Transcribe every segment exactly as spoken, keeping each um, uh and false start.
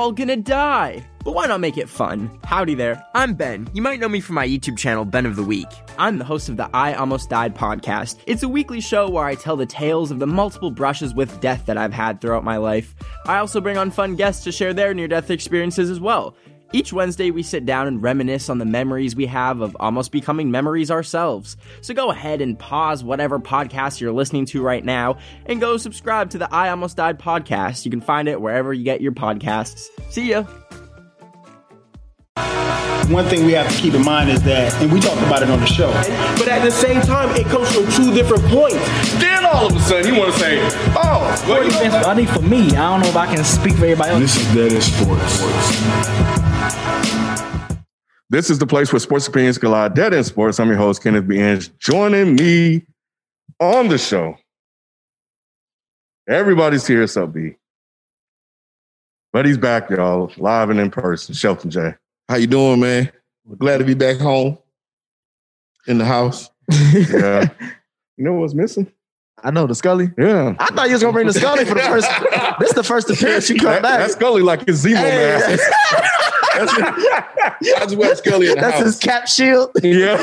all gonna die. But why not make it fun? Howdy there, I'm Ben. You might know me from my YouTube channel, Ben of the Week. I'm the host of the I Almost Died podcast. It's a weekly show where I tell the tales of the multiple brushes with death that I've had throughout my life. I also bring on fun guests to share their near-death experiences as well. Each Wednesday, we sit down and reminisce on the memories we have of almost becoming memories ourselves. So go ahead and pause whatever podcast you're listening to right now and go subscribe to the I Almost Died podcast. You can find it wherever you get your podcasts. See ya! One thing we have to keep in mind is that, and we talked about it on the show, but at the same time, it comes from two different points. Then all of a sudden, you want to say, oh, well, you know, I think for me, I don't know if I can speak for everybody else. This is Dead End Sports. This is the place where sports opinions collide. Dead End Sports. I'm your host, Kenneth B. Inge. Joining me on the show, everybody's here except B. But he's back, y'all, live and in person. Shelton J. How you doing, man? We're glad to be back home in the house. Yeah. You know what's missing? I know, the Scully. Yeah. I thought you was going to bring the Scully for the first. This is the first appearance you come that, back. That's Scully like his Zemo Hey. mask. That's, that's what Scully in the That's house. his cap shield. Yeah.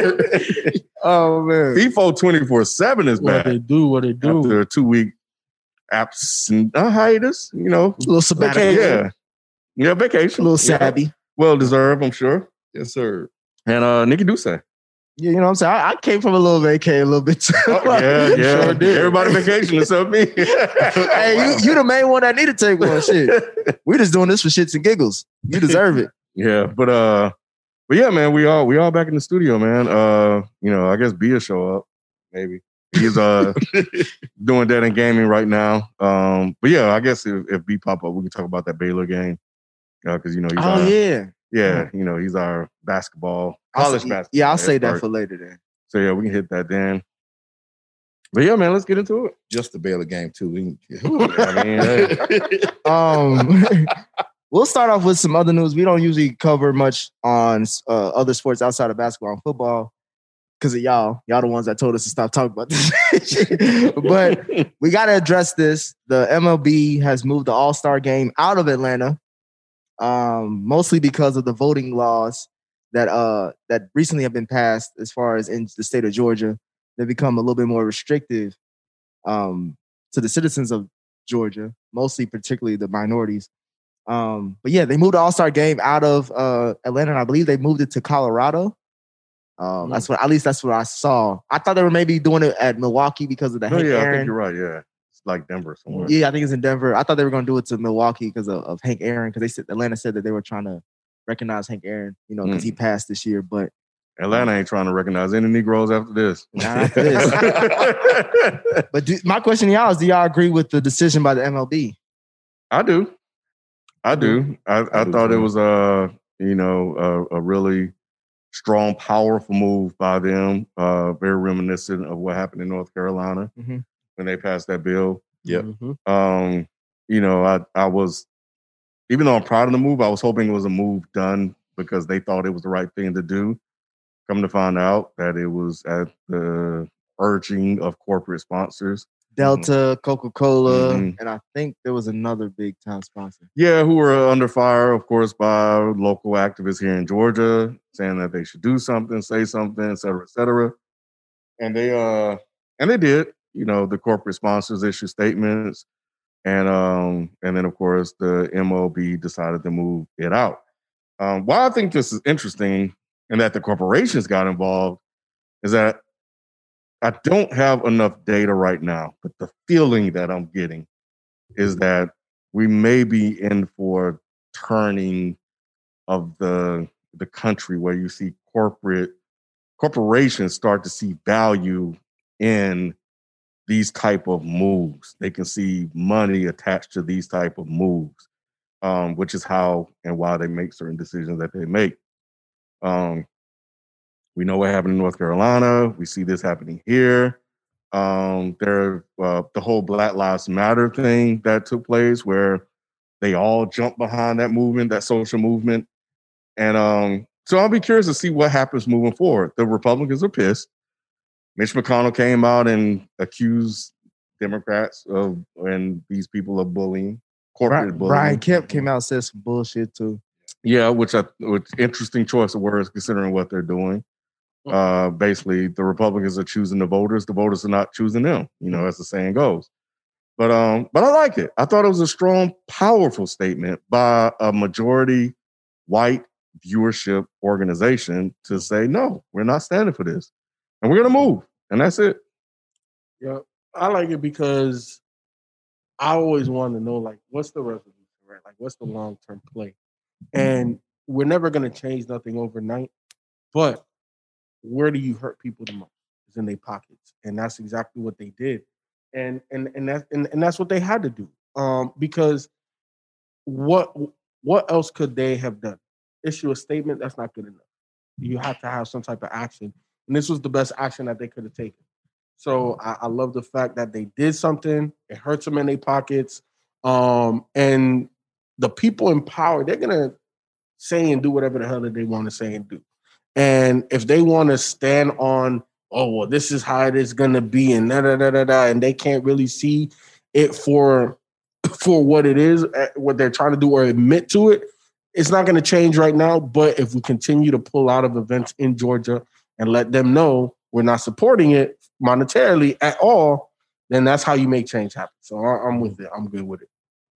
Oh, man. FIFO twenty-four seven is What back. they do, what they do. After a two-week absent uh, hiatus, you know. A little sabbatical. Yeah. Yeah, vacation. A little sabby. Yeah. Well deserved, I'm sure. Yes, sir. And uh, Nikki Duce. Yeah, you know what I'm saying? I, I came from a little vacay a little bit too. Oh, yeah, yeah. Sure did. Everybody vacation except me. Hey, you, you the main one that need to take one. Shit. We're just doing this for shits and giggles. You deserve it. Yeah, but uh, but yeah, man, we all we all back in the studio, man. Uh, you know, I guess B will show up, maybe. He's uh doing that in gaming right now. Um, but yeah, I guess if, if B pop up, we can talk about that Baylor game. Because uh, you know he's Oh, our, yeah. yeah, you know, he's our basketball, I'll college say- basketball. Yeah, I'll say that expert. for later then. So yeah, we can hit that then. But yeah, man, let's get into it. Just the Baylor game, too. We I mean, hey. Um, we'll start off with some other news. We don't usually cover much on uh, other sports outside of basketball and football because of y'all. Y'all the ones that told us to stop talking about this shit. But we got to address this. The M L B has moved the All-Star game out of Atlanta, um, mostly because of the voting laws that uh that recently have been passed as far as in the state of Georgia. They become a little bit more restrictive um, to the citizens of Georgia, mostly particularly the minorities. Um, but yeah, they moved the All-Star game out of uh, Atlanta, and I believe they moved it to Colorado. Um, Mm. That's what, at least that's what I saw. I thought they were maybe doing it at Milwaukee because of the No, Hank yeah, I Aaron. think you're right. Yeah, it's like Denver somewhere. Yeah, I think it's in Denver. I thought they were going to do it to Milwaukee because of, of Hank Aaron, because they said Atlanta said that they were trying to recognize Hank Aaron, you know, because Mm. he passed this year. But Atlanta ain't trying to recognize any Negroes after this. not after this. But do, my question to y'all is: do y'all agree with the decision by the M L B? I do. I do. I, I, I do thought it too. was a, you know, a, a really strong, powerful move by them. Uh, very reminiscent of what happened in North Carolina Mhm. when they passed that bill. Yep. Mhm. Um, you know, I, I was, even though I'm proud of the move, I was hoping it was a move done because they thought it was the right thing to do. Come to find out that it was at the urging of corporate sponsors. Delta, Coca-Cola, Mhm. and I think there was another big time sponsor. Yeah, who were under fire, of course, by local activists here in Georgia, saying that they should do something, say something, et cetera, et cetera. And they uh and they did. You know, the corporate sponsors issued statements. And um, and then of course the M L B decided to move it out. Um, why I think this is interesting and that the corporations got involved is that I don't have enough data right now, but the feeling that I'm getting is that we may be in for turning of the the country where you see corporate corporations start to see value in these type of moves. They can see money attached to these type of moves, um, which is how and why they make certain decisions that they make. Um, we know what happened in North Carolina. We see this happening here. Um, there, uh, the whole Black Lives Matter thing that took place, where they all jumped behind that movement, that social movement, and um, so I'll be curious to see what happens moving forward. The Republicans are pissed. Mitch McConnell came out and accused Democrats of and these people of bullying. corporate Brian, Brian bullying. Kemp came out and said some bullshit too. Yeah, which I which interesting choice of words considering what they're doing. Uh, basically, the Republicans are choosing the voters. The voters are not choosing them. You know, as the saying goes. But um, but I like it. I thought it was a strong, powerful statement by a majority white viewership organization to say, no, we're not standing for this. And we're going to move. And that's it. Yeah, I like it because I always want to know, like, what's the resolution, right? Like, what's the long-term play? And we're never going to change nothing overnight. But where do you hurt people the most? It's in their pockets. And that's exactly what they did. And and and that and, and that's what they had to do. Um, because what what else could they have done? Issue a statement, that's not good enough. You have to have some type of action. And this was the best action that they could have taken. So I, I love the fact that they did something. It hurts them in their pockets. Um, and the people in power, they're gonna say and do whatever the hell that they want to say and do. And if they want to stand on, oh, well, this is how it is going to be, and da, da, da, da, da, and they can't really see it for, for what it is, what they're trying to do or admit to it, it's not going to change right now. But if we continue to pull out of events in Georgia and let them know we're not supporting it monetarily at all, then that's how you make change happen. So I'm with it. I'm good with it.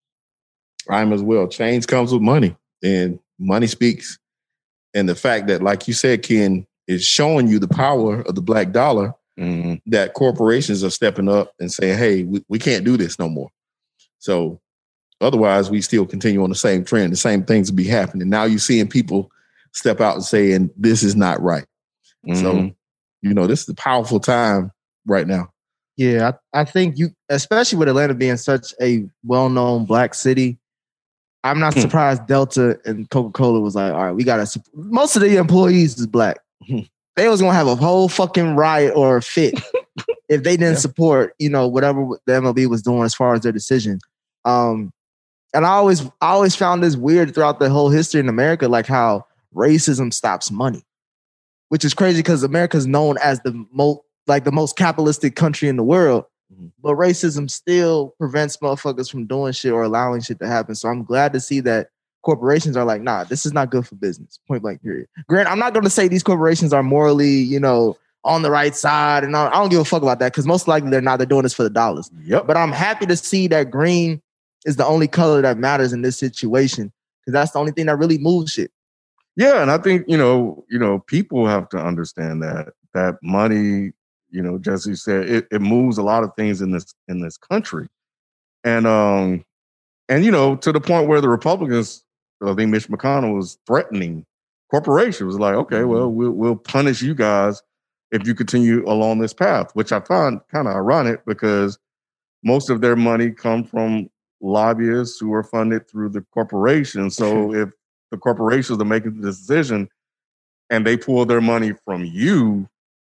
I'm as well. Change comes with money, and money speaks. And the fact that, like you said, Ken, is showing you the power of the black dollar, mm-hmm. that corporations are stepping up and saying, hey, we, we can't do this no more. So otherwise, we still continue on the same trend. The same things will be happening. Now you're seeing people step out and saying, this is not right. Mm-hmm. So, you know, this is a powerful time right now. Yeah, I, I think you, especially with Atlanta being such a well-known black city, I'm not surprised Delta and Coca-Cola was like, all right, we got to, most of the employees is black. They was going to have a whole fucking riot or a fit if they didn't yeah. support, you know, whatever the M L B was doing as far as their decision. Um, and I always, I always found this weird throughout the whole history in America, like how racism stops money, which is crazy because America is known as the most, like the most capitalistic country in the world. But racism still prevents motherfuckers from doing shit or allowing shit to happen. So I'm glad to see that corporations are like, nah, this is not good for business. Point blank, period. Grant, I'm not going to say these corporations are morally, you know, on the right side. And I don't give a fuck about that because most likely they're not. They're doing this for the dollars. Yep. But I'm happy to see that green is the only color that matters in this situation because that's the only thing that really moves shit. Yeah. And I think, you know, you know, people have to understand that, that money, you know, Jesse said, it, it moves a lot of things in this in this country. And, um, and you know, to the point where the Republicans, I think Mitch McConnell was threatening corporations. It was like, okay, well, we'll, we'll punish you guys if you continue along this path, which I find kind of ironic because most of their money come from lobbyists who are funded through the corporation. So if the corporations are making the decision and they pull their money from you,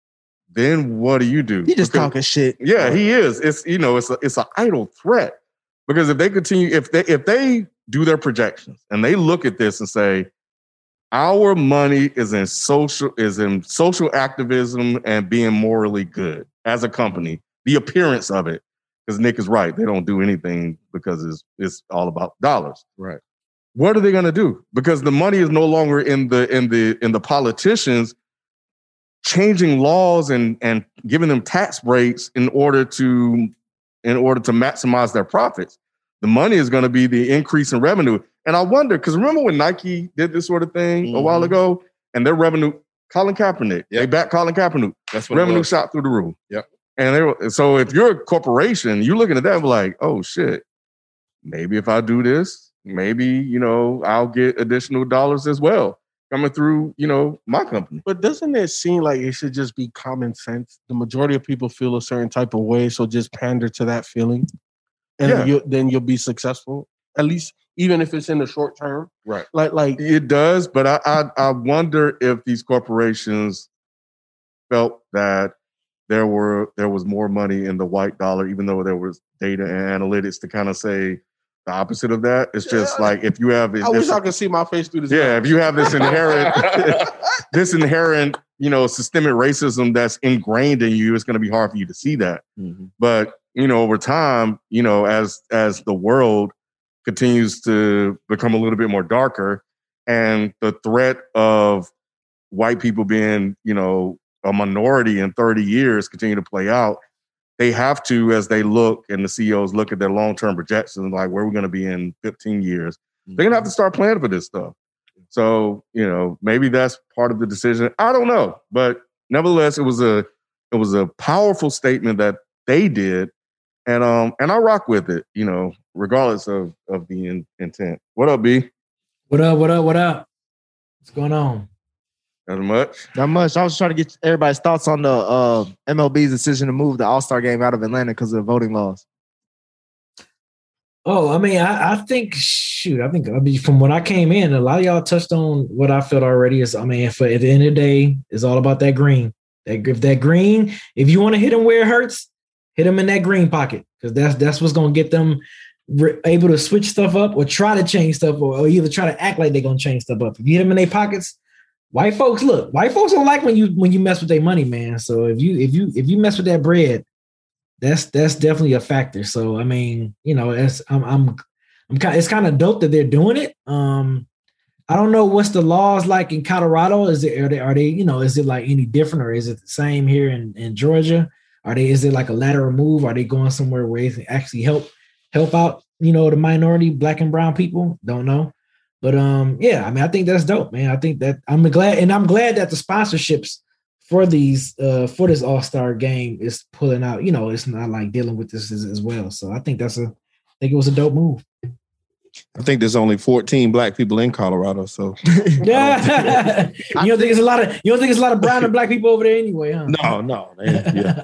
then what do you do? He just because, talking shit. Yeah, he is. It's, you know, it's a, it's an idle threat because if they continue, if they if they do their projections and they look at this and say, our money is in social is in social activism and being morally good as a company, the appearance of it, because Nick is right, they don't do anything because it's it's all about dollars. Right. What are they going to do? Because the money is no longer in the in the in the politicians changing laws and, and giving them tax breaks in order to in order to maximize their profits. The money is going to be the increase in revenue. And I wonder, because remember when Nike did this sort of thing mm-hmm. a while ago and their revenue, Colin Kaepernick, yep. they backed Colin Kaepernick. That's what revenue shot through the roof. Yep. And they were, so if you're a corporation, you're looking at that like, oh shit, maybe if I do this, maybe, you know, I'll get additional dollars as well coming through, you know, my company. But doesn't it seem like it should just be common sense? The majority of people feel a certain type of way, so just pander to that feeling, and yeah. you, then you'll be successful. At least, even if it's in the short term, right? Like, like it does. But I, I, I wonder if these corporations felt that there were there was more money in the white dollar, even though there was data and analytics to kind of say the opposite of that. It's just yeah. like if you have I wish I could see my face through this. Yeah, if you have this inherent this inherent, you know, systemic racism that's ingrained in you, it's going to be hard for you to see that. Mm-hmm. But, you know, over time, you know, as as the world continues to become a little bit more darker, and the threat of white people being, you know, a minority in thirty years continue to play out, they have to, as they look and the C E Os look at their long-term projections, like where we're going to be in fifteen years, they're going to have to start planning for this stuff. So, you know, maybe that's part of the decision. I don't know. But nevertheless, it was a it was a powerful statement that they did. And um and I rock with it, you know, regardless of, of the in, intent. What up, B? What up, what up, what up? What's going on? Not much. Not much. I was trying to get everybody's thoughts on the uh, M L B's decision to move the All-Star game out of Atlanta because of the voting laws. Oh, I mean, I, I think, shoot, I think, I mean, from when I came in, a lot of y'all touched on what I felt already is, I mean, for at the end of the day, it's all about that green. That, if that green, if you want to hit them where it hurts, hit them in that green pocket, because that's that's what's going to get them re- able to switch stuff up or try to change stuff, or, or either try to act like they're going to change stuff up. If you hit them in their pockets, white folks, look, white folks don't like when you when you mess with their money, man. So if you if you if you mess with that bread, that's that's definitely a factor. So I mean, you know, it's I'm I'm I'm kind it's kind of dope that they're doing it. Um, I don't know what's the laws like in Colorado. Is it are they are they you know is it like any different, or is it the same here in, in Georgia? Are they is it like a lateral move? Are they going somewhere where they actually help help out, you know, the minority, black and brown people? Don't know. But um, yeah, I mean, I think that's dope, man. I think that I'm glad, and I'm glad that the sponsorships for these uh for this All-Star game is pulling out. You know, it's not like dealing with this as, as well. So I think that's a, I think it was a dope move. I think there's only fourteen black people in Colorado, so yeah. you don't think it's a lot of you don't think it's a lot of brown and black people over there anyway, huh? No, no, man. Yeah.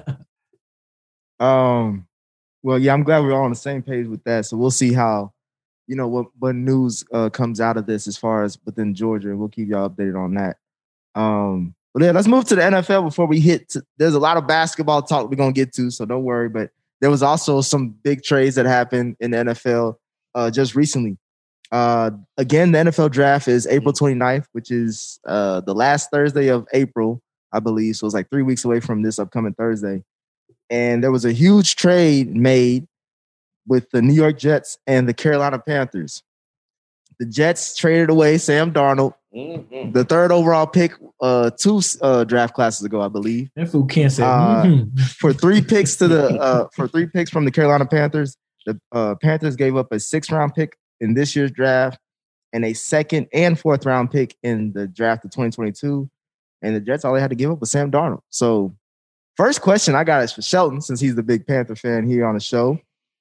um, well, yeah, I'm glad we're all on the same page with that. So we'll see how. You know, what, what news uh, comes out of this as far as within Georgia, and we'll keep y'all updated on that. Um, but yeah, let's move to the N F L before we hit. To, there's a lot of basketball talk we're going to get to, so don't worry. But there was also some big trades that happened in the N F L uh, just recently. Uh, again, the N F L draft is April twenty-ninth, which is uh, the last Thursday of April, I believe. So it's like three weeks away from this upcoming Thursday. And there was a huge trade made with the New York Jets and the Carolina Panthers. The Jets traded away Sam Darnold, mm-hmm. the third overall pick, uh, two uh, draft classes ago, I believe. That fool can't say uh, mm-hmm. for three picks to the uh, for three picks from the Carolina Panthers. The uh, Panthers gave up a sixth round pick in this year's draft and a second and fourth round pick in the draft of twenty twenty-two. And the Jets, all they had to give up was Sam Darnold. So, first question I got is for Shelton, since he's the big Panther fan here on the show.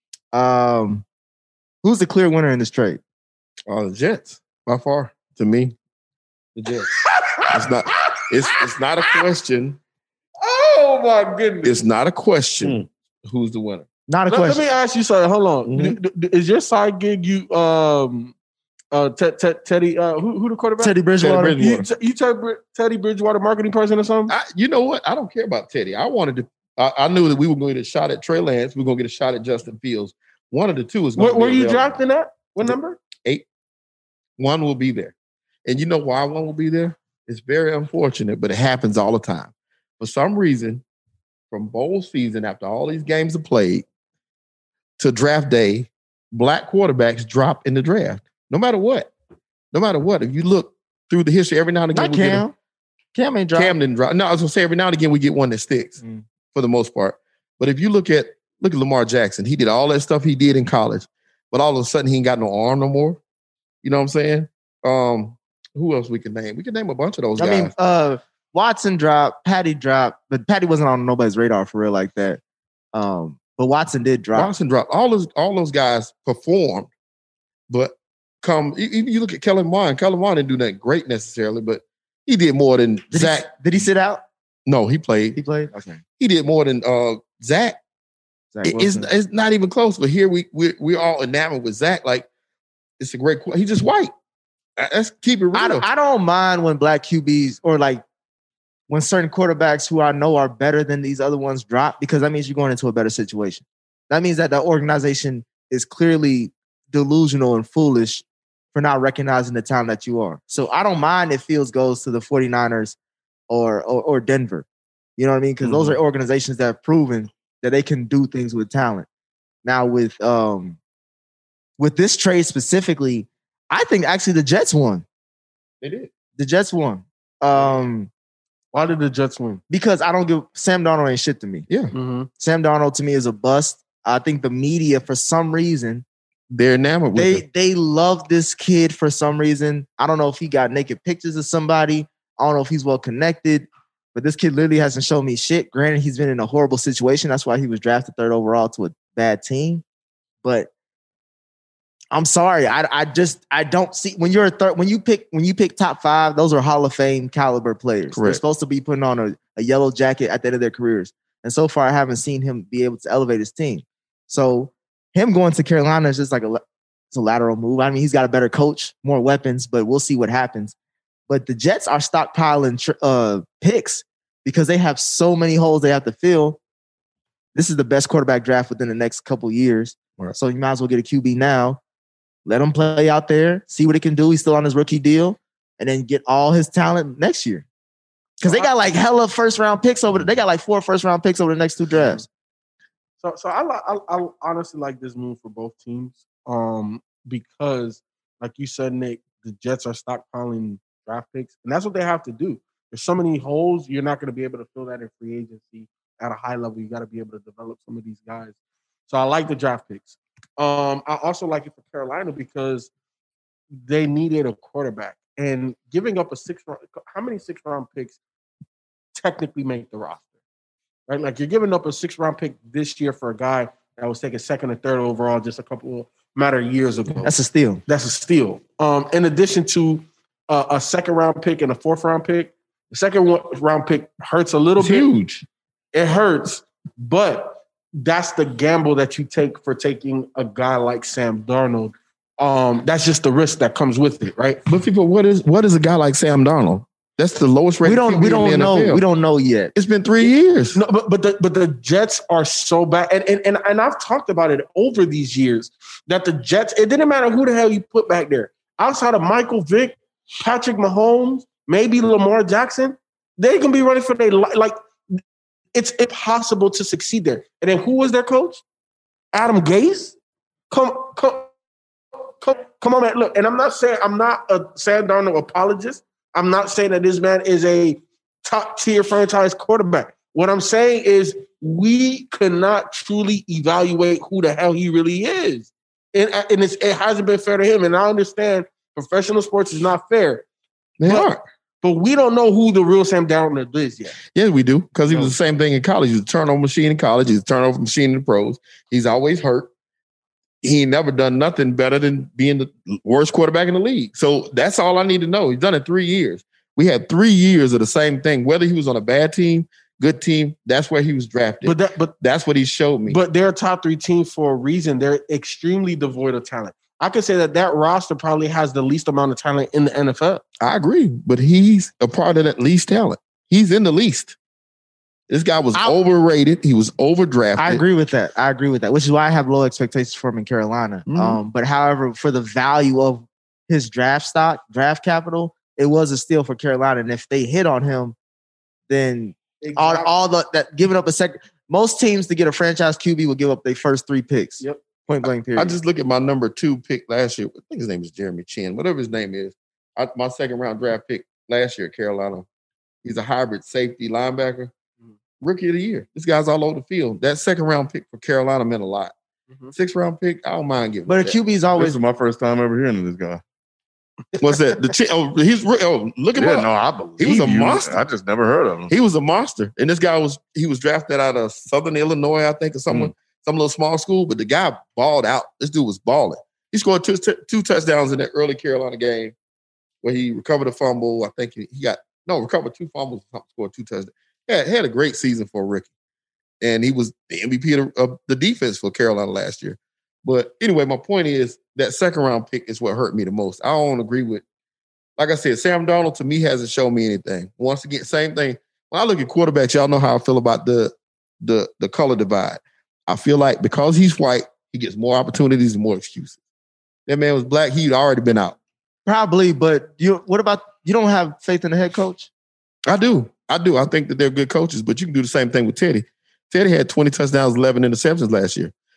Um, who's the clear winner in this trade? Oh, the Jets, by far, to me. The Jets. It's not. It's it's not a question. Oh my goodness! It's not a question. Hmm. Who's the winner? Not a let, question. Let me ask you something. Hold on. Mm-hmm. D- d- is your side gig you um uh te- te- Teddy uh who who the quarterback? Teddy Bridgewater. Teddy Bridgewater. You, t- you Teddy, Teddy Bridgewater marketing person or something? I, you know what? I don't care about Teddy. I wanted to. I, I knew that we were going to get a shot at Trey Lance. We we're going to get a shot at Justin Fields. One of the two is going Where, to be were you available. drafting at? What number? Eight. One will be there. And you know why one will be there? It's very unfortunate, but it happens all the time. For some reason, from bowl season, after all these games are played, to draft day, black quarterbacks drop in the draft. No matter what. No matter what. If you look through the history, every now and again, Not we Cam. get a, Cam ain't dropped. Cam didn't drop. No, I was going to say every now and again we get one that sticks Mm. for the most part. But if you look at look at Lamar Jackson, he did all that stuff he did in college, but all of a sudden he ain't got no arm no more. You know what I'm saying? Um, who else we can name? We can name a bunch of those I guys. mean, uh, Watson dropped, Patty dropped, but Patty wasn't on nobody's radar for real like that. Um, but Watson did drop. Watson dropped. All those all those guys performed, but come even you look at Kellen Mond. Kellen Mond didn't do that great necessarily, but he did more than Did Zach. He, did he sit out? No, he played. He played. Okay. He did more than uh, Zach. Zach It- it's, Wilson. it's not even close. But here we we we're all enamored with Zach. Like it's a great. He's just white. Uh, Let's keep it real. I, don't- I don't mind when black Q Bs or like when certain quarterbacks who I know are better than these other ones drop, because that means you're going into a better situation. That means that the organization is clearly delusional and foolish for not recognizing the talent that you are. So I don't mind if Fields goes to the 49ers or or, or Denver. You know what I mean? Because those are organizations that have proven that they can do things with talent. Now with um with this trade specifically, I think actually the Jets won. They did. The Jets won. Um, Why did the Jets win? Because I don't give Sam Darnold ain't shit to me. Yeah. Mm-hmm. Sam Darnold to me is a bust. I think the media, for some reason, they're enamored with they him. they love this kid for some reason. I don't know if he got naked pictures of somebody. I don't know if he's well connected, but this kid literally hasn't shown me shit. Granted, he's been in a horrible situation. That's why he was drafted third overall to a bad team. But I'm sorry, I I just I don't see when you're a third when you pick when you pick top five, those are Hall of Fame caliber players. Correct. They're supposed to be putting on a, a yellow jacket at the end of their careers. And so far, I haven't seen him be able to elevate his team. So him going to Carolina is just like a, it's a lateral move. I mean, he's got a better coach, more weapons, but we'll see what happens. But the Jets are stockpiling uh, picks because they have so many holes they have to fill. This is the best quarterback draft within the next couple years. Right. So you might as well get a Q B now. Let him play out there, see what he can do. He's still on his rookie deal, and then get all his talent next year. Because they got like hella first round picks over. The, they got like four first round picks over the next two drafts. So, so I, I, I honestly like this move for both teams, um, because, like you said, Nick, the Jets are stockpiling draft picks, and that's what they have to do. There's so many holes, you're not going to be able to fill that in free agency at a high level. You got to be able to develop some of these guys. So I like the draft picks. Um, I also like it for Carolina because they needed a quarterback, and giving up a six round, how many six round picks technically make the roster? Right, like you're giving up a six round pick this year for a guy that was taken second or third overall just a couple matter of years ago. That's a steal. That's a steal. Um, in addition to uh, a second round pick and a fourth round pick, the second round pick hurts a little It's bit. huge. It hurts, but that's the gamble that you take for taking a guy like Sam Darnold. Um, that's just the risk that comes with it, right? But people, what is what is a guy like Sam Darnold? That's the lowest rated. We don't. We don't know. We don't know yet. It's been three years. No, but but the but the Jets are so bad, and and and, and I've talked about it over these years that the Jets. It didn't matter who the hell you put back there, outside of Michael Vick, Patrick Mahomes, maybe Lamar Jackson. They can be running for their li- like. It's impossible to succeed there. And then who was their coach? Adam Gase. Come come come come on, man. Look, and I'm not saying I'm not a Sam Darnold apologist. I'm not saying that this man is a top-tier franchise quarterback. What I'm saying is we cannot truly evaluate who the hell he really is. And, and it's, it hasn't been fair to him. And I understand professional sports is not fair. They but, are. But we don't know who the real Sam Darnold is yet. Yeah, we do. Because he was the same thing in college. He was a turnover machine in college. He's a turnover machine in the pros. He's always hurt. He ain't never done nothing better than being the worst quarterback in the league. So that's all I need to know. He's done it three years. We had three years of the same thing. Whether he was on a bad team, good team, that's where he was drafted. But that, but that's what he showed me. But they're a top three team for a reason. They're extremely devoid of talent. I could say that that roster probably has the least amount of talent in the N F L. I agree, but he's a part of that least talent. He's in the least. This guy was I, overrated. He was overdrafted. I agree with that. I agree with that, which is why I have low expectations for him in Carolina. Mm-hmm. Um, but however, for the value of his draft stock, draft capital, it was a steal for Carolina. And if they hit on him, then exactly. all, all the that giving up a second. Most teams to get a franchise Q B will give up their first three picks. Yep. Point blank period. I just look at my number two pick last year. I think his name is Jeremy Chin, whatever his name is. I, my second round draft pick last year at Carolina. He's a hybrid safety linebacker. Mm-hmm. Rookie of the year. This guy's all over the field. That second round pick for Carolina meant a lot. Mm-hmm. Sixth round pick, I don't mind giving. But a Q B is always. This is my first time ever hearing of this guy. What's that? The Chin, oh, he's oh, look at him. Yeah, no, I believe he was a you. monster. I just never heard of him. He was a monster, and this guy was he was drafted out of Southern Illinois, I think, or someone. Mm-hmm. Some little small school, but the guy balled out. This dude was balling. He scored two, t- two touchdowns in that early Carolina game where he recovered a fumble. I think he, he got, no, recovered two fumbles, scored two touchdowns. Yeah, he had a great season for a rookie. And he was the M V P of, of the defense for Carolina last year. But anyway, my point is that second round pick is what hurt me the most. I don't agree with, like I said, Sam Darnold to me hasn't shown me anything. Once again, same thing. When I look at quarterbacks, y'all know how I feel about the the the color divide. I feel like because he's white, he gets more opportunities and more excuses. That man was black, he'd already been out. Probably, but you. What about, you don't have faith in the head coach? I do. I do. I think that they're good coaches, but you can do the same thing with Teddy. Teddy had twenty touchdowns, eleven interceptions last year.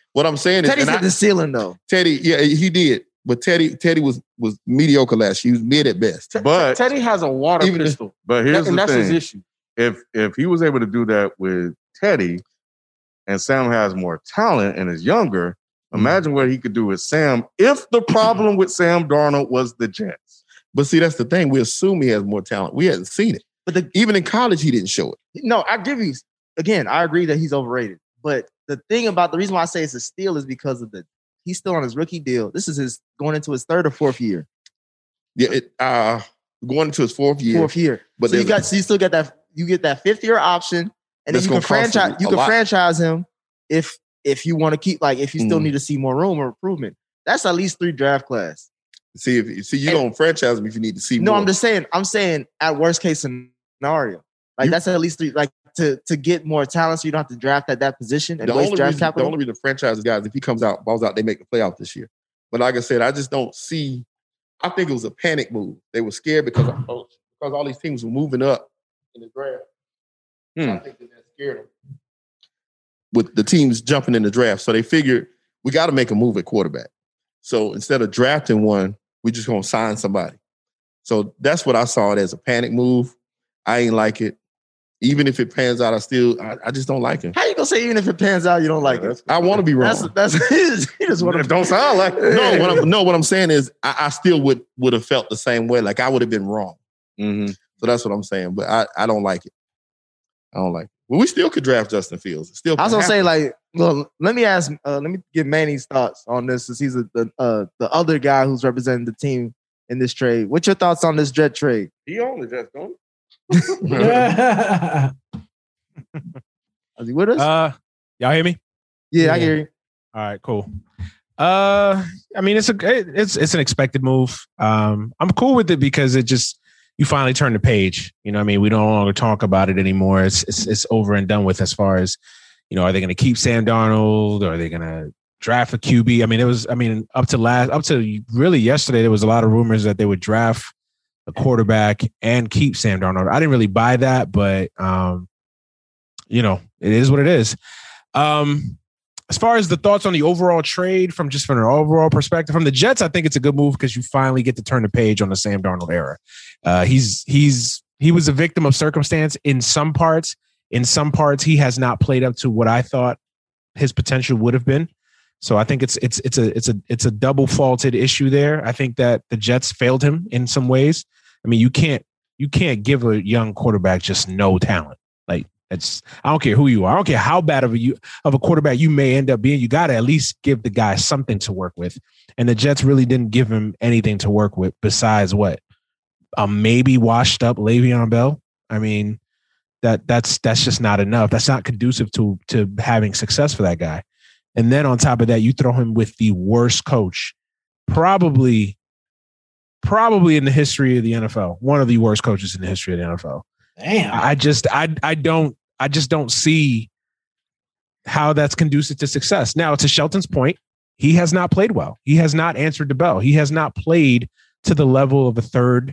What I'm saying is, Teddy's hit the ceiling though. Teddy, yeah, he did, but Teddy, Teddy was was mediocre last year. He was mid at best. But Teddy has a water Even if- pistol. but here's and the that's thing: his issue. if if he was able to do that with Teddy, and Sam has more talent and is younger, imagine what he could do with Sam. If the problem with Sam Darnold was the Jets, But see, that's the thing. We assume he has more talent. We hadn't seen it. But the, Even in college, he didn't show it. no, I give you again. I agree that he's overrated. But the thing about the reason why I say it's a steal is because of the he's still on his rookie deal. This is his going into his third or fourth year. Yeah, it, uh, going into his fourth year. Fourth year. But so you there's- got so you still get that you get that fifth year option, and then That's you can gonna cost franchise him you a can lot. franchise him if if you want to keep like if you still Mhm. need to see more room or improvement. That's at least three draft class. See if see you And- don't franchise him if you need to see No, more. I'm just saying. I'm saying at worst case scenario, like You- that's at least three. Like to to get more talent, so you don't have to draft at that position and the waste only draft reason, the capital. only reason franchise guys, if he comes out, balls out, they make the playoff this year. But like I said, I just don't see. I think it was a panic move. They were scared because of, because all these teams were moving up in the draft. Hmm. I think that that scared them with the teams jumping in the draft. So they figured we got to make a move at quarterback. So instead of drafting one, we just gonna sign somebody. So that's what I saw it as, a panic move. I ain't like it. Even if it pans out, I still I, I just don't like him. How you gonna say even if it pans out, you don't like it? I want to be wrong. That's that's he just want it to don't sound like it. no, what I'm, no, what I'm saying is I, I still would would have felt the same way. Like I would have been wrong. Mhm. So that's what I'm saying. But I, I don't like it. I don't like it. Well, we still could draft Justin Fields. It still I was gonna could say, happen. like, well, let me ask, uh, let me get Manny's thoughts on this, since he's a, the uh, the other guy who's representing the team in this trade. What's your thoughts on this Jet trade? He owned the Jets, don't Is he with us? Uh, y'all hear me? yeah, I yeah. hear you. All right, cool. Uh, I mean, it's a it- it's it's an expected move. Um, I'm cool with it because it just you finally turn the page. You know, what I mean, we no longer talk about it anymore. It's it's it's over and done with. As far as you know, are they going to keep Sam Darnold? Or are they going to draft a Q B? I mean, it was. I mean, up to last up to really yesterday, there was a lot of rumors that they would draft a quarterback and keep Sam Darnold. I didn't really buy that, but um, you know, it is what it is. Um, as far as the thoughts on the overall trade, from just from an overall perspective, from the Jets, I think it's a good move because you finally get to turn the page on the Sam Darnold era. Uh, he's he's he was a victim of circumstance in some parts. In some parts, he has not played up to what I thought his potential would have been. So I think it's it's it's a it's a it's a double faulted issue there. I think that the Jets failed him in some ways. I mean, you can't you can't give a young quarterback just no talent. Like it's I don't care who you are. I don't care how bad of a you of a quarterback you may end up being. You got to at least give the guy something to work with. And the Jets really didn't give him anything to work with besides what a maybe washed up Le'Veon Bell. I mean, that that's that's just not enough. That's not conducive to to having success for that guy. And then on top of that, you throw him with the worst coach, probably, probably in the history of the N F L, one of the worst coaches in the history of the N F L. Damn. I just, I, I don't, I just don't see how that's conducive to success. Now, to Shelton's point, he has not played well. He has not answered the bell. He has not played to the level of a third,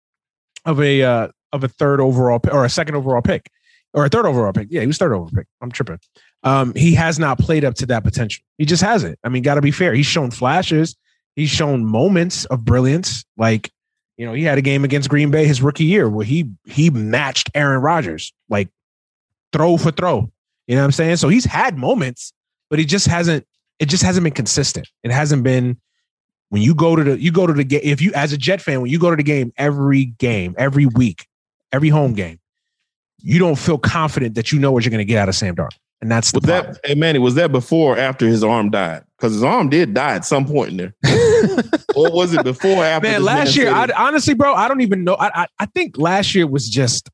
of a uh, of a third overall pick, or a second overall pick, or a third overall pick. Yeah, he was third overall pick. I'm tripping. Um, he has not played up to that potential. He just hasn't. I mean, got to be fair. He's shown flashes. He's shown moments of brilliance. Like, you know, he had a game against Green Bay his rookie year where he he matched Aaron Rodgers, like throw for throw. You know what I'm saying? So he's had moments, but he just hasn't. It just hasn't been consistent. It hasn't been. When you go to the you go to the game, if you as a Jet fan, when you go to the game every game, every week, every home game, you don't feel confident that you know what you're going to get out of Sam Darnold. And that's the Was problem. that, hey Manny, was that before or after his arm died? Because his arm did die at some point in there. Or was it before or after? Man, this last year, said I, honestly, bro, I don't even know. I, I I think last year was just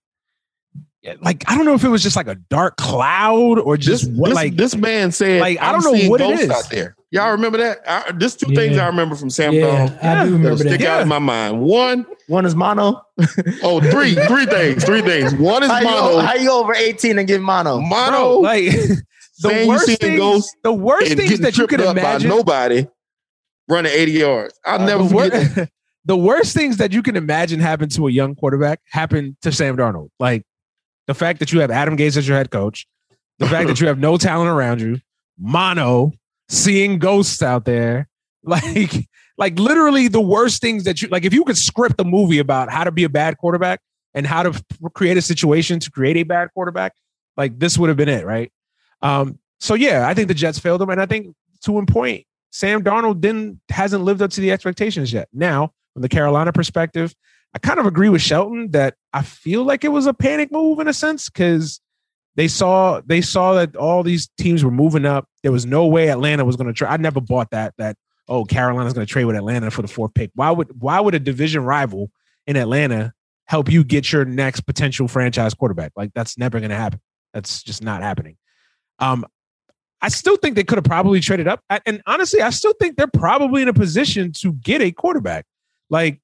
like, I don't know if it was just like a dark cloud or just this, what, this, like this man said, like, I I'm don't know seeing what it ghosts is. out there. Y'all remember that? I, there's two Yeah. things I remember from Sam Yeah, Darnold I do that'll remember stick that. out in my mind. One, One is mono. oh, three, three things, three things. One is How you, mono. how you over eighteen and get mono? Mono, bro, like the saying you worst seeing things, ghosts the worst and things getting that you tripped could up imagine. by nobody running eighty yards. I'll Uh, never the, wor- forget that. the worst things that you can imagine happen to a young quarterback happen to Sam Darnold. Like the fact that you have Adam Gase as your head coach, the fact that you have no talent around you, mono, seeing ghosts out there, like like literally the worst things that you like. If you could script a movie about how to be a bad quarterback and how to create a situation to create a bad quarterback, like this would have been it, right? Um, so yeah, I think the Jets failed them, and I think to a point, Sam Darnold didn't hasn't lived up to the expectations yet. Now, from the Carolina perspective, I kind of agree with Shelton that I feel like it was a panic move in a sense because they saw they saw that all these teams were moving up. There was no way Atlanta was going to trade. I never bought that that oh Carolina's going to trade with Atlanta for the fourth pick. Why would why would a division rival in Atlanta help you get your next potential franchise quarterback? Like that's never going to happen. That's just not happening. Um, I still think they could have probably traded up, and honestly, I still think they're probably in a position to get a quarterback. Like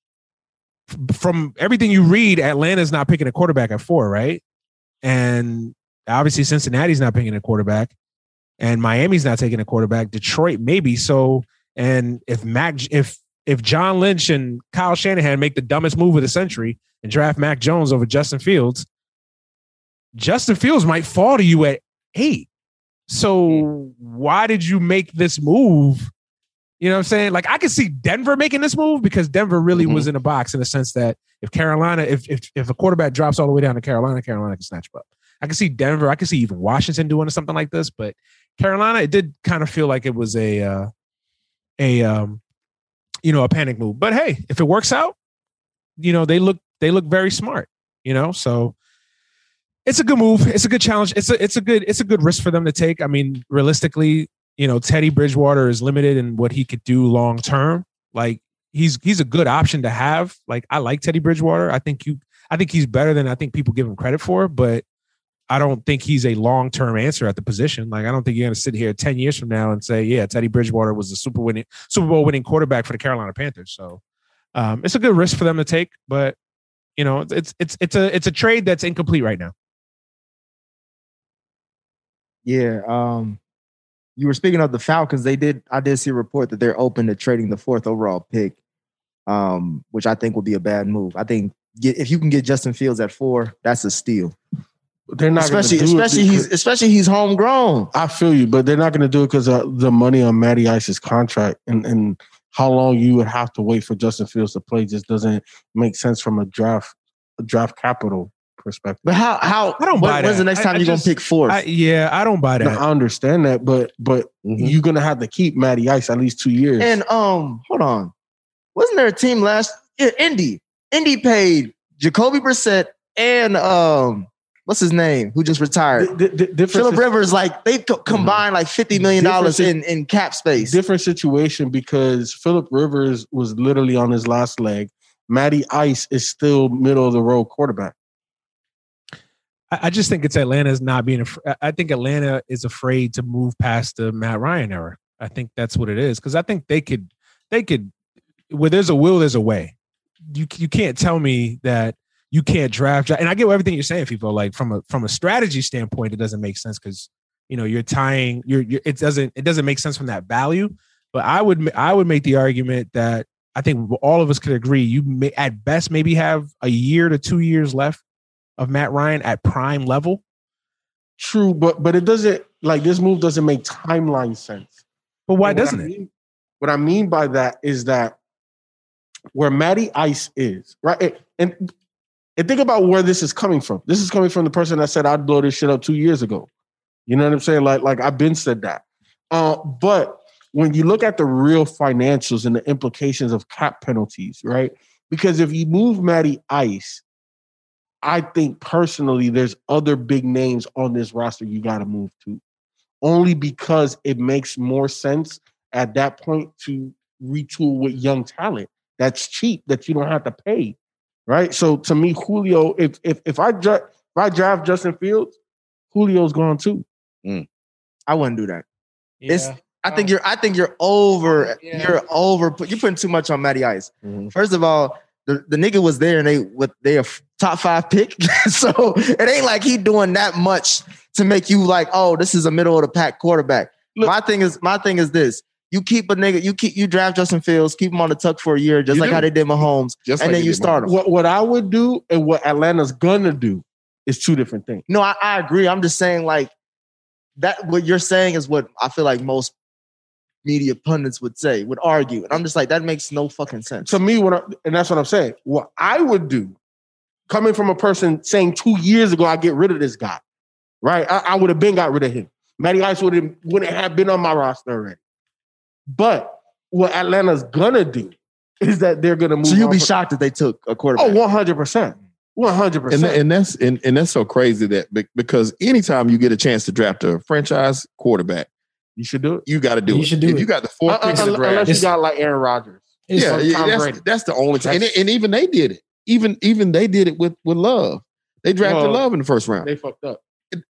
from everything you read, Atlanta's not picking a quarterback at four, right? And obviously Cincinnati's not picking a quarterback, and Miami's not taking a quarterback. Detroit maybe. So, and if Mac, if if John Lynch and Kyle Shanahan make the dumbest move of the century and draft Mac Jones over Justin Fields, Justin Fields might fall to you at eight. So why did you make this move? You know what I'm saying? Like I could see Denver making this move because Denver really mm-hmm. was in a box in the sense that if Carolina, if, if if a quarterback drops all the way down to Carolina, Carolina can snatch him up. I can see Denver. I can see even Washington doing something like this, but Carolina, it did kind of feel like it was a uh, a um, you know, a panic move. But hey, if it works out, you know, they look they look very smart. You know, so. It's a good move. It's a good challenge. It's a it's a good it's a good risk for them to take. I mean, realistically, you know, Teddy Bridgewater is limited in what he could do long term. Like he's he's a good option to have. Like I like Teddy Bridgewater. I think you I think he's better than I think people give him credit for, but I don't think he's a long term answer at the position. Like I don't think you're going to sit here ten years from now and say, yeah, Teddy Bridgewater was the Super winning Super Bowl winning quarterback for the Carolina Panthers. So um, it's a good risk for them to take, but you know, it's it's it's a it's a trade that's incomplete right now. Yeah, um, you were speaking of the Falcons. They did. I did see a report that they're open to trading the fourth overall pick, um, which I think would be a bad move. I think get, if you can get Justin Fields at four, that's a steal. They're not especially, do especially he's especially he's homegrown. I feel you, but they're not going to do it because of the money on Matty Ice's contract and and how long you would have to wait for Justin Fields to play just doesn't make sense from a draft a draft capital perspective. But how how I don't when, buy that. When's the next time you're gonna pick fourth? I, yeah, I don't buy that. No, I understand that, but but mm-hmm. you're gonna have to keep Matty Ice at least two years. And um, hold on, wasn't there a team last? Yeah, Indy. Indy paid Jacoby Brissett and um, what's his name? Who just retired? D- d- Phillip Rivers. Like they co- combined like fifty million dollars in in cap space. Different situation because Phillip Rivers was literally on his last leg. Matty Ice is still middle of the road quarterback. I just think it's Atlanta's not being. Af- I think Atlanta is afraid to move past the Matt Ryan era. I think that's what it is because I think they could, they could. Where there's a will, there's a way. You you can't tell me that you can't draft. And I get everything you're saying, people. Like from a from a strategy standpoint, it doesn't make sense because you know you're tying. You're, you're it doesn't it doesn't make sense from that value. But I would I would make the argument that I think all of us could agree. You may at best maybe have a year to two years left of Matt Ryan at prime level. True, but but it doesn't like this move doesn't make timeline sense. But why doesn't I it? Mean, what I mean by that is that where Matty Ice is, right? And and think about where this is coming from. This is coming from the person that said I'd blow this shit up two years ago. You know what I'm saying? Like, like I've been said that. Uh, but when you look at the real financials and the implications of cap penalties, right? Because if you move Matty Ice, I think personally there's other big names on this roster you got to move to. Only because it makes more sense at that point to retool with young talent that's cheap, that you don't have to pay, right? So to me, Julio, if if if I, dra- if I draft Justin Fields, Julio's gone too. Mm. I wouldn't do that. Yeah. It's, I think you're. I think you're over. Yeah. You're over. You're putting too much on Matty Ice. Mm-hmm. First of all, the, the nigga was there and they with they a top five pick, so it ain't like he doing that much to make you like, oh, this is a middle of the pack quarterback. Look, my thing is, my thing is this: you keep a nigga, you keep you draft Justin Fields, keep him on the tuck for a year, just like do. how they did Mahomes, just and like then you start him. What what I would do and what Atlanta's gonna do is two different things. No, I, I agree. I'm just saying like that. What you're saying is what I feel like most media pundits would say, would argue. And I'm just like, that makes no fucking sense. To me, what I, and that's what I'm saying. What I would do, coming from a person saying two years ago, I get rid of this guy, right? I, I would have been got rid of him. Matty Ice would have wouldn't have been on my roster already. But what Atlanta's gonna do is that they're gonna move. So you'll be from, shocked if they took a quarterback. Oh, one hundred percent. one hundred percent. And, and that's and, and that's so crazy that because anytime you get a chance to draft a franchise quarterback, you should do it. You got to do you it. should do if it. You got the fourth uh, pick uh, in the draft. Unless you got like Aaron Rodgers. Yeah, yeah that's, that's the only time. And, and even they did it. Even even they did it with with Love. They drafted Well, Love in the first round. They fucked up.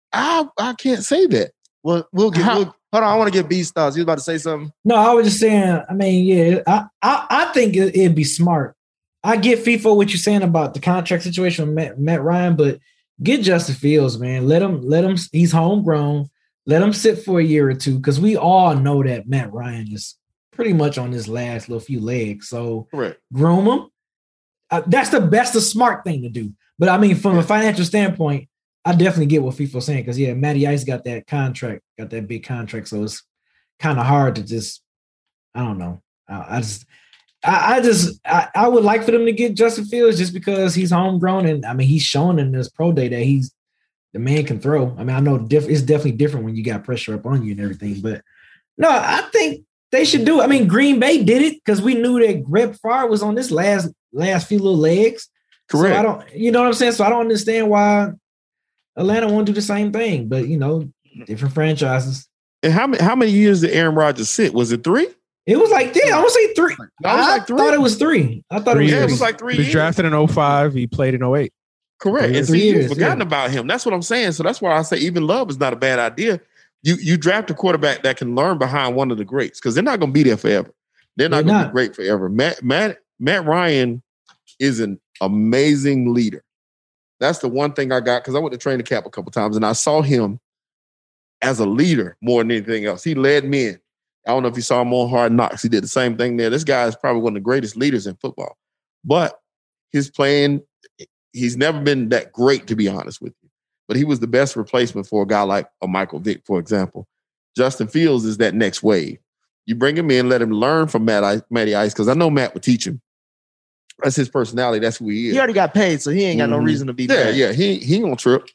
I I can't say that. Well, we'll get. We'll, hold on, I want to get B's thoughts. You was about to say something? No, I was just saying. I mean, yeah, I I, I think it, it'd be smart. I get FIFA what you're saying about the contract situation with Matt, Matt Ryan, but get Justin Fields, man. Let him let him. He's homegrown. Let him sit for a year or two because we all know that Matt Ryan is pretty much on his last little few legs. So Correct. groom him. Uh, that's the best, the smart thing to do. But I mean, from yeah. a financial standpoint, I definitely get what FIFA's saying because yeah, Matty Ice got that contract, got that big contract, so it's kind of hard to just, I don't know. I, I just, I, I just, I, I would like for them to get Justin Fields just because he's homegrown and I mean he's shown in this pro day that he's the man can throw. I mean, I know diff- it's definitely different when you got pressure up on you and everything, but no, I think they should do it. I mean, Green Bay did it because we knew that Brett Favre was on this last last few little legs. Correct. So I don't, you know what I'm saying? So I don't understand why Atlanta won't do the same thing, but you know, different franchises. And how many how many years did Aaron Rodgers sit? Was it three? It was like yeah, I want to say three. I, was I like three. thought it was three. I thought three it was yeah, three. it was like three. He was years. drafted in oh five. He played in oh eight. Correct. And three see, years, you've forgotten yeah. about him. That's what I'm saying. So that's why I say even Love is not a bad idea. You you draft a quarterback that can learn behind one of the greats because they're not going to be there forever. They're not going to be great forever. Matt Matt Matt Ryan is an amazing leader. That's the one thing I got because I went to training camp a couple times and I saw him as a leader more than anything else. He led men. I don't know if you saw him on Hard Knocks. He did the same thing there. This guy is probably one of the greatest leaders in football. But his playing, he's never been that great, to be honest with you. But he was the best replacement for a guy like a Michael Vick, for example. Justin Fields is that next wave. You bring him in, let him learn from Matt Ice, Matty Ice, because I know Matt would teach him. That's his personality. That's who he is. He already got paid, so he ain't got mm-hmm. no reason to be yeah, bad. Yeah, he, he ain't gonna trip.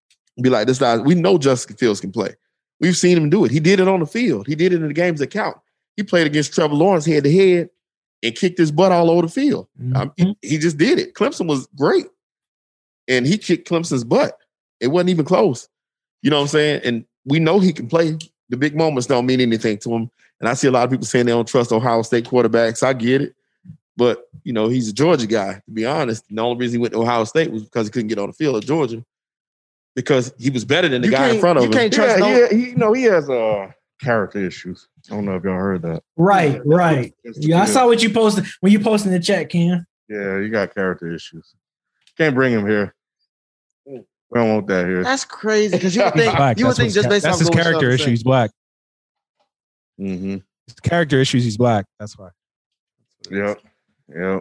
Be like, this guy, we know Justin Fields can play. We've seen him do it. He did it on the field. He did it in the games that count. He played against Trevor Lawrence head to head and kicked his butt all over the field. Mm-hmm. Um, he, he just did it. Clemson was great. And he kicked Clemson's butt. It wasn't even close. You know what I'm saying? And we know he can play. The big moments don't mean anything to him. And I see a lot of people saying they don't trust Ohio State quarterbacks. I get it. But, you know, he's a Georgia guy, to be honest. And the only reason he went to Ohio State was because he couldn't get on the field at Georgia. Because he was better than the you guy in front of you him. Can't trust yeah, yeah, he, you know, he has uh, character issues. I don't know if y'all heard that. Right, right. Yeah, I saw what you posted when you posted in the chat, Ken. Yeah, you got character issues. Can't bring him here. We don't want that here. That's crazy because you would think black. you would that's think just based that's on his character issue. He's black. Mm-hmm. His character issues. He's black. That's why. Yep. Yep.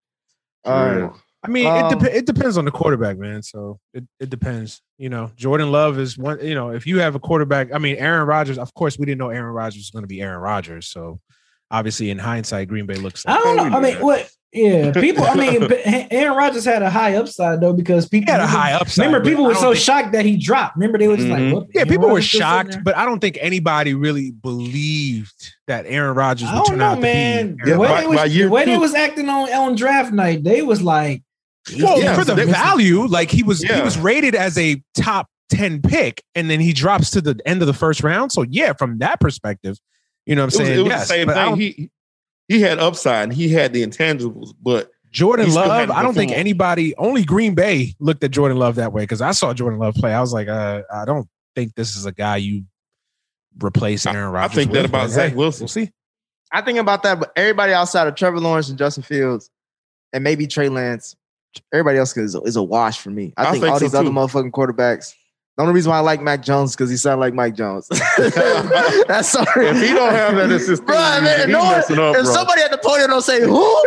All right. I mean, Um, it, de- it depends on the quarterback, man. So it, it depends. You know, Jordan Love is one. You know, if you have a quarterback, I mean, Aaron Rodgers. Of course, we didn't know Aaron Rodgers was going to be Aaron Rodgers. So obviously, in hindsight, Green Bay looks. Like, I don't know. I mean, what? Yeah, people. I mean, Aaron Rodgers had a high upside though because people he had a high upside. Remember, people were so think, shocked that he dropped. Remember, they were just mm-hmm. like, "What?" Yeah, Aaron people Rodgers were shocked, but I don't think anybody really believed that Aaron Rodgers would turn know, out man. to be. The way, by, they was, by year the way two, they was acting on on draft night, they was like, well, yeah, for the they, value, like he was, yeah. he was rated as a top ten pick, and then he drops to the end of the first round. So yeah, from that perspective, you know what I'm it was, saying? it was yes, the same thing. He he had upside and he had the intangibles, but Jordan Love, I don't think anybody, only Green Bay looked at Jordan Love that way because I saw Jordan Love play. I was like, uh, I don't think this is a guy you replace Aaron Rodgers. I think with, that about Zach hey, Wilson. We'll see. I think about that, but everybody outside of Trevor Lawrence and Justin Fields and maybe Trey Lance, everybody else is, is a wash for me. I, I think, think all so these too. other motherfucking quarterbacks The only reason why I like Mac Jones because he sounds like Mike Jones. That's sorry. If he don't have that as his bro, thing, man, he no one, messing up, if bro. somebody at the podium don't say who,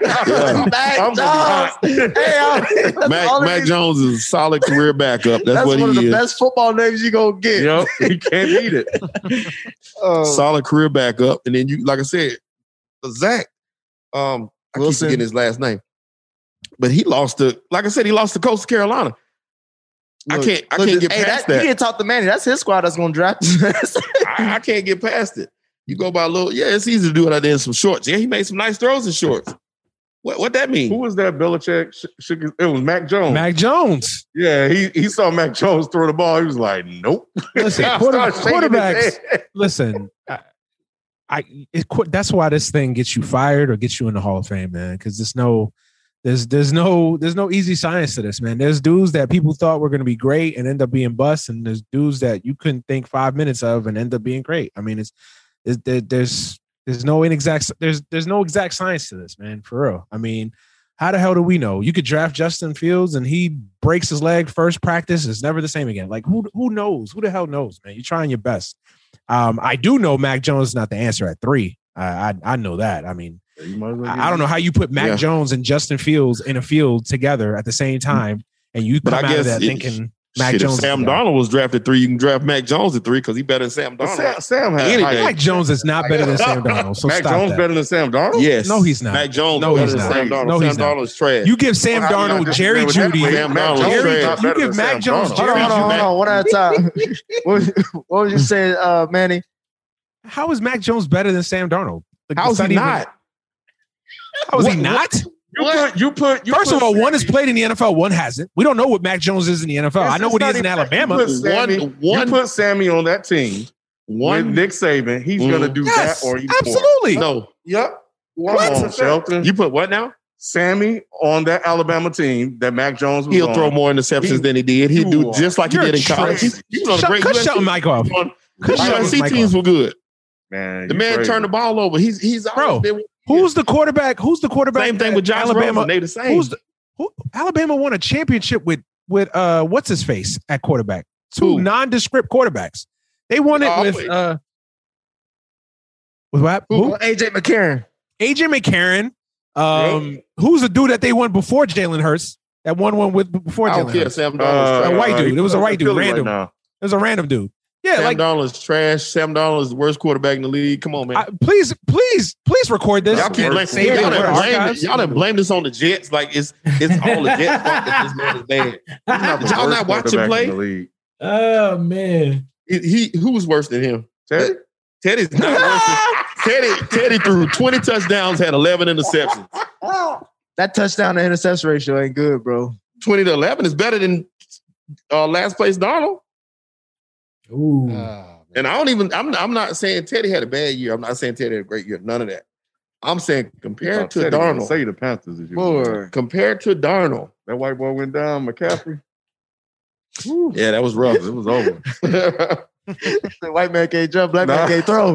Mac I'm Jones. Hey, I'm, that's Mac, the only Mac reason- Jones is a solid career backup. That's, That's what one of he the is. best football names you gonna get. Yep, he can't beat it. Oh, Solid career backup. And then you, like I said, Zach, um, I Wilson. keep forgetting his last name. But he lost to, like I said, he lost to Coastal Carolina. I look, can't I look, can't this- get hey, past that, that. You can't talk to Manny. That's his squad that's gonna draft. I, I can't get past it. You go by a little, yeah, it's easy to do it out there in some shorts. Yeah, he made some nice throws in shorts. What what that mean? Who was that? Belichick? Sh- shook his- it was Mac Jones. Mac Jones. Yeah, he he saw Mac Jones throw the ball. He was like, "Nope." Listen, Started quarter, shaking his quarterbacks. head. Listen, I, I it, that's why this thing gets you fired or gets you in the Hall of Fame, man. Because there's no, there's there's no there's no easy science to this, man. There's dudes that people thought were going to be great and end up being busts, and there's dudes that you couldn't think five minutes of and end up being great. I mean, it's, it's there, there's there's no inexact there's there's no exact science to this, man. For real. I mean, how the hell do we know? You could draft Justin Fields and he breaks his leg first practice. It's never the same again. Like who who knows? Who the hell knows, man? You're trying your best. Um, I do know Mac Jones is not the answer at three. I I, I know that. I mean, I, I don't know how you put Mac Yeah. Jones and Justin Fields in a field together at the same time, and you But come I out of guess that it- thinking Mac Shit, Jones. if Sam is the guy. Darnold was drafted three, you can draft Mac Jones at three because he better than Sam But Darnold. Sam, Sam had Any height. day. Mac Jones is not better than Sam Darnold. So Mac stop Jones that. better than Sam Darnold? Yes. No, he's not. Mac Jones No, better he's than not. Sam Darnold. No, Sam he's not. Darnold is trash. You give Sam Well, how you Darnold, not Jerry disagree with that? Judy, Sam Mac Darnold Jones is is trash. not you better give than Mac Sam Jones, Darnold. Hold Jerry on, hold on, hold Judy. on. One at a time. what, what was you saying, uh, Manny? How is Mac Jones better than Sam Darnold? Like, How's it's he even- not? How is he What- not? You put, you put, you First put of all, one has Sammy- played in the N F L, one hasn't. We don't know what Mac Jones is in the N F L. It's- I know it's what he not is in even- Alabama. You put Sammy, One- one- you put Sammy on that team One with Nick Saban. He's Mhm. going to do Yes, that or even more. absolutely. No. Yep. Come What? on, Shelton. You put what now? Sammy on that Alabama team that Mac Jones was He'll on. throw more interceptions He- than he did. He'd do You just like You're he did in college. crazy. He, he was on a Shut- great cut U S C Shelton Mike off. team. Cut The U S Shelton's C mic teams off. were good. Man, The you man crazy. turned the ball over. He's he's Bro, always been Who's the quarterback? Who's the quarterback? same thing that with Josh Alabama. Rosen. They the same. Who's the, who? Alabama won a championship with with uh what's his face at quarterback? Two Who? nondescript quarterbacks. They won it with Always. uh with what? Who? Who? A J McCarron. A J McCarron. Um, who's the dude that they won before Jalen Hurts? That won one with before I don't Jalen care. Hurts. Sam Darnold Uh, is A trash. white dude. It was a he's white dude, Philly random. Right now. It was a random dude. Yeah, Sam like Darnold is trash. Sam Darnold is the worst quarterback in the league. Come on, man. I, please, please, please record this. Y'all can't blame, Save it y'all for done blame, archives. y'all done blame this on the Jets. Like it's it's all the Jets' fault that this man is bad. He's not the Did y'all worst not watch him quarterback play? in the league. Oh man. He, he who's worse than him? Teddy? Teddy's not worse than Teddy. Teddy threw twenty touchdowns, had eleven interceptions. That touchdown to interception ratio ain't good, bro. twenty to eleven is better than uh, last place Darnold. Ooh. And I don't even. I'm. I'm not saying Teddy had a bad year. I'm not saying Teddy had a great year. None of that. I'm saying compared to Teddy was gonna Darnold. Say the Panthers is you. Boy. Compared to Darnold. That white boy went down, McCaffrey. Yeah, that was rough. It was over. The white man can't jump, black Nah. man can't throw.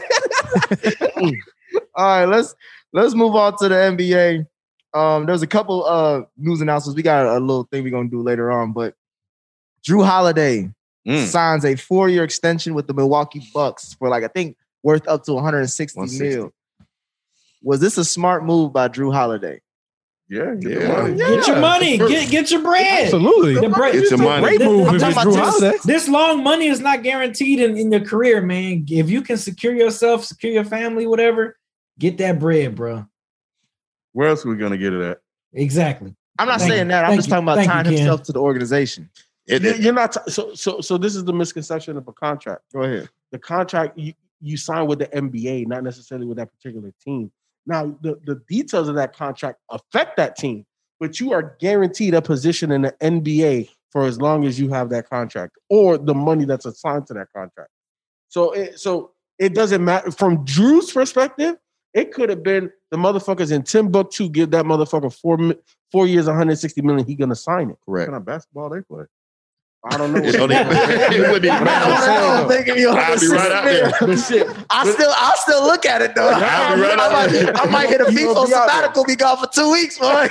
All right, let's let's move on to the N B A. Um, there's a couple uh news announcements. We got a little thing we're gonna do later on, but Drew Holiday Mm. signs a four-year extension with the Milwaukee Bucks for like I think worth up to one hundred sixty one sixty. mil. Was this a smart move by Drew Holiday? Yeah, get Yeah. the money. Get your money. Get get your bread. Absolutely. The bread. Get your money. Great move I'm if talking it's Drew about this- Holiday. This long money is not guaranteed in, in your career, man. If you can secure yourself, secure your family, whatever, get that bread, bro. Where else are we gonna get it at? Exactly. I'm not Thank saying you. that. I'm Thank just you. talking about Thank you, tying Ken. himself to the organization. It- You- it- You're not t- so so so. This is the misconception of a contract. Go ahead. The contract you, you sign with the N B A, not necessarily with that particular team. Now, the, the details of that contract affect that team, but you are guaranteed a position in the N B A for as long as you have that contract or the money that's assigned to that contract. So, it, so it doesn't matter from Drew's perspective. It could have been the motherfuckers in Timbuktu give that motherfucker four mi- four years, one hundred sixty million. He gonna sign it. correct. What kind of basketball they play? I don't know. It don't even- it wouldn't even matter. I'm thinking you I'll be right out there. But shit, I still, I'll still look at it though. I'll be right I, out might, there. I might hit a You gonna FIFA be out there. sabbatical, be gone for two weeks, boy.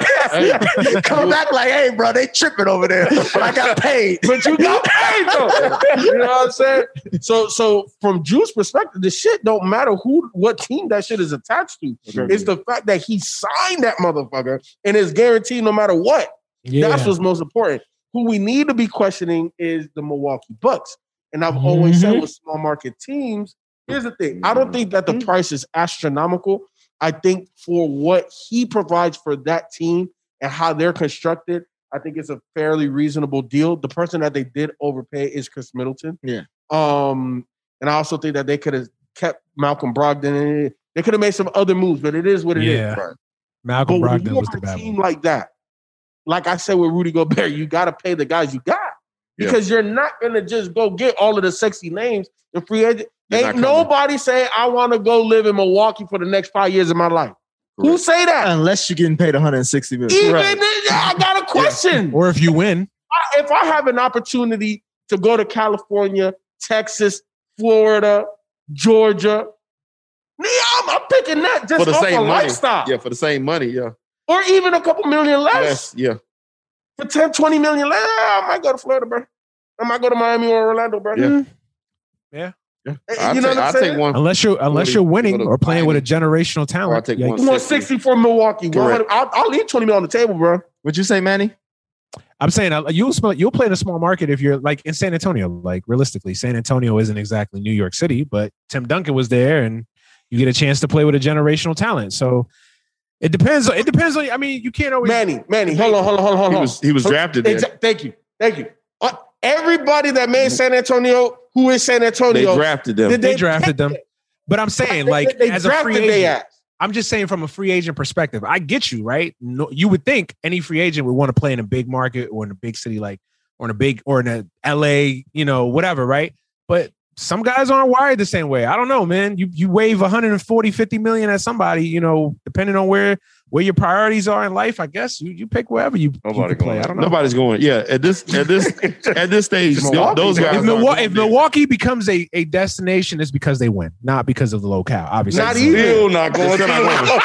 Come back like, hey, bro, they tripping over there, but I got paid. but you got paid though. You know what I'm saying? So, so from Juice's perspective, the shit don't matter who, what team that shit is attached to. It's the fact that he signed that motherfucker and is guaranteed no matter what. Yeah. That's what's most important. Who we need to be questioning is the Milwaukee Bucks. And I've always Mhm. said with small market teams, here's the thing. I don't think that the price is astronomical. I think for what he provides for that team and how they're constructed, I think it's a fairly reasonable deal. The person that they did overpay is Chris Middleton. Yeah. Um, and I also think that they could have kept Malcolm Brogdon. They could have made some other moves, but it is what it is. Yeah. Right? Malcolm But when Brogdon you was are the a bad team one. like that, like I said with Rudy Gobert, you got to pay the guys you got because you're not going to just go get all of the sexy names in free agent. They're Ain't not coming. nobody saying I want to go live in Milwaukee for the next five years of my life. Who say that? Unless you're getting paid one hundred sixty million. Even Right. then, I got a question. Or if you win, I- If I have an opportunity to go to California, Texas, Florida, Georgia, yeah, I'm, I'm picking that just For the off same a money. lifestyle. Yeah, for the same money. Yeah. Or even a couple million less. Yes. Yeah. For ten, twenty million less, I might go to Florida, bro. I might go to Miami or Orlando, bro. Yeah. yeah. Yeah. Eh, I'll you know take, what I'm I'll saying? take one. Unless you're unless forty, you're go winning to or playing with a Miami. generational talent. Or I'll take yeah, one. You want sixty for Milwaukee. Correct. I'll, I'll leave twenty million on the table, bro. What'd you say, Manny? I'm saying uh, you'll spell- you'll play in a small market if you're like in San Antonio. Like realistically, San Antonio isn't exactly New York City, but Tim Duncan was there, and you get a chance to play with a generational talent. So it depends. It depends on. I mean, you can't always. Manny, Manny, hold on, hold on, hold on, hold He on. was he was drafted there. Exa- Thank you. Thank you. Uh, everybody that made San Antonio, who is San They Antonio, drafted them. did They they drafted them, but I'm saying like they as a drafted free they agent. ass. I'm just saying from a free agent perspective, I get you, right? No, you would think any free agent would want to play in a big market or in a big city, like, or in a big, or in a L A, you know, whatever, right? But some guys aren't wired the same way. I don't know, man. You you wave one forty, fifty million at somebody, you know, depending on where where your priorities are in life, I guess you you pick wherever you, you Nobody can play. going. I don't know. Nobody's going. Yeah. At this at this at this stage, Milwaukee, those bro. guys. If aren't Milwaukee, going if there. Milwaukee becomes a, a destination, it's because they win, not because of the locale. Obviously, Not So- even. Still not going. Still not going.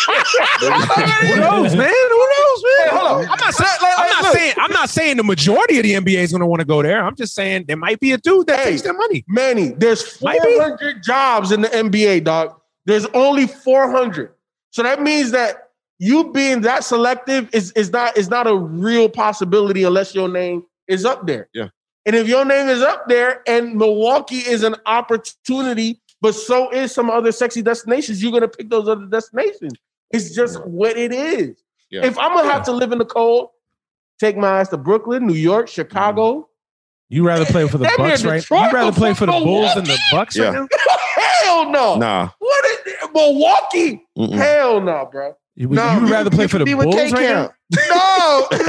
Who knows, man? Who knows, man? hold on. I'm not saying. I'm not Look. saying. I'm not saying the majority of the N B A is going to want to go there. I'm just saying there might be a dude that Hey. takes their money. Manny, there's four Might be. hundred jobs in the N B A, dog. There's only four hundred. So that means that you being that selective is, is not is not a real possibility unless your name is up there. Yeah. And if your name is up there and Milwaukee is an opportunity, but so is some other sexy destinations, you're gonna pick those other destinations. It's just what it is. Yeah. If I'm gonna have to live in the cold, take my ass to Brooklyn, New York, Chicago. You rather play for the Damn near Bucks, right? Detroit You rather play for the before Bulls than the Bucks Yeah. right now? Hell no. Nah. What is Milwaukee? Mm-mm. Hell no, bro. You, No, you would rather play for the Be with Bulls right K-Camp. now? No.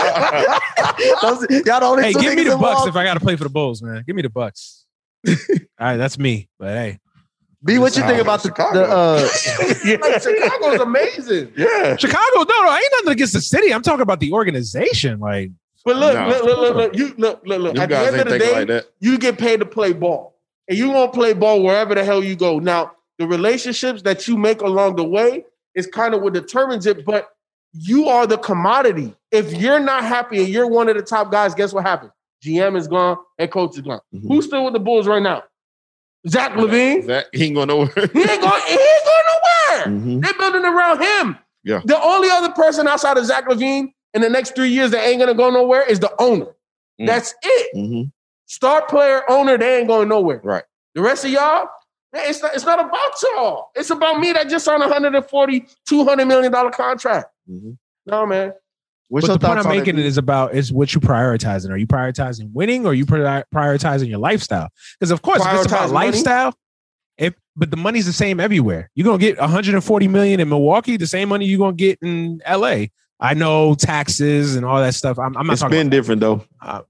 Those- y'all the only Hey, two give me niggas the in Bucks Milwaukee. if I got to play for the Bulls, man. Give me the Bucks. All right, that's me. But hey, B, what you think Chicago. about the, Chicago. the uh Like, Chicago's amazing. Yeah. Chicago, no, no, ain't nothing against the city. I'm talking about the organization. Like, But look, No. look, look, look, look, you look, look, look. Them At the guys end of ain't the thinking day, like that. you get paid to play ball. And you won't play ball wherever the hell you go. Now, the relationships that you make along the way is kind of what determines it, but you are the commodity. If you're not happy and you're one of the top guys, guess what happens? G M is gone, head coach is gone. Mhm. Who's still with the Bulls right now? Zach Levine? That he ain't going nowhere. He ain't going, he ain't going nowhere. Mhm. They're building around him. Yeah. The only other person outside of Zach Levine in the next three years that ain't gonna go nowhere is the owner. Mm. That's it. Mhm. Star player, owner, they ain't going nowhere. Right. The rest of y'all, man, it's not, it's not about y'all. It's about me that just signed a one hundred forty, two hundred million dollars contract. Mhm. No, man. what's but your the point thoughts I'm on making it? it is about is what you prioritizing. Are you prioritizing winning or are you pri- prioritizing your lifestyle? Because of course, if it's about Prioritize money. lifestyle, if but the money's the same everywhere. You're gonna get one hundred forty million in Milwaukee, the same money you're gonna get in L A. I know taxes and all that stuff. I'm, I'm not It's talking been different though. about,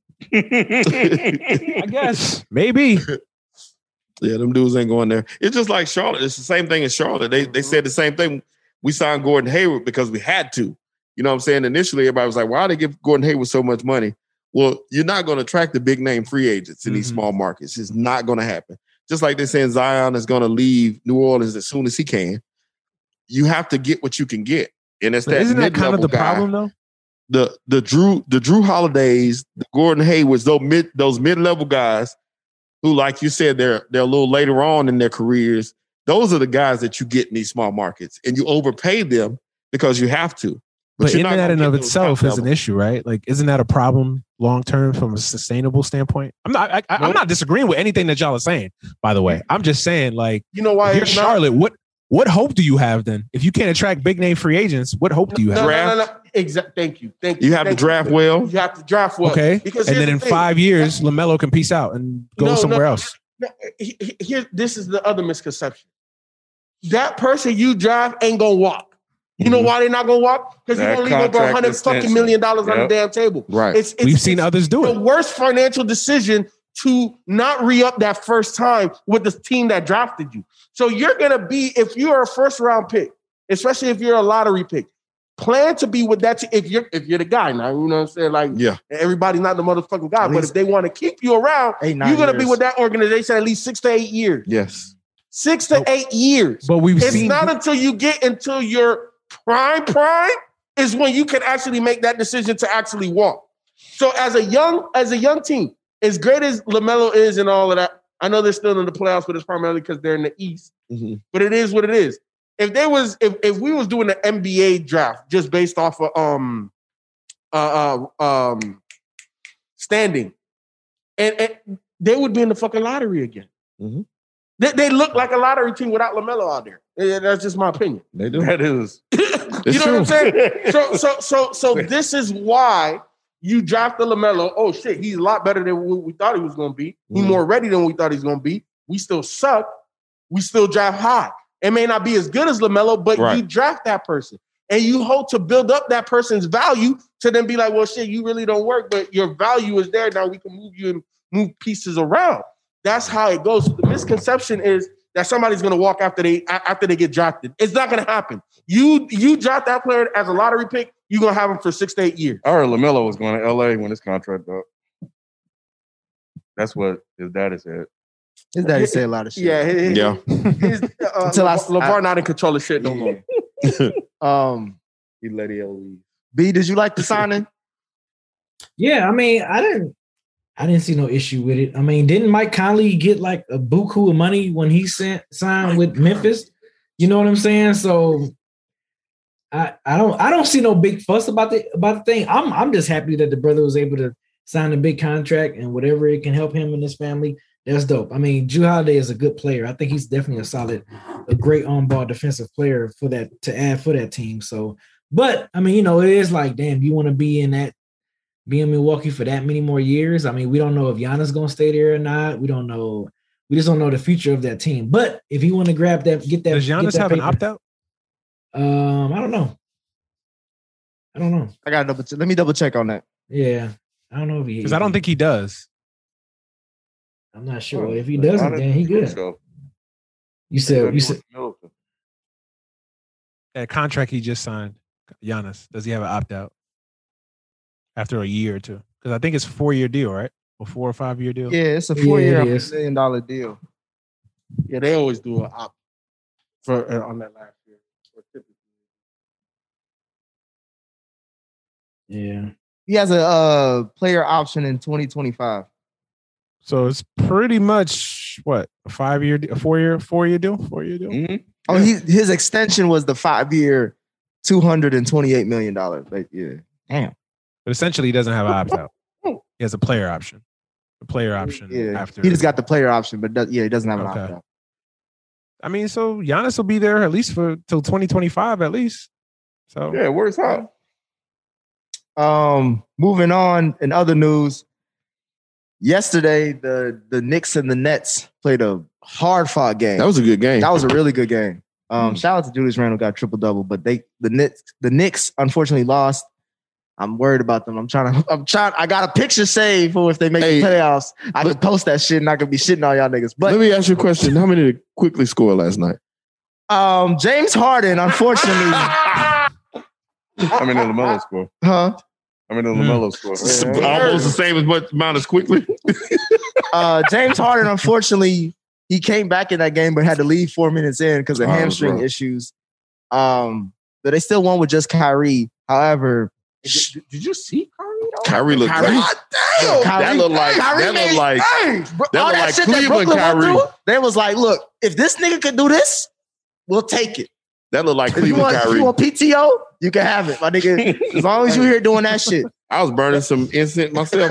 I guess maybe. Yeah, them dudes ain't going there. It's just like Charlotte. It's the same thing in Charlotte. They they said the same thing. We signed Gordon Hayward because we had to. You know what I'm saying? Initially, everybody was like, why they give Gordon Hayward so much money? Well, you're not going to attract the big name free agents in Mm-hmm. these small markets. It's not going to happen. Just like they're saying Zion is going to leave New Orleans as soon as he can. You have to get what you can get. And it's But that isn't that kind of mid-level the guy. problem though? The the Drew the Drew Holidays, the Gordon Haywards, those mid those mid-level guys who, like you said, they're they're a little later on in their careers. Those are the guys that you get in these small markets, and you overpay them because you have to. But, you're in not that gonna and get of those itself top is an level. issue, right? Like, isn't that a problem long term from a sustainable standpoint? I'm not. I, I, I'm not disagreeing with anything that y'all are saying. By the way, I'm just saying, like, You know why if you're it's not- Charlotte, what what hope do you have then? If you can't attract big name free agents, what hope do you have? No, no, no, no. Exactly. Thank you. Thank you. You have to Thank draft you. well. You have to draft well. Okay, Because and here's then in the thing. five years, LaMelo can peace out and go No, no, somewhere else. No, he- he- here, this is the other misconception. That person you draft ain't gonna walk. You know why they're not gonna walk? Because you're That gonna leave over a contract hundred extension. fucking million dollars on the Yep. damn table. Right. It's, it's We've seen it's others do the it. worst financial decision to not re-up that first time with the team that drafted you. So you're gonna be, if you're a first round pick, especially if you're a lottery pick, plan to be with that. T- if you're if you're the guy now, you know what I'm saying? Like, Yeah. everybody's not the motherfucking guy, At but least if they want to keep you around, eight, you're nine gonna be years. with that organization at least six to eight years. Yes. Six to But- eight years. But we've It's seen not until you get into your prime prime is when you can actually make that decision to actually walk. So as a young as a young team, as great as LaMelo is and all of that, I know they're still in the playoffs, but it's primarily because they're in the East. Mhm. But it is what it is. If there was, if, if we was doing the N B A draft just based off of um uh, uh um standing, and, and they would be in the fucking lottery again. Mhm. They, they look like a lottery team without LaMelo out there. Yeah, that's just my opinion. They do. That is. You know what I'm saying? So, so, so, so this is why you draft the LaMelo. Oh shit, he's a lot better than what we thought he was going to be. He's Mhm. more ready than we thought he's going to be. We still suck. We still draft high. It may not be as good as LaMelo, but Right. you draft that person and you hope to build up that person's value to then be like, well, shit, you really don't work, but your value is there. Now we can move you and move pieces around. That's how it goes. The misconception is that somebody's going to walk after they after they get drafted. It's not going to happen. You you draft that player as a lottery pick, you're going to have him for six to eight years. I heard LaMelo was going to L A when his contract up. That's what his daddy said. His daddy say a lot of shit. Yeah, his, Yeah. his, uh, Until I- LeVar, LeVar not in control of shit no more. Um, He let it leave. B, did you like the signing? Yeah, I mean, I didn't, I didn't see no issue with it. I mean, didn't Mike Conley get like a buku of money when he sent signed with Memphis? You know what I'm saying? So, I, I don't, I don't see no big fuss about the about the thing. I'm, I'm just happy that the brother was able to sign a big contract and whatever it can help him and his family. That's dope. I mean, Jrue Holiday is a good player. I think he's definitely a solid, a great on-ball defensive player for that to add for that team. So, but I mean, you know, it is like, damn, you want to be in that, be in Milwaukee for that many more years. I mean, we don't know if Giannis gonna stay there or not. We don't know. We just don't know the future of that team. But if you want to grab that, get that. Does get Giannis that have an paper- opt out? Um, I don't know. I don't know. I got double. Ch- let me double check on that. Yeah, I don't know if he. Because I don't think he does. I'm not sure. Oh, If he I doesn't, didn't then he think good. so. You said you said Middleton. That contract he just signed, Giannis, does he have an opt out after a year or two? Because I think it's a four year deal, right? A four or five year deal. Yeah, it's a Yeah, four-year, it is. million dollar deal. Yeah, they always do an op for uh, on that last year. Or typically. yeah. He has a uh, player option in twenty twenty-five. So it's pretty much what a five year, a four year, four year deal, four year deal. Mhm. Oh, he his extension was the five-year, two hundred and twenty-eight million dollars. Like, yeah, damn. But essentially, he doesn't have an opt out. He has a player option. A player option Yeah, after. he just got the player option, but does, yeah, he doesn't have an Okay. opt out. I mean, so Giannis will be there at least for till twenty twenty five at least. So Yeah, where's Hot? Um, moving on in other news, yesterday the the Knicks and the Nets played a hard fought game. That was a good game. That was a really good game. Um, shout out to Julius Randle, got triple double, but they the Knicks the Knicks unfortunately lost. I'm worried about them. I'm trying to. I'm trying. I got a picture saved for if they make Hey, the playoffs. I can post that shit and I can be shitting on y'all niggas. But Let me ask you a question. How many did quickly score last night? um, James Harden, unfortunately, I mean, the LaMelo score. huh? I mean, the LaMelo score. It's almost the same as much amount as quickly. uh, James Harden, unfortunately, he came back in that game, but had to leave four minutes in because of Oh, hamstring bro. issues. Um, but they still won with just Kyrie. However, Did, did you see Kyrie? Though? Kyrie looked Kyrie- God damn. Kyrie- that looked like Kyrie that made- looked like Hey, bro, that all looked that like shit that Cleveland Brooklyn went Kyrie. through, they was like, look, if this nigga could do this, we'll take it. that looked like If you, Cleveland want, if Kyrie. you want P T O, you can have it, my nigga. As long as you here doing that shit. I was burning some incense myself.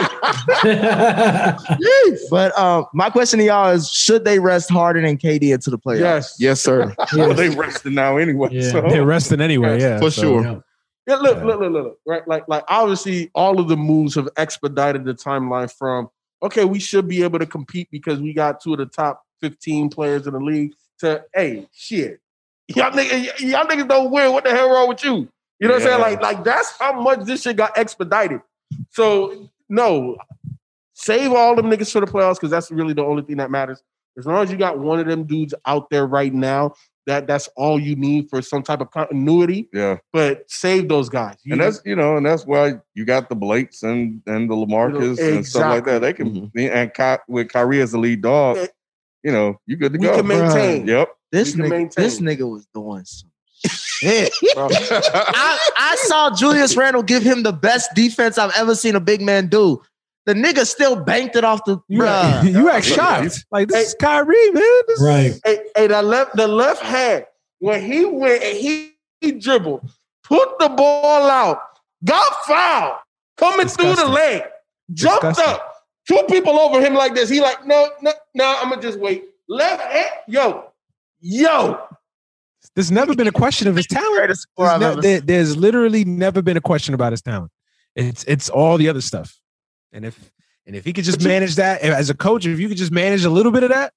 But um, my question to y'all is: should they rest Harden and K D into the playoffs? Yes. Yes, sir. Well, they rested now anyway. Yeah. So. They're resting anyway. Yeah, For so- sure. Yeah. Yeah, look, look, look, look, look. Right, like, like obviously, all of the moves have expedited the timeline from okay, we should be able to compete because we got two of the top fifteen players in the league. To hey, shit, y'all niggas, y'all niggas don't win. What the hell wrong with you? You know what I'm saying? Yeah. Like, like that's how much this shit got expedited. So no, save all them niggas for the playoffs because that's really the only thing that matters. As long as you got one of them dudes out there right now, that that's all you need for some type of continuity. Yeah. But save those guys. You And that's you know, and that's why you got the Blakes and and the Lamarcus and stuff like that. They can and Ky, with Kyrie as the lead dog, It- you know, you good to we go. can maintain. Yep. This We can nigga, maintain. this nigga was doing some shit. I, I saw Julius Randle give him the best defense I've ever seen a big man do. The nigga still banked it off the You, bruh. you act shocked. Like this is Kyrie, man. This Right. Hey, hey, the left, the left hand when he went and he, he dribbled, put the ball out, got fouled, coming through the Disgusting. lane, jumped Disgusting. up, two people over him like this. He like, no, no, no, I'm gonna just wait. Left hand, yo, yo. There's never been a question of his talent. Greatest score There's, I've ne- ever there- there's literally never been a question about his talent. It's it's all the other stuff. And if and if he could just But you- manage that as a coach, if you could just manage a little bit of that,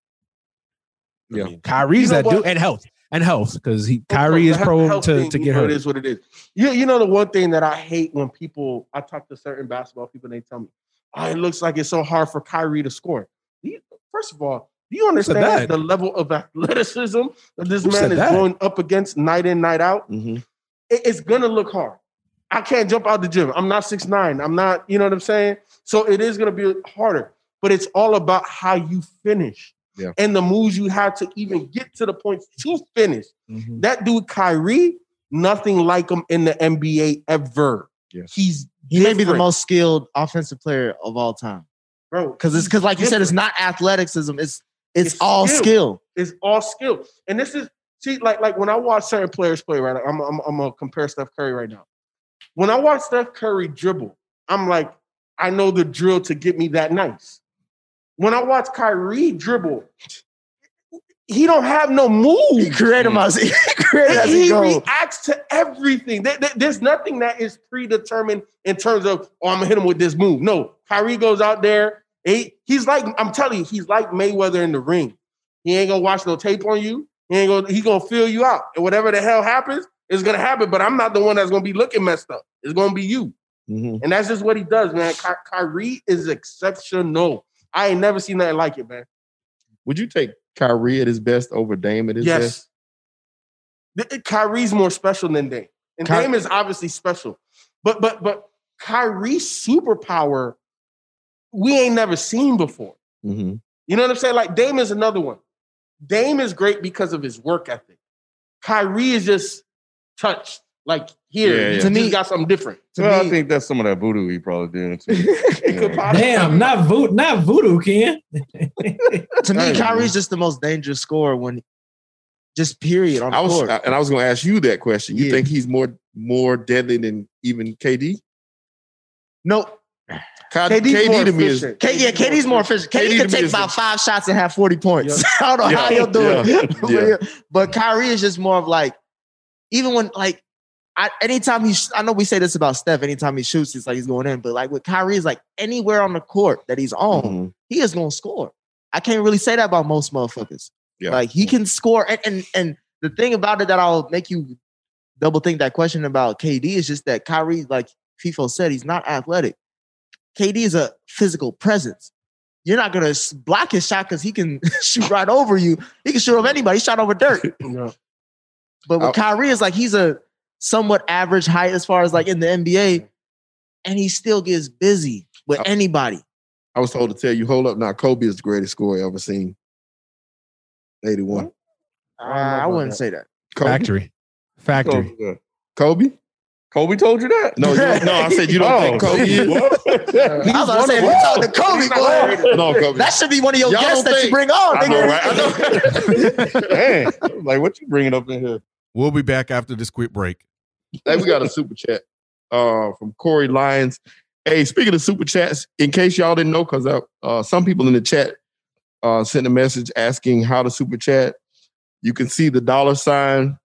I Yeah. mean, Kyrie's You know that dude, what? and health and health because he Kyrie is The prone health to thing, to you get know, hurt. It is what it is. You, you know the one thing that I hate when people I talk to certain basketball people and they tell me, "Oh, it looks like it's so hard for Kyrie to score." You- First of all, do you said understand that? the level of athleticism that this Who man said is that? going up against night in, night out? Mhm. It- it's gonna look hard. I can't jump out the gym. I'm not six nine. I'm not, you know what I'm saying? So it is gonna be harder. But it's all about how you finish Yeah. and the moves you have to even get to the point to finish. Mhm. That dude Kyrie, nothing like him in the N B A ever. Yes. He's He may be the different, most skilled offensive player of all time. bro. Because it's because, like you said, it's different. not athleticism. It's it's, It's all skill. skill. It's all skill. And this is see, like like when I watch certain players play, right? I'm I'm, I'm gonna compare Steph Curry right now. When I watch Steph Curry dribble, I'm like, I know the drill to get me that nice. When I watch Kyrie dribble, he don't have no move. He created my he created as he He go. reacts to everything. There- there- There's nothing that is predetermined in terms of, oh, I'm gonna hit him with this move. No, Kyrie goes out there. He, he's like, I'm telling you, he's like Mayweather in the ring. He ain't gonna watch no tape on you. He ain't gonna, he gonna feel you out. And whatever the hell happens, it's gonna happen. But I'm not the one that's gonna be looking messed up. It's gonna be you. Mhm. And that's just what he does, man. Ky- Kyrie is exceptional. I ain't never seen nothing like it, man. Would you take Kyrie at his best over Dame at his best? Yes. Th- Kyrie's more special than Dame. And Ky- Dame is obviously special. But but but Kyrie's superpower, we ain't never seen before. Mm-hmm. You know what I'm saying? Like Dame is another one. Dame is great because of his work ethic. Kyrie is just touched. Like here, Yeah, he yeah. just To me- got something different. To Well, me- I think that's some of that voodoo he probably did. Too. It could possibly Damn, not voodoo, not voodoo, Ken. To me, Hey, Kyrie's just the most dangerous scorer when just period on the I was, court. and I was going to ask you that question. You Yeah. think he's more more deadly than even K D? no, K- K D's K D more to me is efficient. K, yeah, K D's more efficient. K D K D can to me take is about the- five shots and have forty points. Yeah. I don't know how Yeah. he'll do it. Yeah. But, but Kyrie is just more of like, even when like, I, anytime he, sh- I know we say this about Steph, anytime he shoots, it's like he's going in. But like with Kyrie, is like anywhere on the court that he's on, Mhm. he is going to score. I can't really say that about most motherfuckers. Yeah. Like he can score. And, and, and the thing about it that I'll make you double think that question about K D is just that Kyrie, like FIFO said, he's not athletic. K D is a physical presence. You're not going to block his shot because he can shoot right over you. He can shoot over anybody. He shot over dirt. Yeah. But with Oh. Kyrie, it's like he's a somewhat average height as far as like in the N B A. and he still gets busy with I, anybody. I was told to tell you, hold up now, Kobe is the greatest scorer I ever seen. eighty-one. Uh, I wouldn't that. say that. Kobe? Factory. Factory. Kobe? Kobe told you that? No, you don't, no. I said you don't oh, think Kobe is. What? I was about to say, if you talk to Kobe, boy, no, Kobe. That should be one of your Y'all guests that think, you bring on. I know, right? I know. Man, like what you bringing up in here? We'll be back after this quick break. Hey, we got a super chat uh, from Corey Lyons. Hey, speaking of super chats, in case y'all didn't know, because uh, some people in the chat uh, sent a message asking how to super chat. You can see the dollar sign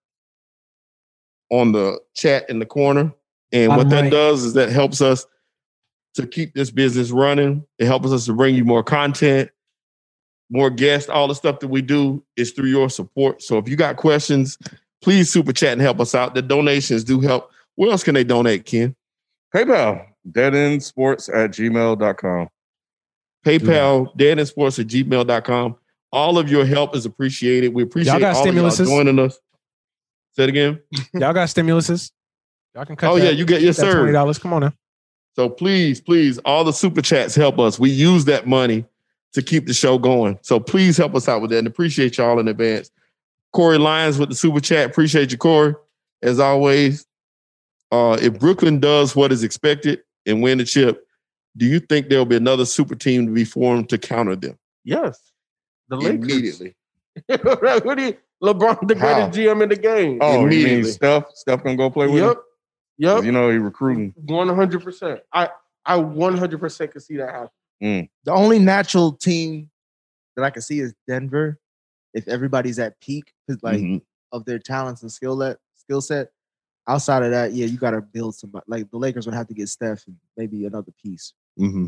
on the chat in the corner. And what that does is that helps us to keep this business running. It helps us to bring you more content, more guests. All the stuff that we do is through your support. So if you got questions, please super chat and help us out. The donations do help. Where else can they donate, Ken? PayPal, deadendsports at gmail dot com. PayPal, deadendsports at gmail dot com. All of your help is appreciated. We appreciate y'all got all stimuluses? of y'all joining us. Say it again. Y'all got stimuluses? Y'all can cut Oh, that, yeah, you get your sir. twenty dollars. Come on now. So please, please, all the super chats help us. We use that money to keep the show going. So please help us out with that and appreciate y'all in advance. Corey Lyons with the super chat. Appreciate you, Corey. As always, uh, if Brooklyn does what is expected and win the chip, do you think there'll be another super team to be formed to counter them? Yes. The Lakers. Immediately. What do you, LeBron, the greatest How? G M in the game. Oh, you mean Immediately. Steph? Steph gonna go play with Yep. him? Yep. You know he recruiting. one hundred percent. I, I one hundred percent can see that happen. Mm. The only natural team that I can see is Denver. If everybody's at peak, like Mhm. of their talents and skill let skill set. Outside of that, yeah, you got to build somebody. Like the Lakers would have to get Steph and maybe another piece. Mm-hmm.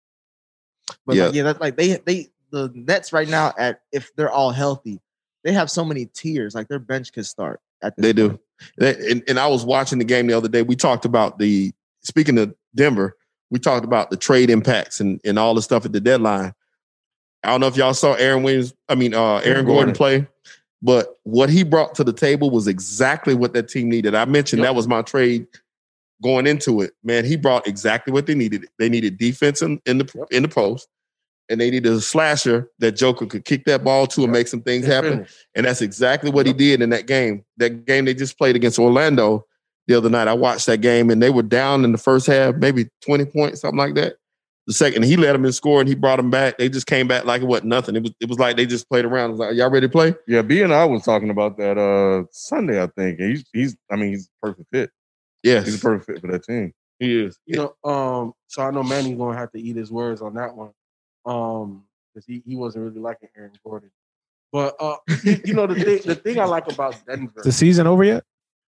But Yeah. like, yeah, that's like they they the Nets right now at if they're all healthy, they have so many tiers. Like their bench could start at this They do. point. They, and, and I was watching the game the other day. We talked about the, speaking of Denver, we talked about the trade impacts and, and all the stuff at the deadline. I don't know if y'all saw Aaron Williams, I mean, uh, Aaron Gordon play, but what he brought to the table was exactly what that team needed. I mentioned Yep. that was my trade going into it. Man, he brought exactly what they needed. They needed defense in, in the Yep. in the post, and they needed a slasher that Joker could kick that ball to and make some things And happen. finish. And that's exactly what he did in that game. That game they just played against Orlando the other night. I watched that game, and they were down in the first half, maybe twenty points, something like that. The second, he let them in score, and he brought them back. They just came back like it wasn't nothing. It was it was like they just played around. It was like, y'all ready to play? Yeah, B and I was talking about that uh Sunday, I think. And he's he's I mean, he's a perfect fit. Yes, He's a perfect fit for that team. he is. You know, um, so I know Manny's gonna have to eat his words on that one. Um, because he, he wasn't really liking Aaron Gordon. But uh you, you know the thing the thing I like about Denver Is the season over yet?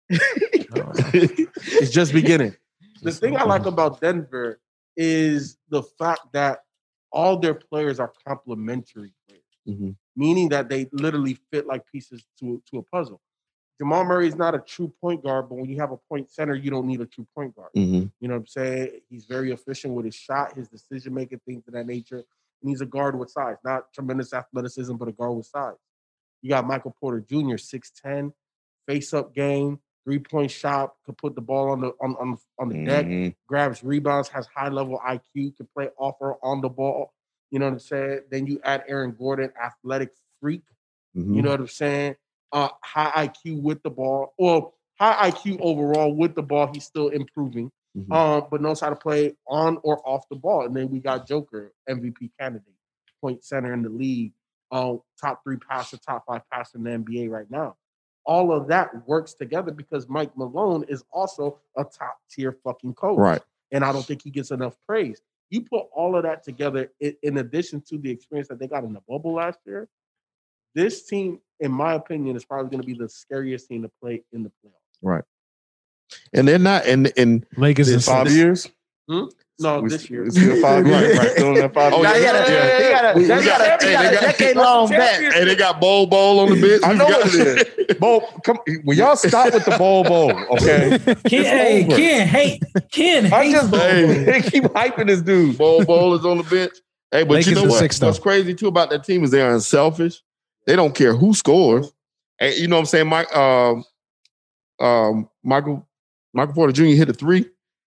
is just beginning. The thing I like about Denver is the fact that all their players are complementary players, Mhm. meaning that they literally fit like pieces to, to a puzzle. Jamal Murray is not a true point guard, but when you have a point center, you don't need a true point guard. Mhm. You know what I'm saying? He's very efficient with his shot, his decision-making, things of that nature. And he's a guard with size, not tremendous athleticism, but a guard with size. You got Michael Porter Junior, six ten, face-up game, three-point shot, could put the ball on the on, on, on the deck, Mhm. grabs rebounds, has high-level I Q, can play off or on the ball. You know what I'm saying? Then you add Aaron Gordon, athletic freak. Mhm. You know what I'm saying? Uh, high I Q with the ball. Well, high I Q overall with the ball. He's still improving, Mhm. um, but knows how to play on or off the ball. And then we got Joker, M V P candidate, point center in the league, uh, top three passer, top five passer in the N B A right now. All of that works together because Mike Malone is also a top tier fucking coach. Right. And I don't think he gets enough praise. You put all of that together in, in addition to the experience that they got in the bubble last year. This team, in my opinion, is probably going to be the scariest team to play in the playoffs. Right. And they're not, and and Lakers This- is Five this- years? Hmm? No, We- this year. It's still five years. Right, still in that five Oh, years. Now, he got a, yeah, he got a, we- he got we got- a, he hey, got they a got- decade-long bet. hey, they got Bol Bol on the bench. I You know got- what it is. Bo, come, will y'all stop with the Bol Bol, okay? Ken, hey, over. Ken hate Ken I hates just Bol Bol. they keep hyping this dude. Bol Bol is on the bench. Hey, but Lakers you know is what? six, though. What's crazy too about that team is they're unselfish. They don't care who scores. Hey, you know what I'm saying? Mike, um, um, Michael, Michael Porter Junior hit a three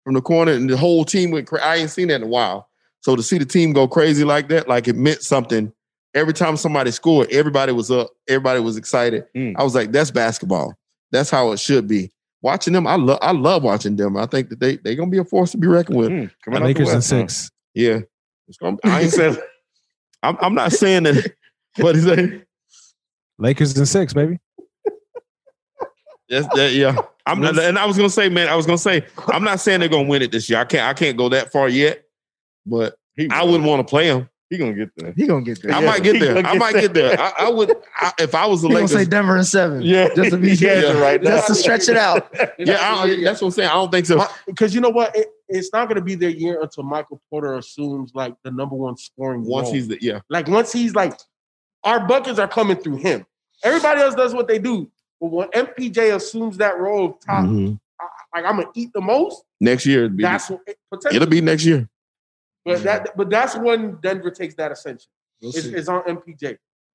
from the corner, and the whole team went crazy. I ain't seen that in a while. So to see the team go crazy like that, like it meant something. Every time somebody scored, everybody was up. Everybody was excited. Mm. I was like, that's basketball. That's how it should be. Watching them, I love I love watching them. I think that they they're gonna be a force to be reckoned with. Mm. Lakers in six. Huh? Yeah. It's gonna, I ain't saying I'm I'm not saying that. What is that? Lakers in six, baby. Yes, that, yeah. I'm not, and I was gonna say, man, I was gonna say, I'm not saying they're gonna win it this year. I can't I can't go that far yet, but he, I wouldn't want to play them. He gonna get there. He gonna get there. I yeah. might get there. I might get there. I, I would I, if I was the he Lakers. Gonna say Denver in seven. Yeah, just to be yeah, right. Just to stretch it out. Yeah, I don't, that's what I'm saying. I don't think so. Because you know what, it, it's not going to be their year until Michael Porter assumes like the number one scoring. Once role. he's the yeah, like once he's like, our buckets are coming through him. Everybody else does what they do, but when M P J assumes that role of top, mm-hmm. I, like I'm gonna eat the most next year. It'd be, that's what, it, it'll be next year. But that, but that's when Denver takes that ascension. We'll it's, it's on M P J.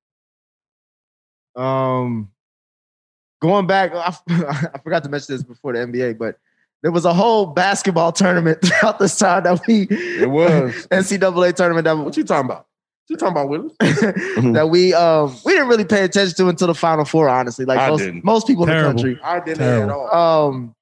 Um, going back, I, I forgot to mention this before the N B A, but there was a whole basketball tournament throughout this time that we. It was N C double A tournament that. What you talking about? What you talking about, Willis? that we um we didn't really pay attention to until the Final Four, honestly. Like I most didn't. most people Terrible. in the country. I didn't Terrible. at all. Um,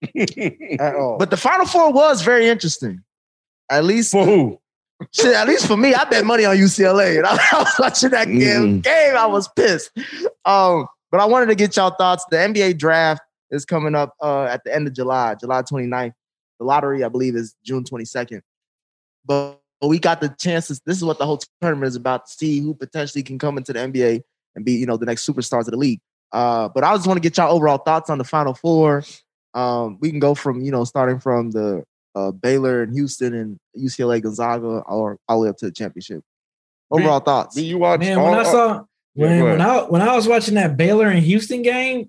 at all. but the Final Four was very interesting. At least for who? Shit, at least for me, I bet money on U C L A. And I, I was watching that game. Mm. Game, I was pissed. Um, but I wanted to get y'all thoughts. The N B A draft is coming up uh, at the end of July, July twenty-ninth. The lottery, I believe, is June twenty-second. But, but we got the chances. This is what the whole tournament is about, to see who potentially can come into the N B A and be, you know, the next superstars of the league. Uh, but I just want to get y'all overall thoughts on the Final Four. Um, we can go from, you know, starting from the Uh, Baylor and Houston and U C L A, Gonzaga, or all the way up to the championship. Overall B, thoughts? B, you watch Man, all, when I saw when yeah, when I when I was watching that Baylor and Houston game,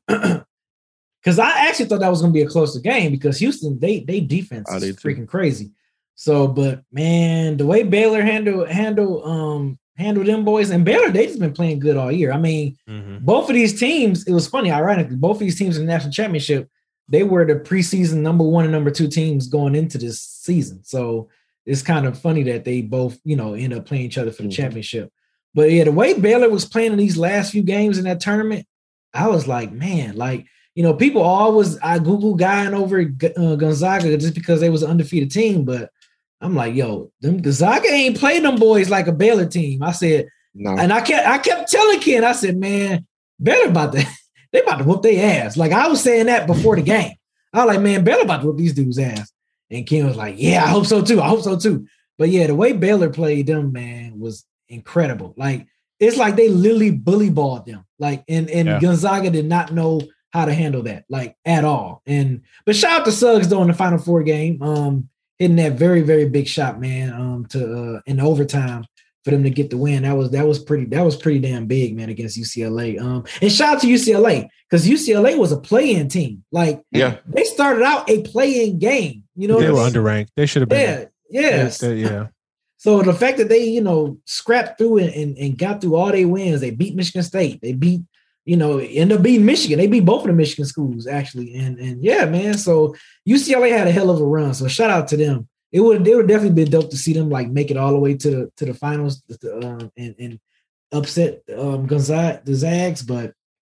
because I actually thought that was going to be a closer game because Houston they they defense oh, is they freaking crazy. So, but man, the way Baylor handle handle um handle them boys, and Baylor they just been playing good all year. I mean, Mm-hmm. both of these teams. It was funny, ironically, both of these teams in the national championship. They were the preseason number one and number two teams going into this season. So it's kind of funny that they both, you know, end up playing each other for the mm-hmm. championship. But yeah, the way Baylor was playing in these last few games in that tournament, I was like, man, like, you know, people always, I Google guying over uh, Gonzaga just because they was an undefeated team. But I'm like, yo, them Gonzaga ain't played them boys like a Baylor team. I said, no. And I kept, I kept telling Ken, I said, man, Baylor about to, they about to whoop their ass. Like I was saying that before the game. I was like, man, Baylor about to whoop these dudes' ass. And Ken was like, yeah, I hope so too. I hope so too. But yeah, the way Baylor played them, man, was incredible. Like it's like they literally bully balled them. Like and and yeah. Gonzaga did not know how to handle that, like at all. And but shout out to Suggs though in the Final Four game, um, hitting that very very big shot, man, um, to uh, in overtime. For them to get the win, that was that was pretty that was pretty damn big, man, against U C L A. Um, and shout out to U C L A because U C L A was a play-in team. Like, yeah, they started out a play-in game. You know, they were underranked. They should have been. Yeah, yes, they, they, yeah. So the fact that they, you know, scrapped through and, and, and got through all their wins, they beat Michigan State. They beat, you know, end up beating Michigan. They beat both of the Michigan schools actually, and and yeah, man. So U C L A had a hell of a run. So shout out to them. It would it would definitely be dope to see them like make it all the way to the to the finals uh, and, and upset um, Gonzaga the Zags, but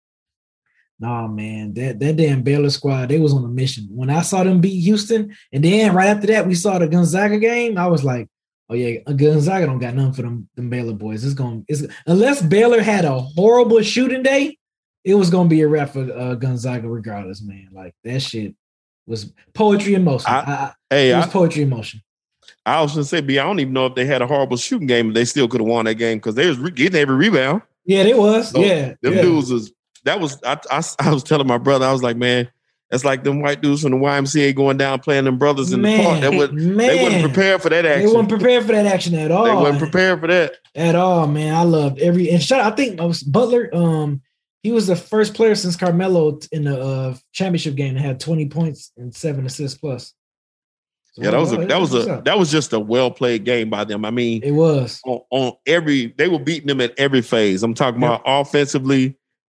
nah, man, that that damn Baylor squad they was on a mission. When I saw them beat Houston, and then right after that we saw the Gonzaga game, I was like, oh yeah, Gonzaga don't got nothing for them them Baylor boys. It's gonna it's unless Baylor had a horrible shooting day, it was gonna be a wrap for uh, Gonzaga regardless, man. Like that shit. Was poetry in motion. I, I, hey, it was I, poetry in motion. I was gonna say, B, I don't even know if they had a horrible shooting game, but they still could have won that game because they was re- getting every rebound. Yeah, it was. So yeah, them yeah. dudes was that was. I, I I was telling my brother, I was like, man, that's like them white dudes from the Y M C A going down playing them brothers in man, the park. They would they wasn't prepared for that action. They weren't prepared for that action at all. They wasn't prepared for that at all, man. I loved every and shut. I think I was Butler. Um. He was the first player since Carmelo in the uh, championship game that had twenty points and seven assists plus. So yeah, that was a, that was a that was just a well played game by them. I mean, it was on, on every they were beating them at every phase. I'm talking yep. about offensively,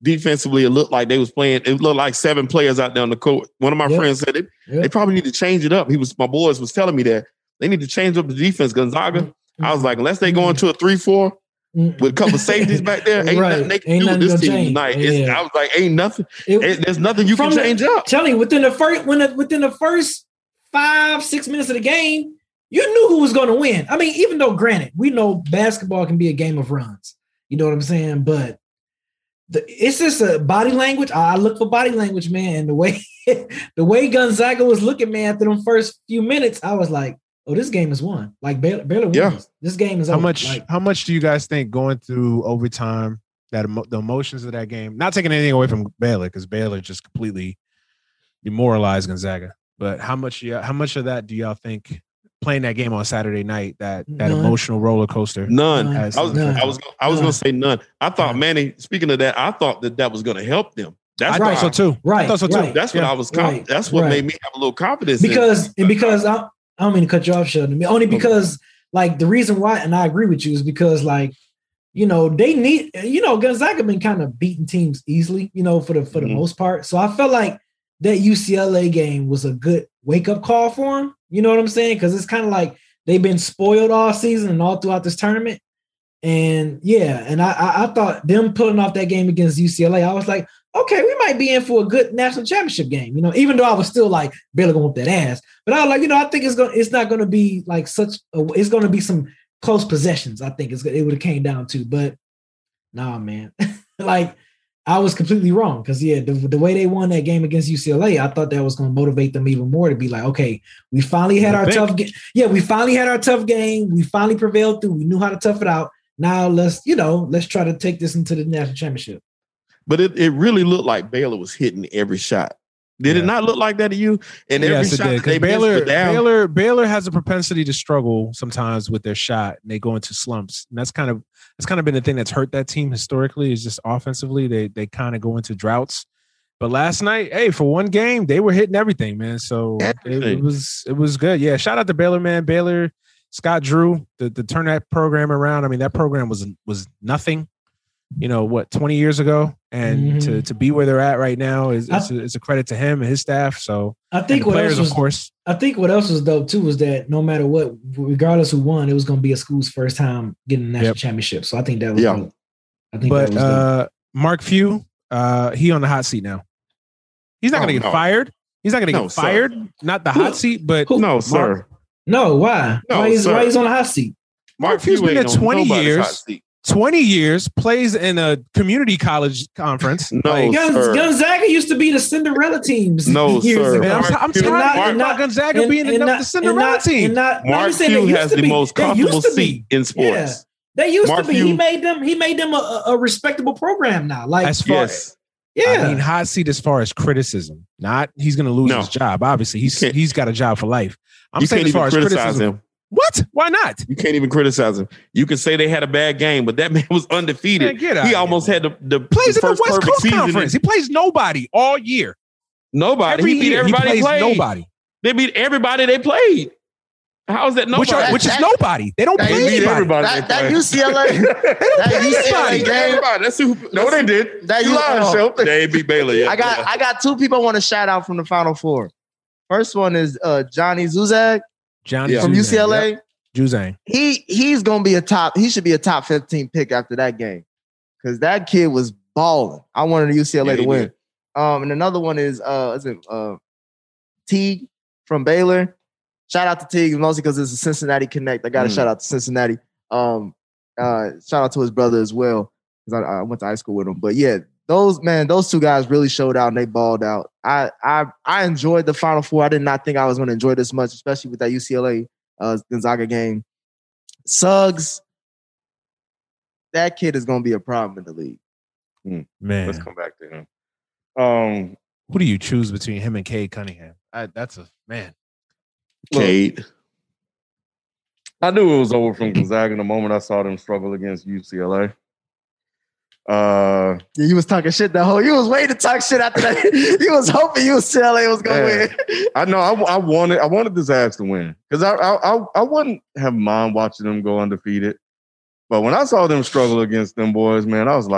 defensively, it looked like they was playing. It looked like seven players out there on the court. One of my Yep. friends said it, Yep. they probably need to change it up. He was my boys was telling me that they need to change up the defense. Gonzaga. Mm-hmm. I was like, unless they go into a three four with a couple of safeties back there, ain't Right. nothing they can Ain't do with nothing this gonna team change. tonight. It's, Yeah. I was like, ain't nothing. It- Ain't- there's nothing you can From the- change up. Telling you, within the first when the, within the first five six minutes of the game, you knew who was going to win. I mean, even though, granted, we know basketball can be a game of runs. You know what I'm saying? But the, it's just a body language. I look for body language, man. And the way the way Gonzaga was looking, man, after them first few minutes, I was like, "Oh, this game is won." Like Baylor, Baylor wins. Yeah. This game is How over. much? Like, How much do you guys think going through overtime? That emo- the emotions of that game, not taking anything away from Baylor, because Baylor just completely demoralized Gonzaga. But how much? Yeah, how much of that do y'all think playing that game on Saturday night, that that None. emotional roller coaster? None. None. has- I was, None. I was, I was None. gonna say none. I thought, None. Manny. Speaking of that, I thought that that was gonna help them. That's I why. thought so too. Right, I thought so too. right. That's what Yeah. I was. Conf- Right, That's what right. made me have a little confidence in- because and because I, I don't mean to cut you off, Sheldon. Only because like the reason why, and I agree with you, is because like you know they need you know Gonzaga been kind of beating teams easily, you know, for the for the Mhm. most part. So I felt like that U C L A game was a good wake up call for them. You know what I'm saying? Because it's kind of like they've been spoiled all season and all throughout this tournament. And yeah, and I, I I thought them pulling off that game against U C L A, I was like, okay, we might be in for a good national championship game. You know, even though I was still like Baylor gonna whoop that ass, but I was like, you know, I think it's gonna it's not gonna be like such. A, it's gonna be some close possessions. I think it's it would have came down to, but nah, man, like I was completely wrong because yeah, the, the way they won that game against U C L A, I thought that was gonna motivate them even more to be like, okay, we finally had I our think. tough game. Yeah, we finally had our tough game. We finally prevailed through. We knew how to tough it out. Now let's, you know, let's try to take this into the national championship. But it, it really looked like Baylor was hitting every shot. Did Yeah. it not look like that to you? And every Yes, it shot did. that they 'Cause missed Baylor, were down. Baylor, Baylor has a propensity to struggle sometimes with their shot, and they go into slumps. And that's kind of that's kind of been the thing that's hurt that team historically. Is just offensively, they they kind of go into droughts. But last night, hey, for one game, they were hitting everything, man. So it, it Everything. was it was good. Yeah, shout out to Baylor, man. Baylor, Scott Drew, to, to turn that program around. I mean, that program was was nothing. You know what, twenty years ago, and Mhm. to to be where they're at right now is I- it's a, it's a credit to him and his staff. So I and think the what players, else was, of course. I think what else was dope too was that no matter what, regardless who won, it was going to be a school's first time getting a national Yep. championship. So I think that was Yeah. dope. I think But that was dope. uh, Mark Few, uh, he on the hot seat now. He's not Oh, going to get no. fired. He's not going to No, get sir. fired. Not the hot seat, but Who- No, sir. No, why? No, why, he's, sir. why he's on the hot seat? Mark Few's Few been ain't there on twenty nobody's years. hot seat. twenty years, plays in a community college conference. No, Like, Gonz- sir. Gonzaga used to be the Cinderella teams. No, years sir. ago. man, I'm, Mark I'm Few- tired not- of and about not- Gonzaga And- being and the, not- the Cinderella and not- team. and not- not Mark even saying they Few used has to the be. most They used comfortable to seat be. in sports. Yeah. They used Mark to be. He Few- made them. He made them a, a a respectable program now. Like As far Yes. yeah, I mean, hot seat as far as criticism, not he's going to lose No. his job. Obviously, he's You can't- he's got a job for life. I'm You saying can't as far even as criticize criticism. him. What? Why not? You can't even criticize him. You can say they had a bad game, but that man was undefeated. Man, get out he of almost here, had the, the, Plays the in the first West perfect Coast season. Conference. He plays nobody all year. Nobody. Every he beat year, everybody he plays played. nobody. They beat everybody they played. How is that nobody? Which, are, which is That- nobody. They don't that- play they beat anybody. everybody. That, they that played. U C L A, They don't that play U C L A anybody. game. Everybody. That's who. No, they did. That You you- lied, oh. Shel. They beat Baylor. Yeah. I got I got two people I want to shout out from the Final Four. First one is uh, Johnny Zuzak Johnny Yeah. from Juzang. U C L A. Yep. Juzang. He he's gonna be a top. He should be a top fifteen pick after that game because that kid was balling. I wanted U C L A Yeah, to he win. did. Um, and another one is uh, is it uh, Teague from Baylor. Shout out to Teague mostly because it's a Cincinnati connect. I got to Mm. shout out to Cincinnati. Um, uh, shout out to his brother as well because I, I went to high school with him. But yeah, those man, those two guys really showed out and they balled out. I I I enjoyed the Final Four. I did not think I was going to enjoy this much, especially with that U C L A uh, Gonzaga game. Suggs, that kid is going to be a problem in the league. Man, Let's come back to him. Um, who do you choose between him and Cade Cunningham? I, that's a man. Cade. I knew it was over from Gonzaga the moment I saw them struggle against U C L A. Uh, Yeah, you was talking shit that whole. You was waiting to talk shit after that. You was hoping U C L A was going to Yeah. win. I know I, I wanted I wanted the Zags to win because I, I I I wouldn't have mind watching them go undefeated, but when I saw them struggle against them boys, man, I was like,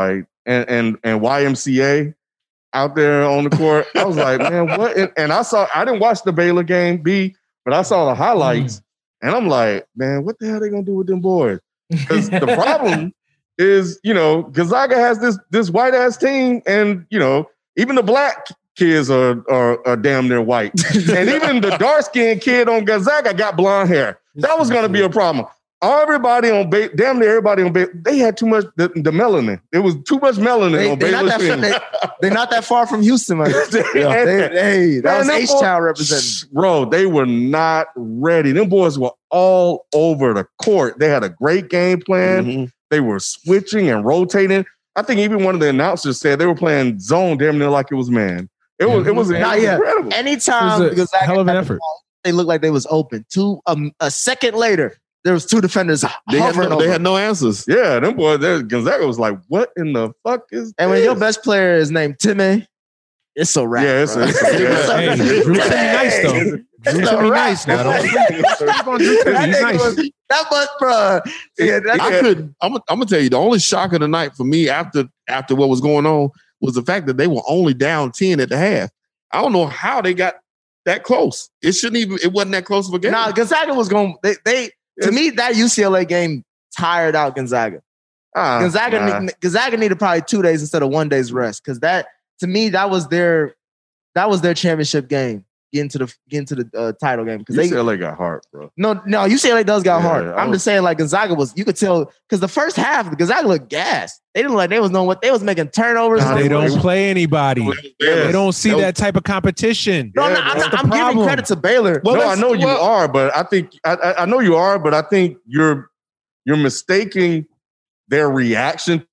and and and Y M C A out there on the court. I was like, man, what? And, and I saw, I didn't watch the Baylor game, B, but I saw the highlights, mm. and I'm like, man, what the hell are they gonna do with them boys? Because the problem is, you know, Gonzaga has this this white ass team, and you know, even the black kids are are, are damn near white, and even the dark skinned kid on Gonzaga got blonde hair. That was gonna be a problem. Everybody on Bay, damn near everybody on Bay, they had too much the, the melanin. It was too much melanin they, on Baylor's team. They, they're not that far from Houston, man. yeah, they, hey, that man, was H-Town representing. Bro, they were not ready. Them boys were all over the court. They had a great game plan. Mm-hmm. They were switching and rotating. I think even one of the announcers said they were playing zone damn near like it was man. It was, it was, it was incredible. Anytime it was a hell of an effort. Ball, they looked like they was open. Two um, a second later. There was two defenders. They had, no, they had no answers. Yeah, them boys. Gonzaga was like, "What in the fuck is?" And this? when your best player is named Timmy, it's a wrap. Yeah, it's, a, it's, a, yeah. Hey, Drew's gonna be nice though. Drew's gonna be nice now. That, that much, bro. Yeah, that, I could. I'm, I'm gonna tell you, the only shock of the night for me after after what was going on was the fact that they were only down ten at the half. I don't know how they got that close. It shouldn't even. It wasn't that close of a game. Nah, Gonzaga was going. They. they To me, that U C L A game tired out Gonzaga. Uh, Gonzaga, nah. ne- Gonzaga needed probably two days instead of one day's rest because that, to me, that was their that was their championship game. Getting to the getting to the uh, title game because U C L A got heart, bro. No, no, U C L A does got yeah, heart. I'm was, just saying, like Gonzaga was, you could tell because the first half, Gonzaga looked gassed. They didn't like they was knowing what they was making turnovers. Nah, they don't play anybody. Yes. They don't see that, that type of competition. No, yeah, I'm, not, I'm giving credit to Baylor. Well, no, I know you well, are, but I think I, I know you are, but I think you're you're mistaking their reaction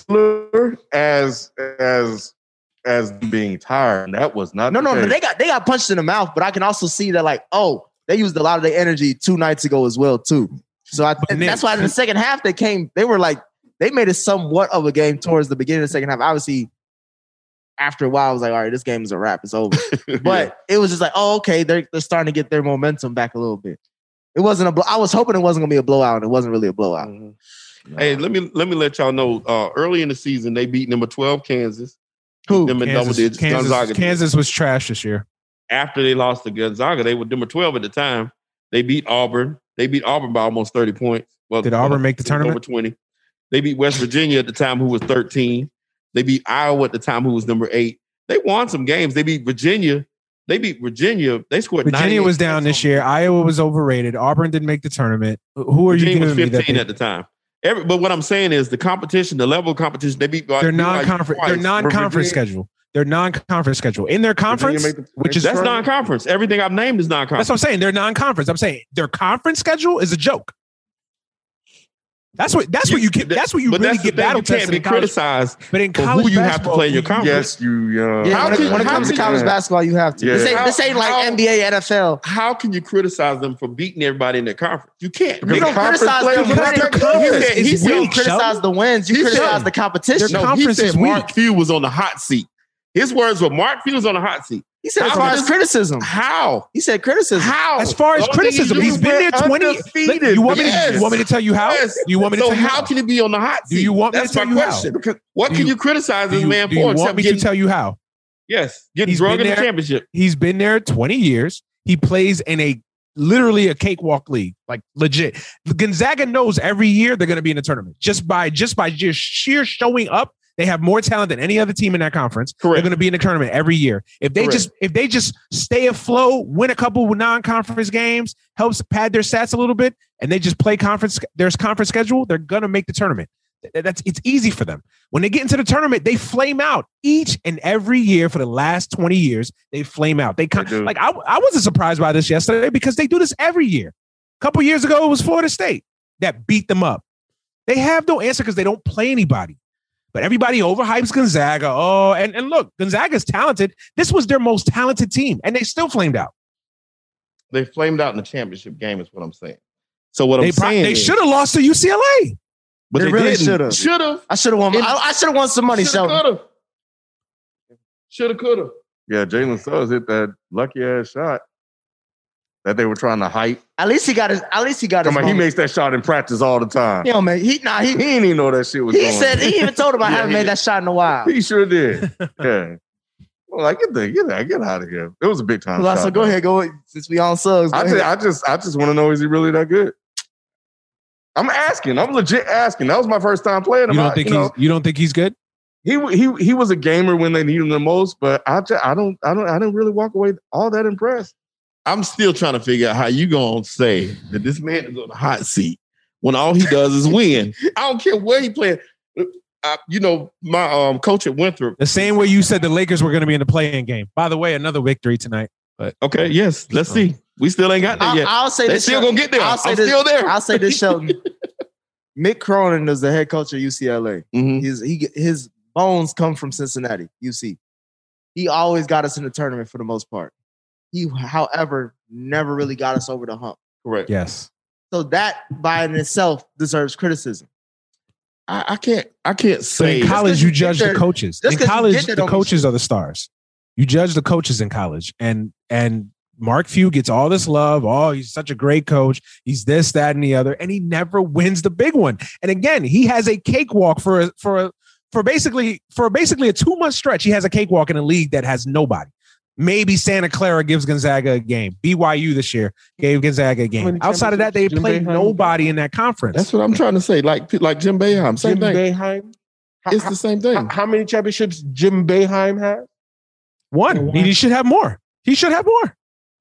as as as being tired. And that was not no, the no, case. no. They got they got punched in the mouth, but I can also see that like, oh, they used a lot of their energy two nights ago as well too. So I, that's why in the second half they came. They were like they made it somewhat of a game towards the beginning of the second half. Obviously, after a while, I was like, all right, this game is a wrap. It's over. But yeah. It was just like, oh, okay, they're they're starting to get their momentum back a little bit. It wasn't a. Blow- I was hoping it wasn't gonna be a blowout. It wasn't really a blowout. Mm-hmm. No. Hey, let me let me let y'all know. Uh, early in the season, they beat number twelve Kansas. Who? Them in Kansas, double digits. Kansas, Gonzaga. Kansas was trash this year. After they lost to Gonzaga, they were number twelve at the time. They beat Auburn. They beat Auburn by almost thirty points. Well, did Auburn make the tournament? Over twenty. They beat West Virginia at the time, who was thirteen. They beat Iowa at the time, who was number eight. They won some games. They beat Virginia. They beat Virginia. They scored. Virginia was down this year. Iowa was overrated. Auburn didn't make the tournament. Who are Virginia you giving was me that fifteen they, at the time? Every, but what I'm saying is the competition, the level of competition. They beat. Their non-conference. Their non-conference schedule. Their non-conference schedule in their conference, the, which is that's non-conference. Everything I've named is non-conference. That's what I'm saying. They're non-conference. I'm saying their conference schedule is a joke. That's what. That's you, what you get. That's what you but really get battle tested. You can't be criticized. But in college, who you have to play in your conference. Yes, you. Uh, yeah, how when, can, it, when it comes to college yeah. basketball, you have to. Yeah. This ain't, this ain't like how, N B A, N F L. How can you criticize them for beating everybody in their conference? You can't. You don't criticize the wins. He said you criticize the wins. You criticize the competition. No, he said Mark Few was on the hot seat. His words were Mark Few was on the hot seat. He said, as far as criticism. How? He said criticism. How? As far as All criticism, he's been there twenty. Undefeated. You want me yes. to? You want me to tell you how? Yes. You want me to so tell you how? how can he be on the hot seat? Do you want me That's to tell my you question. how? What do can you, you criticize this you, man do for? you want me getting, to tell you how? Yes, getting he's drug in there, the championship. He's been there twenty years. He plays in a literally a cakewalk league, like legit. Gonzaga knows every year they're going to be in the tournament just by just by just sheer showing up. They have more talent than any other team in that conference. Correct. They're going to be in the tournament every year. If they Correct. just if they just stay afloat, win a couple non-conference games, helps pad their stats a little bit, and they just play conference their conference schedule, they're going to make the tournament. That's it's easy for them. When they get into the tournament, they flame out each and every year for the last twenty years. They flame out. They, they like I, I wasn't surprised by this yesterday because they do this every year. A couple years ago, it was Florida State that beat them up. They have no answer because they don't play anybody. But everybody overhypes Gonzaga. Oh, and, and look, Gonzaga's talented. This was their most talented team, and they still flamed out. They flamed out in the championship game, is what I'm saying. So what they I'm pro- saying they is, should have lost to U C L A. But they, they really didn't. should have. Should have. I should have won. I, I should have won some money. Should have. Should have. Could have. Yeah, Jalen Suggs hit that lucky ass shot. that they were trying to hype. At least he got his. At least he got his. Come on, he moment. makes that shot in practice all the time. He don't make. He nah. He, He didn't even know that shit was. he going said on. he even told him I Yeah, haven't he made did. that shot in a while. He sure did. Yeah. Well, like get the get that get out of here. It was a big time. Well, shot, so go though. ahead, go since we on Suggs. Go I ahead. just, I just I just want to know, is he really that good? I'm asking. I'm legit asking. That was my first time playing him. You I- don't think you he's know, you don't think he's good? he he he was a gamer when they needed him the most, but I just, I don't I don't I didn't really walk away all that impressed. I'm still trying to figure out how you gonna say that this man is on the hot seat when all he does is win. I don't care where he playing. I, you know, my um, coach at Winthrop. The same way you said the Lakers were going to be in the play-in game. By the way, another victory tonight. But Okay, yes, let's see. We still ain't got there I'll, yet. I'll say They this. still Shelton. gonna get there. I'll say I'm this, still there. I'll say this, Shelton. Mick Cronin is the head coach of U C L A. Mhm. His he his bones come from Cincinnati, U C. He always got us in the tournament for the most part. He, however, never really got us over the hump. Correct. yes. So that by in itself deserves criticism. I, I can't. I can't So say. in college, you judge there- the coaches. just In 'cause you college, get there the don't mean coaches shit. are the stars. You judge the coaches in college, and and Mark Few gets all this love. Oh, he's such a great coach. He's this, that, and the other, and he never wins the big one. And again, he has a cakewalk for a, for a, for basically for basically a two month stretch. He has a cakewalk in a league that has nobody. Maybe Santa Clara gives Gonzaga a game. B Y U this year gave Gonzaga a How game. many Outside of that, they championships played Jim Boeheim nobody in that conference. That's what I'm trying to say. Like like Jim Boeheim, same Jim thing. Boeheim. How, It's the same thing. how, how many championships Jim Boeheim has? one. He, he should have more. He should have more.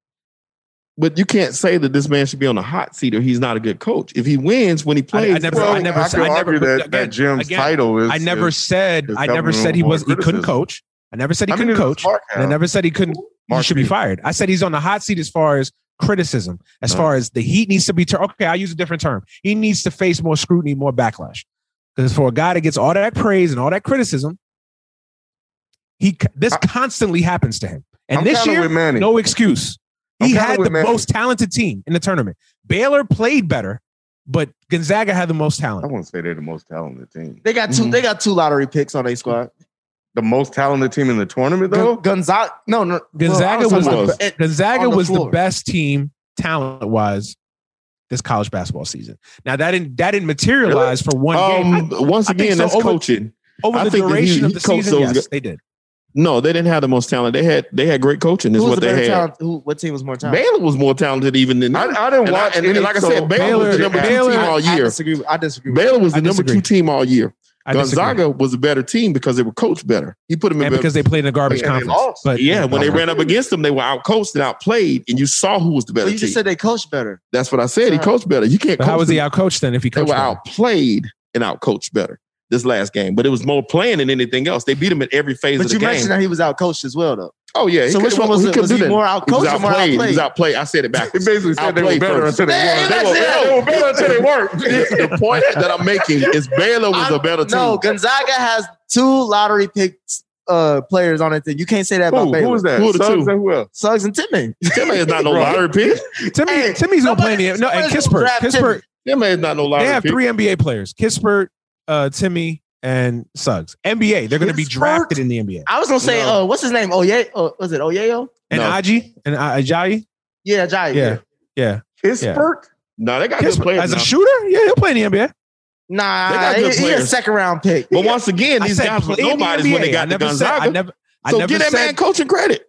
But you can't say that this man should be on the hot seat or he's not a good coach. If he wins when he plays, I never- well, I never I said- could I never- argue that, again- that Jim's again, title is. I never is- said is I never helping said him he avoid was he couldn't criticism. coach. I never said he I mean, couldn't it was coach. Mark And I Allen. never said he couldn't he Mark should be Few. fired. I said he's on the hot seat as far as criticism, as Uh. far as the heat needs to be turned. Okay, I use a different term. He needs to face more scrutiny, more backlash. Because for a guy that gets all that praise and all that criticism, he this I- constantly happens to him. And I'm this kinda year, with Manny. no excuse. I'm He kinda had with the Manny. most talented team in the tournament. Baylor played better, but Gonzaga had the most I talent. wouldn't say they're the most talented team. They got 2 Mm-hmm. Mhm. They got two lottery picks on their squad. The most talented team in the tournament, though. Gon- Gonzaga. No, no. Gonzaga well, I was, talking the, about it- Gonzaga on the was the floor. best team talent wise this college basketball season. Now that didn't that didn't materialize for one game. um, once I think again, so. that's Over- coaching. Over I the think that he- duration of he the coached season, those yes, guys. they did. No, they didn't have the most talent. They had they had great coaching. Is Who was what the they better had. talent? Who? What team was more talented? Baylor was more talented even than I, them. I didn't And I- watch and- any. and like I so said, Baylor was the number two Baylor- team all I year. disagree. I disagree. Baylor was I the number disagree. two team all year. I disagree. Gonzaga was a better team because they were coached better. He put them in and better. because they played in a garbage Yeah, they conference. lost. But yeah, when they Okay. ran up against them, they were outcoached and outplayed, and you saw who was the better Well, you team. just said they coached better. That's what I said. He Uh, coached better. You can't. But coach how was he them. outcoached then if he They coached were better? outplayed and outcoached better this last game, but it was more playing than anything else. They beat him at every phase But of the you game. mentioned that he was outcoached as well, though. Oh yeah. he So which couldn't- one was he it? couldn't Was do he that. more He outcoached was or more outplayed. He was outplayed? outplayed. I said it He backwards. basically said they were Outplayed better first. until they Hey, weren't. that's They were, it. they were better until they weren't. The point that I'm making is Baylor was a I'm- better team. No, Gonzaga has two lottery picked uh, players on it. You can't say that about Who, Baylor. who was that? Who are the Suggs two? and who else? Suggs and Timmy. Timmy is not no lottery pick. Timmy, Hey, Timmy's gonna play in the somebody- no, and somebody's Kispert. gonna draft Kispert, Timmy is not no they lottery have pick. three N B A players: Kispert, uh, Timmy, and Suggs. N B A, they're going to be Kispert? drafted in the N B A. I was gonna say, No. uh, what's his name? Oye, uh, was it Oyeo? And No. Aji and uh, Ajayi, Yeah, Jai. yeah, yeah. Kispert? No, they got good Kispert, players as a now. shooter, yeah, he'll play in the N B A. Nah, They got he, good he a players. second round pick. But once again, I these said guys were play in the nobodies N B A. when they I got to never said- Gonzaga. I never, I so never get that said man coaching credit.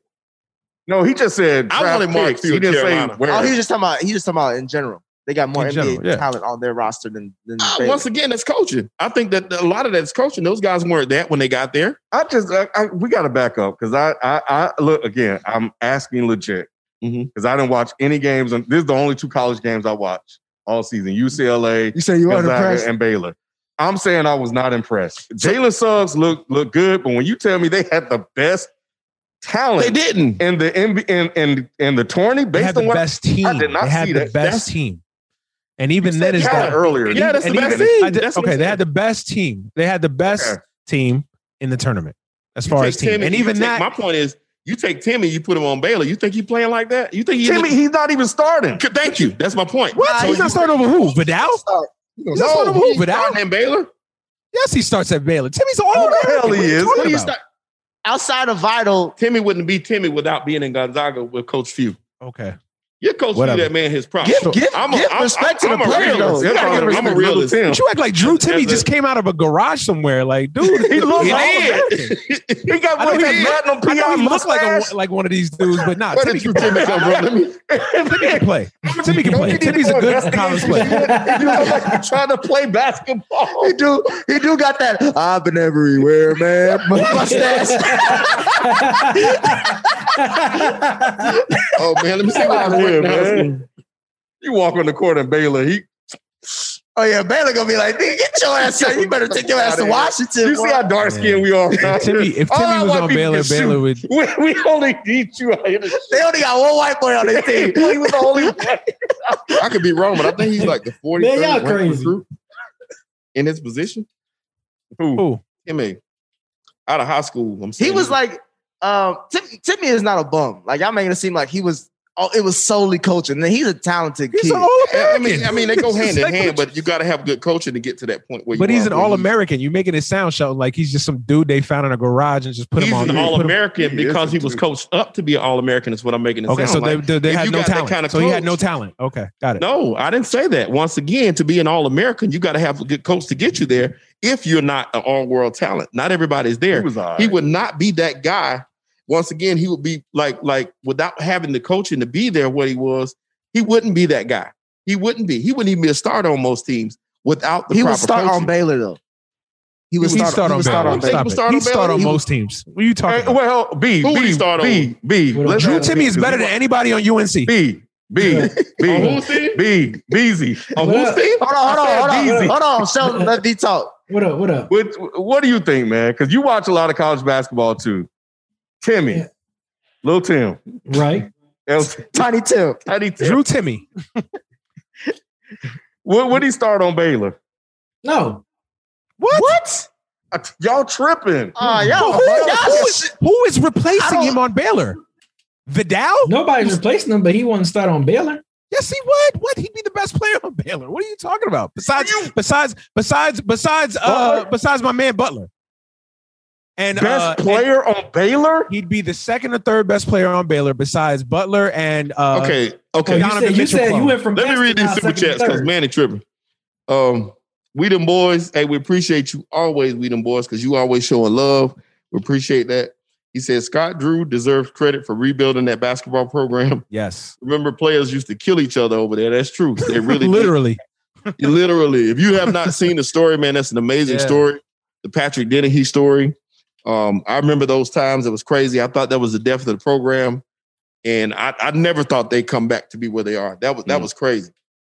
No, he just said I draft wanted Mark picks. Few He didn't Carolina. say where. Oh, he was just talking about. He just talking about in general. They got more In N B A general, yeah. talent on their roster than than Ah, Baylor. once again, that's coaching. I think that a lot of that's coaching. Those guys weren't that when they got there. I just, I, I, we got to back up because I, I, I look again. I'm asking legit because Mhm. I didn't watch any games. And this is the only two college games I watched all season: U C L A, You say you weren't Gonzaga, impressed? and Baylor. I'm saying I was not impressed. Jalen Suggs looked looked good, but when you tell me they had the best talent, They didn't. in the in in in, in the tourney, they based had on the what best team. I did not they had see the that. best That's- team, and even you then said is talent that earlier. Yeah, that's and the best even- team. I did- That's what okay, I'm they saying. had the best team. They had the best Okay. team in the tournament as You far take as team, Timmy, and you even take- that. My point is, you take Timmy, you put him on Baylor. You think he playing like that? You think he? Timmy, he's not even starting. Thank you. That's my point. What? So He's you- not starting over who? Vidal? He's not starting over who? he's Vidal? starting in Baylor. Yes, he starts at Baylor. Timmy's all Who over. the hell he is? Who do you start? Outside of Vital, Timmy wouldn't be Timmy without being in Gonzaga with Coach Few. Okay. Your coach Whatever. gave that man his props. Give, give, I'm a, give I'm, respect I'm, to the I'm a player, though. realist. You gotta give I'm respect a to Little realist. Tim. But you act like Drew Timmy That's just it. came out of a garage somewhere. Like, dude, He looks he's all-American. All-American. He got I know one of he these look- platinum I know P R he looks like mustache. a, like one of these dudes, but nah, Where Timmy did can Drew Timmy come from? Let me. Timmy can play. Timmy can play. Timmy's a good college player. You look like you're trying to play basketball. He do, he do got that. I've been everywhere, man. Mustache. Oh man, let me see what I was Yeah, writing down. man. You walk on the court in Baylor. He, Oh yeah, Baylor gonna be like, nigga, get your ass out. You better take your ass to Washington. you see boy. how dark skinned we are. If Timmy, if All Timmy our was white on people Baylor, can Baylor shoot. would. We, we only need you out here. To They only got one white boy on their team. he was the only one. I could be wrong, but I think he's like the forty-third Man, y'all ranked crazy. recruit in his position. Who? Who? Timmy, out of high school. I'm He saying was like, um, Tim, Timmy is not a bum. Like y'all making it seem like he was. Oh, it was solely coaching. And he's a talented He's kid. an I All-American. mean, I mean, they go hand in Like, hand, but you got to have good coaching to get to that point where. But you he's are an where he- All-American. You making it sound, Shelton, like he's just some dude they found in a garage and just put He's him on. an put him- All-American He is because a he was dude. coached up to be an All-American. Is what I'm making it Okay, sound so they, like. they, they If had you no got that talent. kind of So he had no coach- talent. Okay, got it. No, I didn't say that. Once again, to be an All-American, you got to have a good coach to get you there. If you're not an all-world talent, not everybody's He there. was all He right. would not be that guy. Once again, he would be like, like without having the coaching to be there what he was, he wouldn't be that guy. He wouldn't be. He wouldn't even be a starter on most teams without the He proper would start coaching. on Baylor though. He would He start, start he on would start Baylor. on Stop Baylor. it. start He on start Baylor? on He most teams. What are you talking Hey, about? well, B, Who would he B, start B, B. With a Let's- Drew Timmy is better than anybody on U N C. B, B, On B, whose team? B, Beezy. On What whose up? team? Hold on, hold I on, said hold on, easy. hold on. Sheldon, let me talk. What up? What up? What, what do you think, man? Because you watch a lot of college basketball too. Timmy, Yeah. Lil Tim, Right? L- Tiny Tim. Tiny Tim. Drew Timmy. What would he start on Baylor? No. What? What? Uh, Y'all tripping. Oh, y'all, Who, who, y'all, who is, who is I replacing don't- him on Baylor? Vidal? Nobody's replacing him, but he wouldn't start on Baylor. Yes, he would. What? He'd be the best player on Baylor. What are you talking about? Besides, besides, besides, besides, uh, Butler? besides my man Butler. And Best uh, player on Baylor? and he'd be the second or third best player on Baylor, besides Butler and uh, Okay, Oh, okay. you Donovan said, you, Mitchell said Club. you went from Let me best read to these now super second and chats because third. man, it tripping. Um, we them boys. Hey, we appreciate you always. We them boys because you always showing love. We appreciate that. He said Scott Drew deserves credit for rebuilding that basketball program. yes, Remember, players used to kill each other over there. That's true. They really did. literally. Literally. If you have not seen the story, man, that's an amazing Yeah. story. The Patrick Dennehy story. Um, I remember those times. It was crazy. I thought that was the death of the program, and I, I never thought they'd come back to be where they are. That was that Mm. was crazy.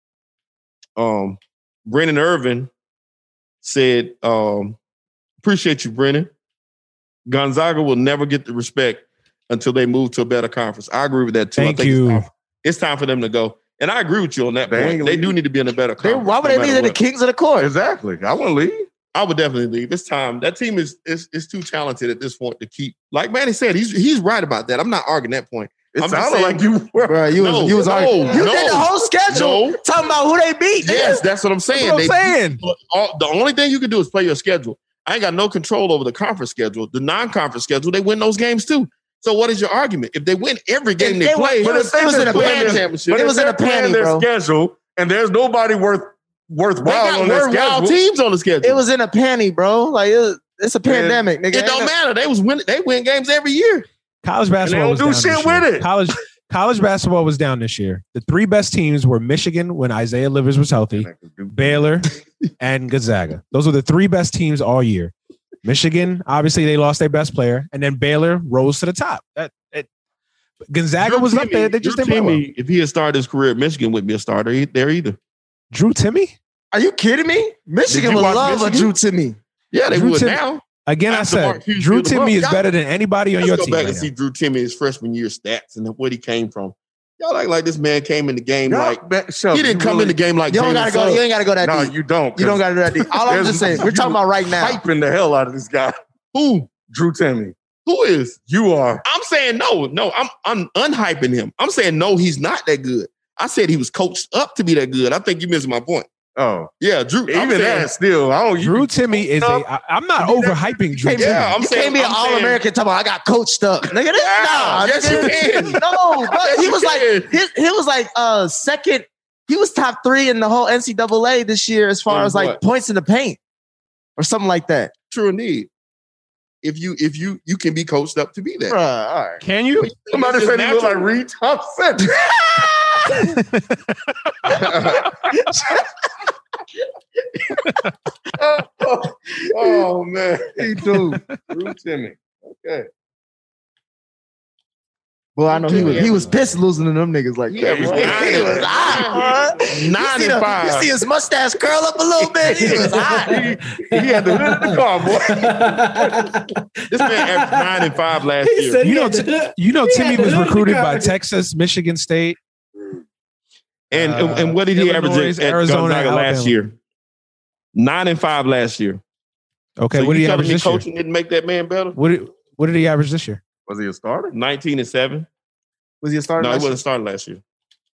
Um, Brennan Irvin said, um, "Appreciate you, Brennan. Gonzaga will never get the respect until they move to a better conference." I agree with that too. Thank I think you. It's time, it's time for them to go, and I agree with you on that They point. ain't They leaving. do need to be in a better They, conference. why would no they matter leave the what. kings of the court? Exactly. I want to leave. I would definitely leave. It's time. That team is is is too talented at this point to keep. Like Manny said, he's he's right about that. I'm not arguing that point. It I'm just sounded saying- like you were. Bro, you was, No, you was no, arguing. You no, did the whole schedule no. talking about who they beat. nigga. Yes, that's what I'm saying. That's what I'm They- saying. all, the only thing you can do is play your schedule. I ain't got no control over the conference schedule. The non-conference schedule, they win those games too. So what is your argument? If they win every game If they, they play, win- but if it was they in a win panty. championship, But it if was in they're a playing panty, their bro. schedule, and there's nobody worth they worthwhile got on their worthwhile schedule. teams on the schedule. It was in a panty, bro. Like it, it's a Man, pandemic, nigga. It Ain't don't no- matter. They was win. They win games every year. College basketball don't was do down shit this year. with it. College college basketball was down this year. The three best teams were Michigan when Isaiah Livers was healthy, Baylor, and Gonzaga. Those were the three best teams all year. Michigan, obviously, they lost their best player, and then Baylor rose to the top. That it, Gonzaga Drew was up Timmy- there. They just Drew didn't play well. Timmy, if he had started his career at Michigan, wouldn't be a starter e- there either. Drew Timmy? Are you kidding me? Michigan you would watch love Michigan? a Drew Timmy. Yeah, they Drew would Tim- now. Again, I After said Mark Hughes Drew built him Timmy up. is Y'all- better than anybody on Let's your go team. back right and now. see Drew Timmy his freshman year stats and where he came from. Y'all act like this man came in the game Y'all like bet- Shelby, he didn't you come in really- the game like You don't Jalen gotta go. Suggs. You ain't gotta go that No, deep. you don't. You don't gotta do that deep. All I'm There's- just saying, we're you talking about right now. hyping the hell out of this guy. Who? Drew Timmy. Who is? You are. I'm saying no, no. I'm I'm unhyping him. I'm saying no, he's not that good. I said he was coached up to be that good. I think you missed my point. Oh, yeah, Drew. I'm Even saying- that, still, I don't. Drew Timmy is a. I, I'm not overhyping Drew Can't Timmy. be, Yeah, I'm you saying- can't be an I'm saying- All-American talking about I got coached up. Nigga, this, Yeah, nah, yes, nigga. you can. No, bro. Yes, He you was like can. his, he was like uh second. He was top three in the whole N C double A this year as far In as like what? points in the paint or something like that. True indeed. If you if you you can be coached up to be that. Bruh, all right. Can you? Somebody It's said he looked like natural. Reed Thompson. oh, oh, man, he do. Drew Timmy. Okay. Well, I know he was he was pissed losing to them niggas like He that. averaged bro. nine He was and- hot, bro. Nine You and see the- five. You see his mustache curl up a little bit. He was hot. He had the hood of the car, boy. This man averaged nine and five last He year. said he You know, had T- the- you know, he Timmy had the was hood recruited by covered. Texas, Michigan State. And Uh, and what did he Illinois, average at, at Arizona, Gonzaga last Alabama. year? Nine and five last year. Okay, So what did you he telling average me this year? coaching didn't make that man better? What did What did he average this year? Was he a starter? Nineteen and seven. Was he a starter? No, he last year? wasn't starting last year.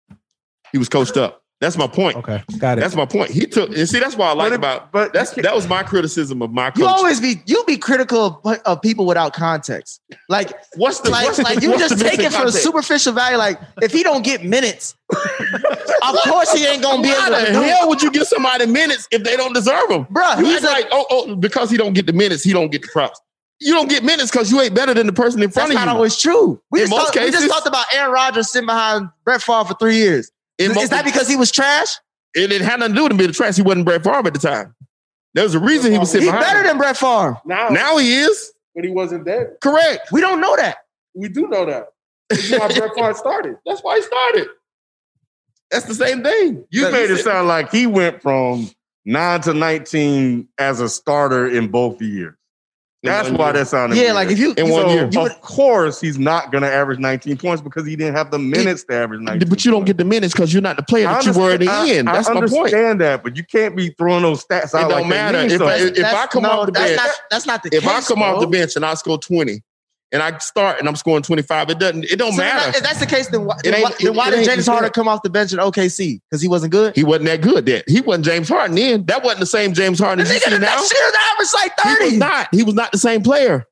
He was coached up. That's my point. Okay, got it. That's my point. He took and see that's what I like But it- about. but That's you that was my criticism of my You coach. always be you be critical of, of people without context. Like what's the like, what's the- like you what's just the take missing it for a context? superficial value. Like if he don't get minutes, of course he ain't gonna be Why able to. the do it. hell would you give somebody minutes if they don't deserve them? Bruh, He's he's a- like, oh, oh, because he don't get the minutes, he don't get the props. You don't get minutes because you ain't better than the person in front That's of not you. always true. We In just, most talked, we just cases- talked about Aaron Rodgers sitting behind Brett Favre for three years. In Is, mo- is that because he was trash? it, it had nothing to do with him being trash. He wasn't Brett Favre at the time. There was a reason he was sitting He's behind better him. than Brett Favre. Now, Now he is. but he wasn't there. Correct. We don't know that. We do know that. That's why Brett Favre started. That's why he started. That's the same thing. You That- made it sound like he went from nine to nineteen as a starter in both years. That's one why year. that sounded Yeah, weird. like if you In one So, year. of course, he's not going to average nineteen points because he didn't have the minutes to average nineteen. But you don't get the minutes because you're not the player I that you were in the understand- end. I- That's I my point. understand that, but you can't be throwing those stats out It like don't they matter. mean If something. I, if I That's- come no, off the that's bench, not, that's not the if case. I come off bro. the bench and I score twenty, and I start and I'm scoring twenty-five, it doesn't. It don't So then matter. that- if that's the case, then why, It then ain't- why, then it- why it did ain't James the Harden same. come off the bench in O K C? Because he wasn't good? He wasn't that good then. He wasn't James Harden then. That wasn't the same James Harden The as you nigga see that now. shit averaged like He was thirty. not. He was not the same player.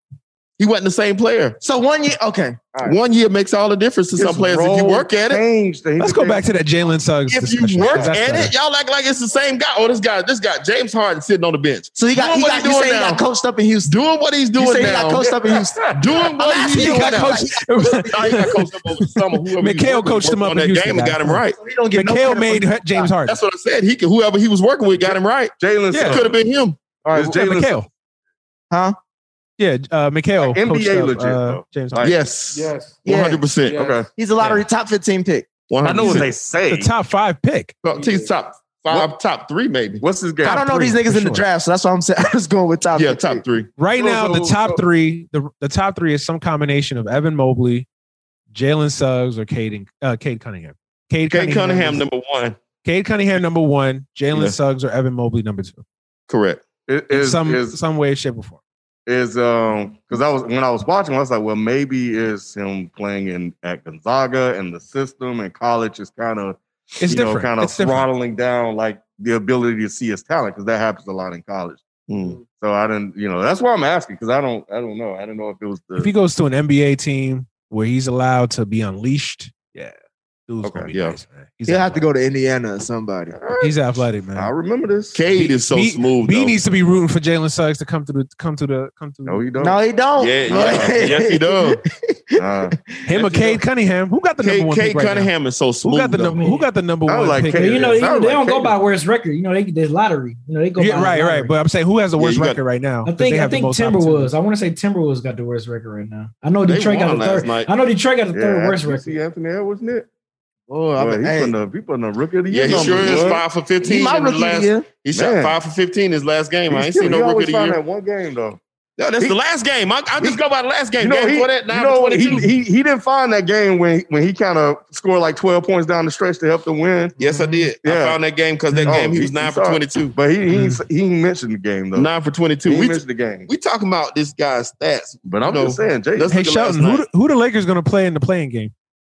He wasn't the same player. So one year, okay. All right. One year makes all the difference to some His players if you role work at it. changed. He Let's go became- back to that Jalen Suggs If you discussion. work 'cause that's at better. it, y'all act like it's the same guy. Oh, this guy, this guy, James Harden sitting on the bench. So he got, Doing he what got he you doing say he now. got coached up in Houston. Doing what he's You doing say he now. got coached up in Houston. Doing what I'm he's asking you, doing got now. coached- Nah, he got coached up over the summer. Whoever he was Mikhail working coached with him up on in that Houston, game and got guys. him right. So he don't get no Mikhail credit made for- James Harden. That's what I said. He could, whoever he was working with got him right. Jalen Yeah. It could have been him. All right, Is well, Jalen Mikhail. huh? Yeah, uh, Mikhail. Like N B A coached up, legit, uh, though. James Like- Harden. Yes. Yes. Yeah. one hundred percent. Yeah. Okay. He's a lottery top fifteen pick. I know what they say. The top five pick. He's top five, top three, maybe. What's his game? I don't know three, these niggas for in the sure. draft, so that's why I'm saying I was going with top. Yeah, fifteen. top three. Right So- now, the so- top so- three, the the top three is some combination of Evan Mobley, Jalen Suggs, or Cade uh, Cade Cunningham. Cade Kate Cunningham, is- number one. Cade Cunningham number one, Jalen Yeah. Suggs or Evan Mobley number two. Correct. Is, In is, some is, some way, shape, or form. is um because I was when I was watching, I was like, well, maybe it's him playing in at Gonzaga and the system and college is kind of It's you know different. kind of It's different. throttling down like the ability to see his talent because that happens a lot in college. Mm. So I didn't, you know, that's why I'm asking because I don't, I don't know, I don't know if it was the If he goes to an N B A team where he's allowed to be unleashed, yeah, dude's Okay, gonna be yeah. nice, man. He's He'll have to athletic. go to Indiana or somebody. He's athletic, man. I remember this. Cade is so B, smooth. B though. needs to be rooting for Jalen Suggs to come to the come to the come to No, you don't. No, he don't. Yeah, yeah. Yes, he does. Nah. him or Yes, he Cade does. Cunningham. Who got the number Kate, one Kate pick right now? Cunningham is so smooth. Who got the though. number? Who got the number I one like pick? Cade. You know, It even, sounds they like don't go Cade. by worst record. You know, they there's lottery. You know, they go Yeah, by right, lottery. right. But I'm saying, who has the Yeah, worst you got- record right now? I 'Cause think they I have the think most Timberwolves. opportunity. I want to say Timberwolves got the worst record right now. I know They Detroit got won the last third. night. I know Detroit got the Yeah, third worst you record. see Anthony Edwards, Nick. Oh, I Boy, mean, he hey, putting a he putting a rookie of the year. Yeah, he number, sure is boy. five for fifteen. he my in the rookie of last, the year. He shot Man. five for fifteen his last game. I He ain't still- seen he no rookie always of the find year. that one game though. No, that's He- the last game. I, I just go by the last game. You know, game he, before that, you nine know for what? He, twenty-two. he he didn't find that game when when he kind of scored like twelve points down the stretch to help them win. Yes, I did. I Yeah. found that game because that Oh, game he he- was he nine for saw it. twenty-two. But he he ain't- he ain't mentioned the game though. Nine for he twenty-two. ain't We, mentioned the game. we talking about this guy's stats. But I'm you know, just saying, Jay. let's Hey look at last Shelton, who night. the, who the Lakers going to play in the playing game?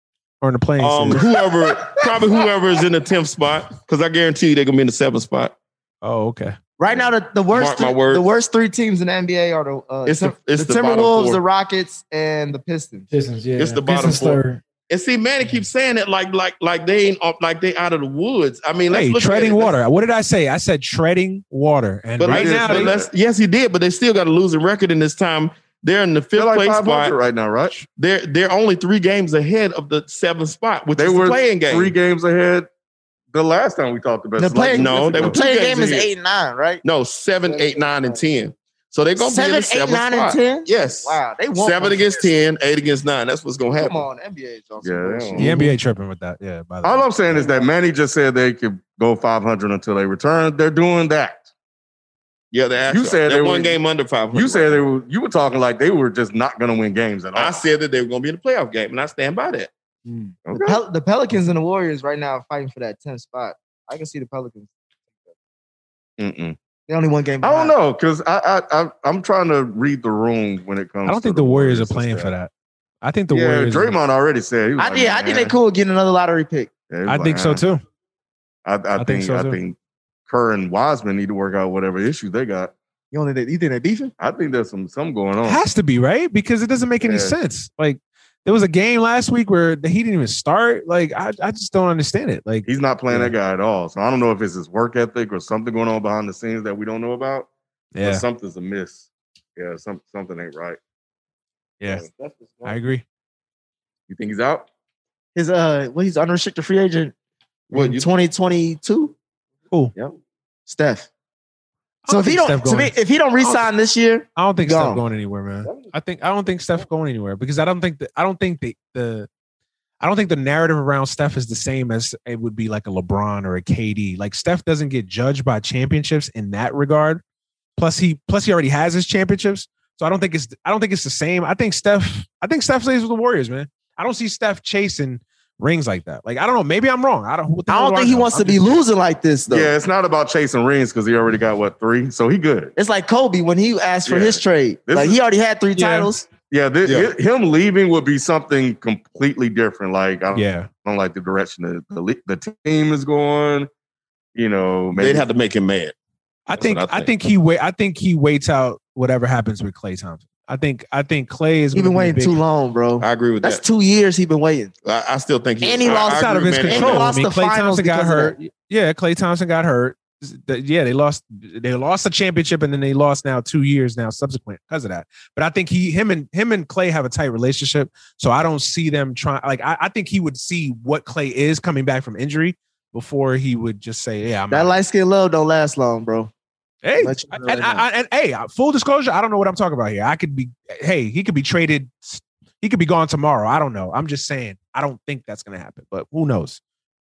or in the playing Um, series? whoever, probably whoever is in the tenth spot, because I guarantee you they're gonna be in the seventh spot. Oh, okay. Right now, the, the worst Mark my three, words. the worst three teams in the N B A are the uh, It's the- Tim- it's the the bottom Timberwolves, four. the Rockets, and the Pistons. Pistons, yeah. It's the bottom Pistons four. third. And see, Manny keeps saying it like like like they ain't up, like they out of the woods. I mean, let's Hey, look treading at it. water. What did I say? I said treading water. And But right let's- now, but they- let's- yes, he did, but they still got a losing record in this time. They're in the fifth They're like place five hundred spot right now, right? They're they're only three games ahead of the seventh spot, which They is were the playing game. three games ahead. The last time we talked about The it, like playing, no, they the were two playing games game is ahead. eight and nine, right? No, seven, eight, nine, and ten. So they're gonna Seven, be in the eight, seventh nine, and spot. ten? Yes. Wow, they won Seven one. against ten, eight against nine. That's what's gonna happen. Come on, N B A. Johnson. Yeah, they bullshit. don't- the N B A tripping with that. Yeah. By the all way. I'm saying is that Manny just said they could go five hundred until they return. They're doing that. Yeah, they actually, You said they're they one were- game under five hundred. You said they were. You were talking like they were just not going to win games at all. I said that they were gonna be in the playoff game, and I stand by that. The, Pel- the Pelicans and the Warriors right now are fighting for that tenth spot. I can see the Pelicans. Mm-mm. They only one game. I don't behind. know because I, I I I'm trying to read the room when it comes. I don't to think the Warriors are and playing stuff. for that. I think the yeah, Warriors. Draymond already said. He was I like, did. I think "Man." they cool getting another lottery pick. Yeah, he was I like, think so "Ah." too. I, I, I think think so, I too. think Kerr and Wiseman need to work out whatever issues they got. You only you think they beefing? I think there's some some going on. Has to be, right? Because it doesn't make any Yeah. sense. Like there was a game last week where he didn't even start. Like I, I just don't understand it. Like He's not playing Yeah. that guy at all. So I don't know if it's his work ethic or something going on behind the scenes that we don't know about. yeah, But something's amiss. Yeah, some, something ain't right. yeah, I agree. You think he's out? His uh, well, he's unrestricted free agent. What, in you- twenty twenty-two? Who? Yep. Steph. I So don't if he think don't, Steph to me, going- if he don't I don't- resign this year, I don't think Gone. Steph going anywhere, man. I think I don't think Steph going anywhere because I don't think that I don't think the the I don't think the narrative around Steph is the same as it would be like a LeBron or a K D. Like Steph doesn't get judged by championships in that regard. Plus he plus he already has his championships. So I don't think it's I don't think it's the same. I think Steph I think Steph stays with the Warriors, man. I don't see Steph chasing rings like that. Like I don't know. Maybe I'm wrong. I don't. what the I hell don't do think he know? wants I'm to be just- losing like this though. Yeah, it's not about chasing rings because he already got what three, so he good. It's like Kobe when he asked for Yeah. his trade. This Like is- he already had three Yeah. titles. Yeah, this, Yeah. hi- him leaving would be something completely different. Like I don't, Yeah. I don't like the direction that the, le- the team is going. You know, maybe They'd have to make him mad. I That's think, what I I think. think he wait. I think he waits out whatever happens with Klay Thompson. I think I think Klay is. He gonna been be a waiting big- too long, bro. I agree with That's that. two years he been waiting. I, I still think he, And he I- lost I It's out of agree his with Manny. control. And he I lost mean, the Klay finals Thompson got because of hurt. Yeah, Klay Thompson got hurt. The- Yeah, they lost. They lost the championship, and then they lost now two years now subsequent because of that. But I think he, him, and him and Klay have a tight relationship. So I don't see them trying. Like I, I think he would see what Klay is coming back from injury before he would just say, "Yeah, I'm That out." light skin love don't last long, bro. Hey, Let you know and, right I, I, and hey, full disclosure, I don't know what I'm talking about here. I could be, hey, he could be traded. He could be gone tomorrow. I don't know. I'm just saying. I don't think that's going to happen, but who knows?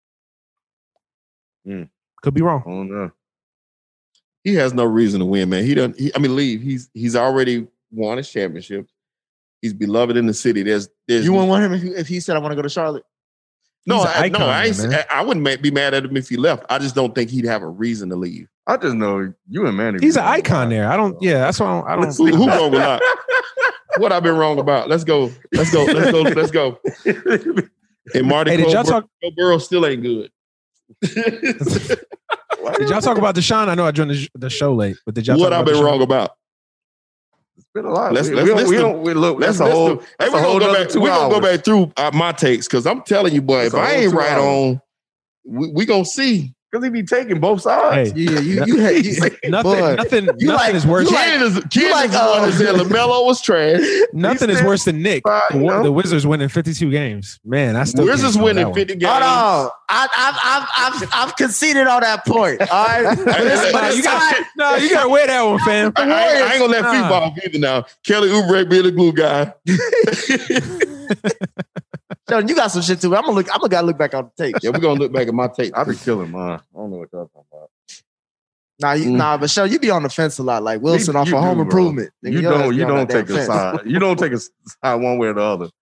Hmm. Could be wrong. I don't know. He has no reason to win, man. He doesn't. He, I mean, leave. He's he's already won his championship. He's beloved in the city. There's there's You wouldn't want him if, you, if he said, I want to go to Charlotte? no, He's an I, no. icon, I, ain't, man. I wouldn't ma- be mad at him if he left. I just don't think he'd have a reason to leave. I just know you and Manny. He's be an wrong a icon lot. there. I don't. Yeah, that's why I don't. I don't Who, who wrong with that? What I've been wrong about? Let's go. Let's go. Let's go. Let's go. And Marty Hey, did y'all Cole, talk? Joe Burrow still ain't good. Did y'all talk about Deshaun? I know I joined the, the show late, but did y'all? What talk I've about been Deshaun? wrong about? It's been a lot. Let's- we, let's we don't, we listen. don't. We look. Let's That's a whole. listen. Hey, That's we're a whole gonna go nother back. two We're gonna go hours. back through uh, my takes because I'm telling you, boy, That's if a I whole ain't two right hours. on, we, we gonna see. Because he be taking both sides. Hey, Yeah, you, you had you, nothing. boy, nothing. you nothing like- is worse. you like- Ken is, Ken like, is the one uh, that said LaMelo was trash. nothing he is said- worse than Nick. Uh, The, you know. the Wizards winning fifty-two games. Man, I still. Wizards can't winning that one. fifty games. hold on. I, I've, I've, I've, I've conceded on that point. All right. But it's, but Nah, it's you got time- no. You got to wear that one, fam. I, I, ain't- I ain't gonna let Nah. FIFA off either now. Kelly Oubre be the glue guy. Sheldon, you got some shit too. I'm gonna look. I'm gonna gotta look back on the tape. Yeah, we're gonna look back at my tape. I be killing mine. I don't know what y'all talking about. Nah, you, Mm. nah, but Sheldon, you be on the fence a lot, like Wilson You- off you of Home do, bro. Improvement. Nigga, You your ass don't. be You on don't that damn take a fence. side. You don't take a side one way or the other.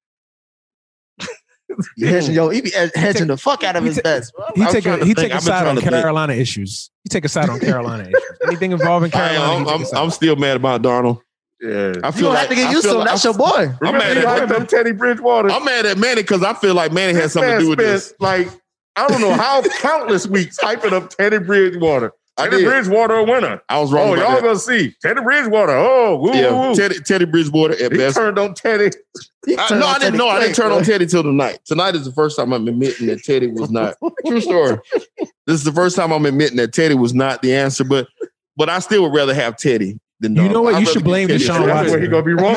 You hedging, yo, he be hed- hedging the fuck out of He his ta- bets. He I'm take trying a to he think. take a I've been side trying on to think. Carolina issues. He take a side on Carolina issues. Anything involving I, Carolina, he am take I'm, a side. I'm still mad about Darnold. Yeah. I You feel don't like have to get I used feel to him. like- That's your boy. I'm mad Remember, at he hyped up Teddy Bridgewater. I'm mad at Manny because I feel like Manny had This something to man do with spent, this. Like, I don't know how countless weeks hyping up Teddy Bridgewater. I Teddy did. Bridgewater a winner. I was wrong Oh, about y'all that. gonna see Teddy Bridgewater. Oh, woo, Yeah, woo, woo. Teddy, Teddy Bridgewater at He best. turned on Teddy. I, no, I didn't know. I didn't turn on Teddy till tonight. Tonight is the first time I'm admitting that Teddy was not. True story. This is the first time I'm admitting that Teddy was not the answer, but but I still would rather have Teddy than You Darnold. know what? I'd You rather should keep blame Teddy Deshaun than- That's Watson. where he gonna be wrong.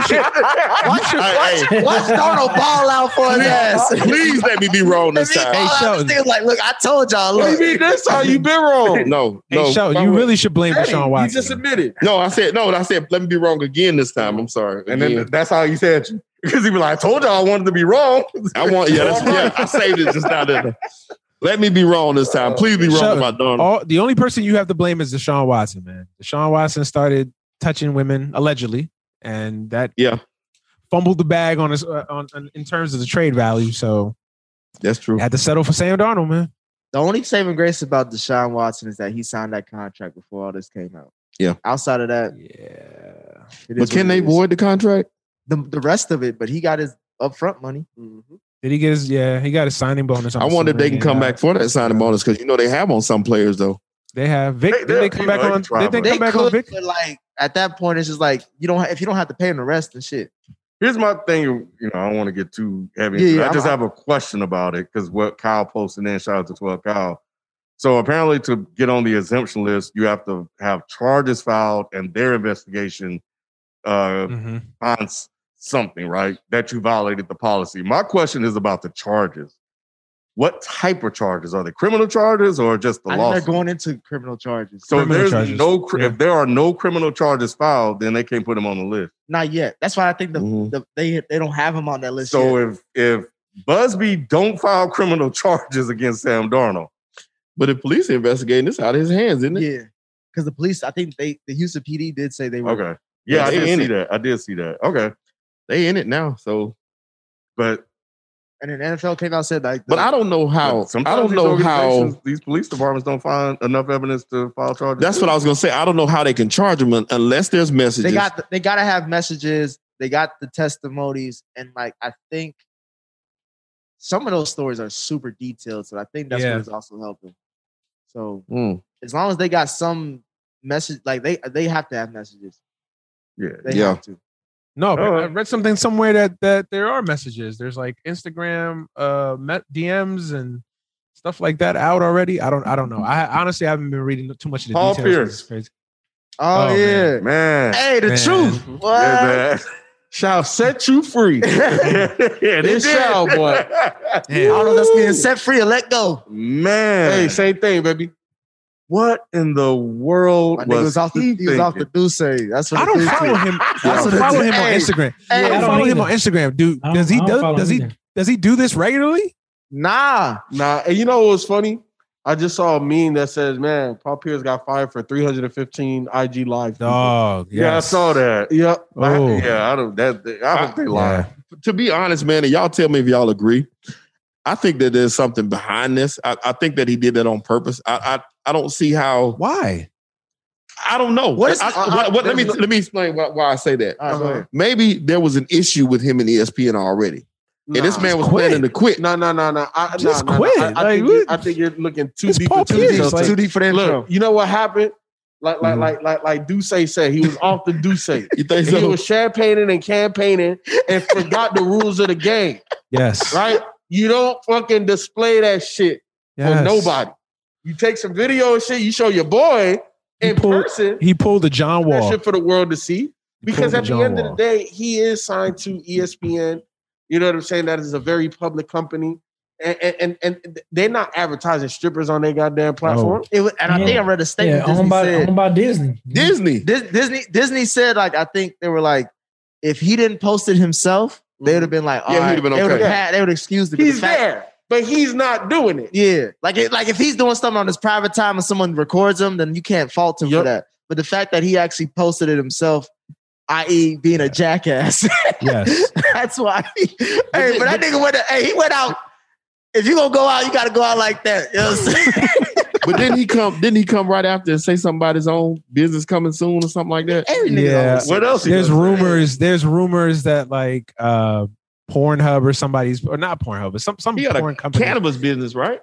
Watch, Hey, hey. watch Darnold ball out for his ass. Please let me be wrong this If he time. ball out, Sheldon. this nigga's like, look, I told y'all. What do Look, you mean this time you been wrong? No, Hey, no, Sheldon, no, you really should blame Teddy, Deshaun you Watson. just admitted. no. I said no. I said let me be wrong again this time. I'm sorry. And Again. then that's how he said you. Because he was like, I told y'all I wanted to be wrong. I want. Yeah, that's, yeah. I saved it just now. There. Let me be wrong this time. Please be wrong Sheldon, about Darnold. all, the only person you have to blame is Deshaun Watson, man. Deshaun Watson started touching women allegedly, and that Yeah, fumbled the bag on his uh, on, on in terms of the trade value. So that's true. had to settle for Sam Darnold, man. the only saving grace about Deshaun Watson is that he signed that contract before all this came out. Yeah. Outside of that, Yeah. it But is can what they it is. void the contract? the the rest of it? But he got his upfront money. Did he get his? Yeah, he got his signing bonus. I wonder if they can come back for that signing bonus because you know they have on some players though. They have Vic. They- Did they- they come you back know, they on? try, Did they but- come They back on could, Vic? but like at that point, it's just like you don't if you don't have to pay him the rest and shit. Here's my thing. You know, I don't want to get too heavy. Yeah, into it. yeah, I just I'm- have a question about it because what Kyle posted in, shout out to twelve Kyle. So apparently to get on the exemption list, you have to have charges filed and their investigation uh, Mm-hmm. finds something, right? That you violated the policy. My question is about the charges. What type of charges? Are they criminal charges or just the I think law? they're going into criminal charges. So if Criminal there's charges, no, cr- yeah. if there are no criminal charges filed, then they can't put him on the list. Not yet. That's why I think the, Mhm. the they they don't have him on that list. So yet. if if Busby don't file criminal charges against Sam Darnold, But if police are investigating, it's out of his hands, isn't it? yeah, because the police, I think they the Houston P D did say they were. okay, yeah, Yeah, I they did in see it. that. I did see that. Okay, They in it now. So, but And then N F L came out and said like, but I don't know how. but I sometimes don't these know organizations, how. these police departments don't find enough evidence to file charges. That's what I was gonna say. I don't know how they can charge them un- unless there's messages. they got the, they got to have messages. They got the testimonies, and like I think some of those stories are super detailed. So I think that's Yeah. what is also helping. So Mm. as long as they got some message, like they they have to have messages. Yeah, They Yeah. have to. No, but Oh. I read something somewhere that that there are messages. There's like Instagram uh met D Ms and stuff like that out already. I don't I don't know. I honestly haven't been reading too much of the Paul details. Pierce. It's crazy. Oh, Oh, yeah. man. Hey, the Man. truth. What? Yeah, man. Shall set you free. yeah, This shall, boy. I don't know that's being set free or let go. Man, Hey, same thing, baby. what in the world My nigga was, was off the he he was off the thinking? do say. That's what I the don't dude follow said. him. I That's don't what it follow is. him on Hey, Instagram. hey, I I don't don't follow him either. on Instagram, dude. I don't- Does he I don't do, follow does him he either. does he do this regularly? Nah. Nah, and you know what was funny? I just saw a meme that says, "Man, Paul Pierce got fired for three hundred fifteen I G live." people." Dog. Yeah, I yes. saw that. Yep. Oh. Yeah, I don't. That I hope they lie. Yeah. To be honest, man, and y'all tell me if y'all agree. I think that there's something behind this. I, I think that he did that on purpose. I, I I don't see how. Why? I don't know. What is- I, I- what, what- let me there's- let me explain why, why I say that. All right, go ahead. Maybe there was an issue with him and E S P N already, and this man was quit. planning to quit. No, no, no, no. I, Just no, no, no. quit. I, I, Like, think you, what? I think you're looking too It's deep Paul into Pierce. details. Like- Too deep for the intro. Look, you know what happened? Like, like, Mhm. like, like, like Duce said, he was off the Duce. You think He so? was champagning and campaigning and forgot the rules of the game. Yes. Right? You don't fucking display that shit Yes. for nobody. You take some video and shit. You show your boy He in pulled- person. He pulled the John That Wall. shit for the world to see. Because the at the John end of Wall. the day, he is signed to E S P N. You know what I'm saying? That is a very public company. And, and, and, and they're not advertising strippers on their goddamn platform. It was, and I think I Yeah. read a Yeah, statement Disney owned by, said. owned by Disney. Disney. Dis- Disney Disney said like I think they were like if he didn't post it himself, they would have been like, all Yeah, he'd right, have been they would have okay. had, they would excuse it. But He's the fact- there, but he's not doing it. Yeah, like it, like if he's doing something on his private time and someone records him, then you can't fault him for Yep. that. But the fact that he actually posted it himself, that is, being a jackass, Yes. that's why. He, hey, but that nigga went. Hey, he went out. If you gonna go out, you got to go out like that. You know what I'm saying? But didn't he come? Didn't he come right after and say something about his own business coming soon or something like that? Every nigga Yeah. always say What that else? shit. There's rumors. There's rumors that like uh, Pornhub or somebody's or not Pornhub, but some some He got porn a company. cannabis business, right?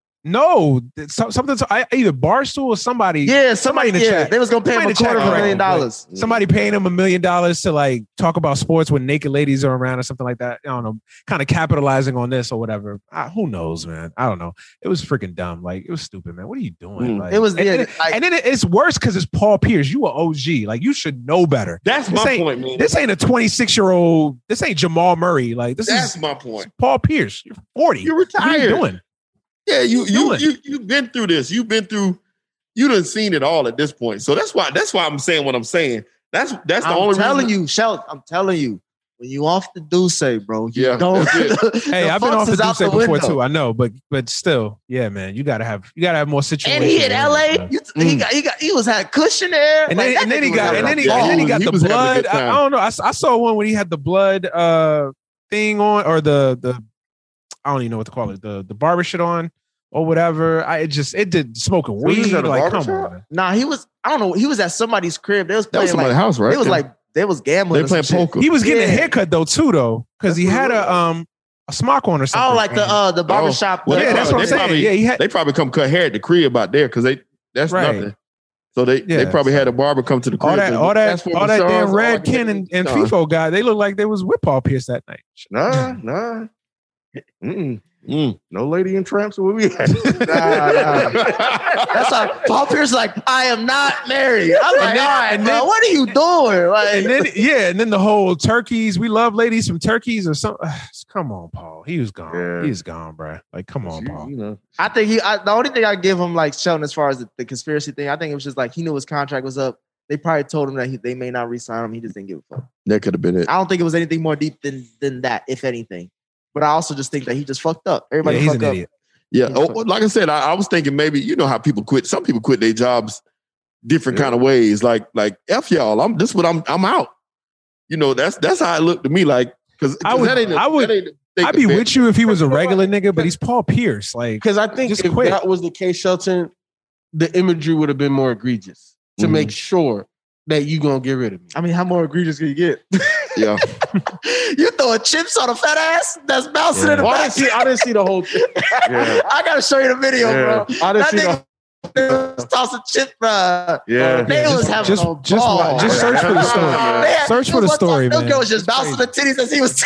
No, it's some- something. I, either Barstool or somebody. Yeah, somebody, in the yeah, chat. they was gonna pay him Somebody a quarter in of the a chat million corrected, dollars. Somebody paying him a million dollars to like talk about sports when naked ladies are around or something like that. I don't know, kind of capitalizing on this or whatever. I, who knows, man? I don't know. It was freaking dumb. Like it was stupid, man. What are you doing? Mm. Like, It was- and, yeah, then, like- and then it's worse because it's Paul Pierce. You are O G. Like you should know better. That's This my ain't- point, man. This ain't a twenty-six year old. This ain't Jamal Murray. Like this That's is my point. Paul Pierce. You're forty. You're What are you retired. doing? Yeah, you you Doing. you you've been through this. You've been through. You done seen it all at this point. So that's why that's why I'm saying what I'm saying. That's that's the I'm only telling reason. you, Sheldon. I'm telling you, when you off the Douce, bro, you Yeah, don't. that's Hey, the I've been fucks off the is out Duce the before window. too. I know, but but still, yeah, man, you gotta have you gotta have more situations. And he in than L A. this, man. You, he got he got he was had cushion there. And Like, then, that and then nigga he was got having and then a he, Yeah, and then he he got was- the he was having a blood. good I, I time. don't know. I, s- I saw one when he had the blood uh thing on or the the I don't even know what to call it the the barber shit on or whatever. I it just it did smoking So he was weed. at a Like come barbershop? on, man. Nah, he was. I don't know. He was at somebody's crib. They was That playing was somebody's like house, right? it was Yeah. like they was gambling. they or playing some shit. poker. He was getting a Yeah. haircut though too though because he That's had what it a um a smock on or something. Oh, like the uh the barbershop. Well, the, yeah, they that's probably- what I'm they saying. probably- Yeah, he had They probably come cut hair at the crib out there because they that's Right. nothing. So they, they Yeah, probably so- had a barber come to the crib. all that and all ask that for all that massage, damn all Red like Ken that. and, and Nah. FIFO guy. They looked like they was with Paul Pierce that night. Nah, nah. Mm-mm. Mm. No lady in tramps where we at. Nah, nah. That's why Paul Pierce is like, I am not married. I'm like, And then- all right, and bro, then- what are you doing? Like, And then yeah, and then the whole turkeys. We love ladies from turkeys or something. Come on, Paul. He was gone. Yeah. He's gone, bro. Like, come on, you, Paul. you know. I think he. I, the only thing I give him like Sheldon as far as the, the conspiracy thing, I think it was just like he knew his contract was up. They probably told him that he, they may not re-sign him. He just didn't give a fuck. That could have been it. I don't think it was anything more deep than than that, if anything. But I also just think that he just fucked up. Everybody Yeah, he's fuck an up. idiot. Yeah. Yeah. Oh, like I said, I, I was thinking maybe you know how people quit. Some people quit their jobs different Yeah. kind of ways. Like like f y'all. I'm this what I'm I'm out. You know that's that's how it looked to me. Like because I would- that ain't a- I would- that ain't a thing I'd be to bet. with you if he was a regular nigga, but he's Paul Pierce. Like, Because I think Just if quit. that was the case, Shelton, the imagery would have been more egregious to Mhm. make sure that you gonna get rid of me. I mean, how more egregious can you get? Yeah. You throwing chips on a fat ass that's bouncing in the Well, I back. didn't see. I didn't see the whole thing. Yeah. I gotta show you the video, Yeah. bro. I didn't That see the. nigga was tossing chip. Uh, Yeah. they Yeah, was just- having just- a just ball. wa- just search for the story. They had- Search for there the was one story, time, man. Them girls just It's bouncing the titties as he was.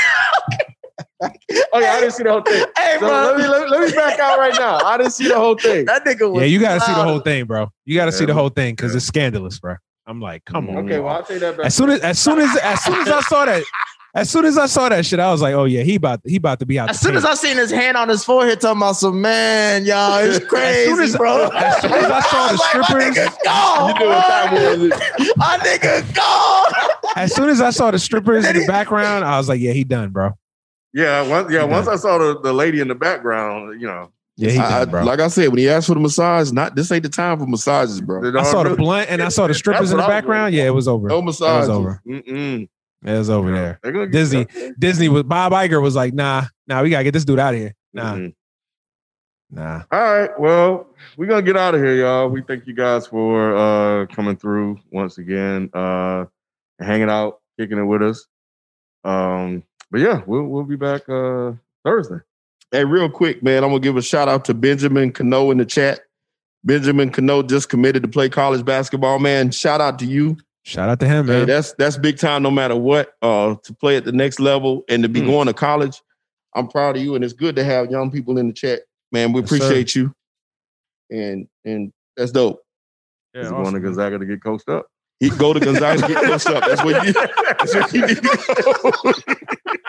Oh yeah, I didn't see the whole thing. Hey, So bro. let me let, me let me back out right now. I didn't see the whole thing. That nigga was. yeah, you got to see the loud. whole thing, bro. You got to see Yeah. the whole thing because Yeah. it's scandalous, bro. I'm like, come on. Okay, well I'll take that back. As soon as, as soon as, as soon as I saw that, as soon as I saw that shit, I was like, oh yeah, he about, he about to be out. As the soon as tape. I seen his hand on his forehead, talking about some man, y'all, it's crazy, soon as- bro. as soon as I saw the was like, strippers- my nigga gone. You know what time was it? My nigga gone. as soon as I saw the strippers in the background, I was like, yeah, he done, bro. Yeah, once, yeah. He Once done. I saw the, the lady in the background, you know, Yeah, he I, done, bro. like I said, when he asked for the massage, not this ain't the time for massages, bro. I saw the blunt and I saw the strippers That's in the what I was background. doing. Yeah, it was over. No It massages. was over. Mm-mm. It was over there. They're gonna get Disney, that. Disney was Bob Iger was like, nah, nah, we gotta get this dude out of here. Nah, Mhm. nah. All right. Well, we're gonna get out of here, y'all. We thank you guys for uh coming through once again, uh hanging out, kicking it with us. Um, but yeah, we'll we'll be back uh Thursday. Hey, real quick, man, I'm gonna give a shout out to Benjamin Cano in the chat. Benjamin Cano just committed to play college basketball, man. Shout out to you. Shout out to him, Hey, man. that's that's big time no matter what. Uh, to play at the next level and to be Mm. going to college. I'm proud of you, and it's good to have young people in the chat, man. We Yes, sir. appreciate you, and and that's dope. Yeah, Is it going to awesome. Gonzaga to get coached up? He go to Gonzaga to get close up. That's what you. That's what you need to go.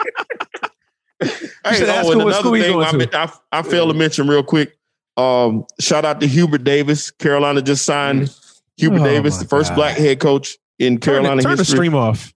Hey, should ask oh, him and what another school he's thing going I, to. meant- I, I failed to mention real quick. Um, shout out to Hubert Davis. Carolina just signed Hubert Oh, Davis, my the first God. black head coach in Turn, Carolina the, turn the history. stream off.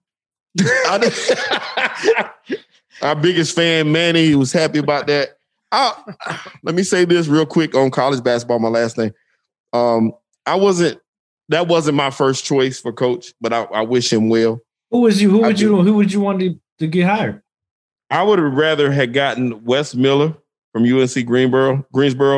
Our biggest fan, Manny, was happy about that. I, let me say this real quick on college basketball. My last thing, um, I wasn't. That wasn't my first choice for coach, but I, I wish him well. Who was you? Who I would you? Who would you want to, to get hired? I would have rather had gotten Wes Miller from U N C Greensboro, Greensboro,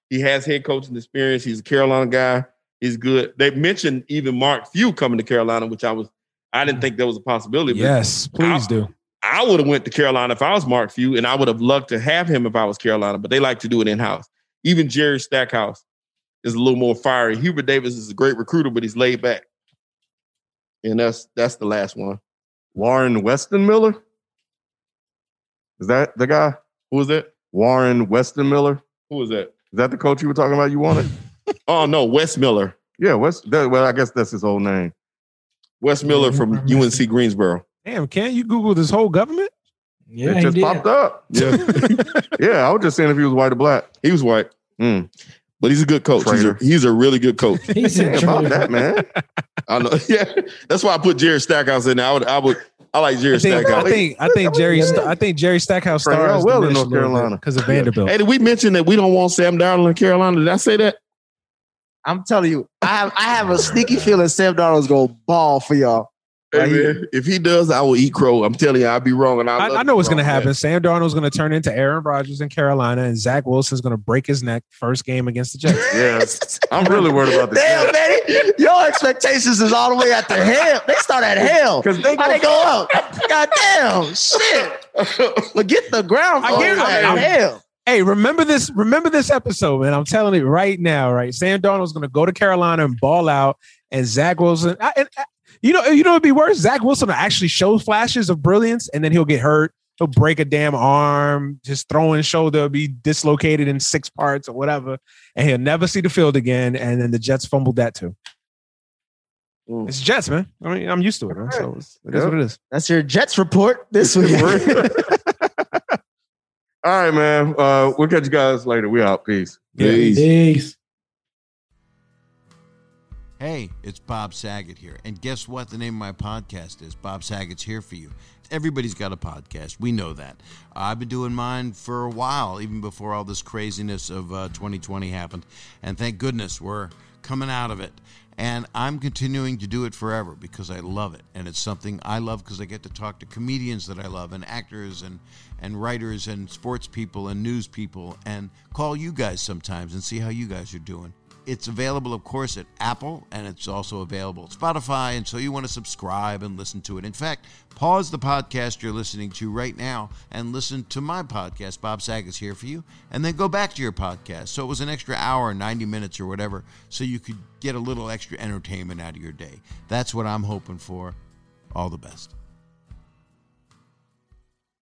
He has head coaching experience. He's a Carolina guy. He's good. They mentioned even Mark Few coming to Carolina, which I was I didn't think that was a possibility. Yes, please I, do. I would have went to Carolina if I was Mark Few, and I would have loved to have him if I was Carolina, but they like to do it in-house. Even Jerry Stackhouse is a little more fiery. Hubert Davis is a great recruiter, but he's laid back. And that's that's the last one. Warren Weston Miller? Is that the guy? Who was that? Warren Weston Miller? Who was that? Is that the coach you were talking about you wanted? Oh, no, Wes Miller. Yeah, Wes. That, well, I guess that's his whole name. Wes Miller from U N C Greensboro. Damn, can't you Google this whole government? Yeah, it just did. popped up. Yeah. Yeah, I was just saying if he was white or black. He was white. Mm. But he's a good coach. He's a, he's a really good coach. He's a about that, man. I know. Yeah, that's why I put Jerry Stackhouse in there. I would, I would, I like Jerry I think, Stackhouse. I think, I think Jerry, I think Jerry Stackhouse Trey stars Well in diminished North a little bit Carolina. because of Vanderbilt. Hey, did we mention that we don't want Sam Darnold in Carolina? Did I say that? I'm telling you, I have I have a sneaky feeling Sam Darnold's gonna ball for y'all. Hey, Right man, if he does, I will eat crow. I'm telling you, I'll be wrong. And I, I, I know what's going to happen. Sam Darnold's going to turn into Aaron Rodgers in Carolina, and Zach Wilson's going to break his neck first game against the Jets. Yeah, I'm really worried about this. Damn, man, your expectations is all the way at the hell. They start at hell. Because they How they go up? God damn, shit. Forget the ground. I get it. at I'm- hell. Hey, remember this? Remember this episode, man. I'm telling you right now, right? Sam Darnold's going to go to Carolina and ball out, and Zach Wilson. I, and, I, you know, you know, it'd be worse. Zach Wilson will actually show flashes of brilliance, and then he'll get hurt. He'll break a damn arm. His throwing shoulder will be dislocated in six parts or whatever, and he'll never see the field again. And then the Jets fumbled that too. Mm. It's Jets, man. I mean, I'm used to it, man. So it's, it is Yep. what it is. That's your Jets report this week. All right, man. Uh, we'll catch you guys later. We out. Peace. Peace. Peace. Hey, it's Bob Saget here. And guess what the name of my podcast is? Bob Saget's Here For You. Everybody's got a podcast. We know that. I've been doing mine for a while, even before all this craziness of uh, twenty twenty happened. And thank goodness we're coming out of it. And I'm continuing to do it forever because I love it. And it's something I love because I get to talk to comedians that I love and actors and, and writers and sports people and news people and call you guys sometimes and see how you guys are doing. It's available, of course, at Apple, and it's also available at Spotify, and so you want to subscribe and listen to it. In fact, pause the podcast you're listening to right now and listen to my podcast, Bob Saget's Here For You, and then go back to your podcast. So it was an extra hour, ninety minutes or whatever, so you could get a little extra entertainment out of your day. That's what I'm hoping for. All the best.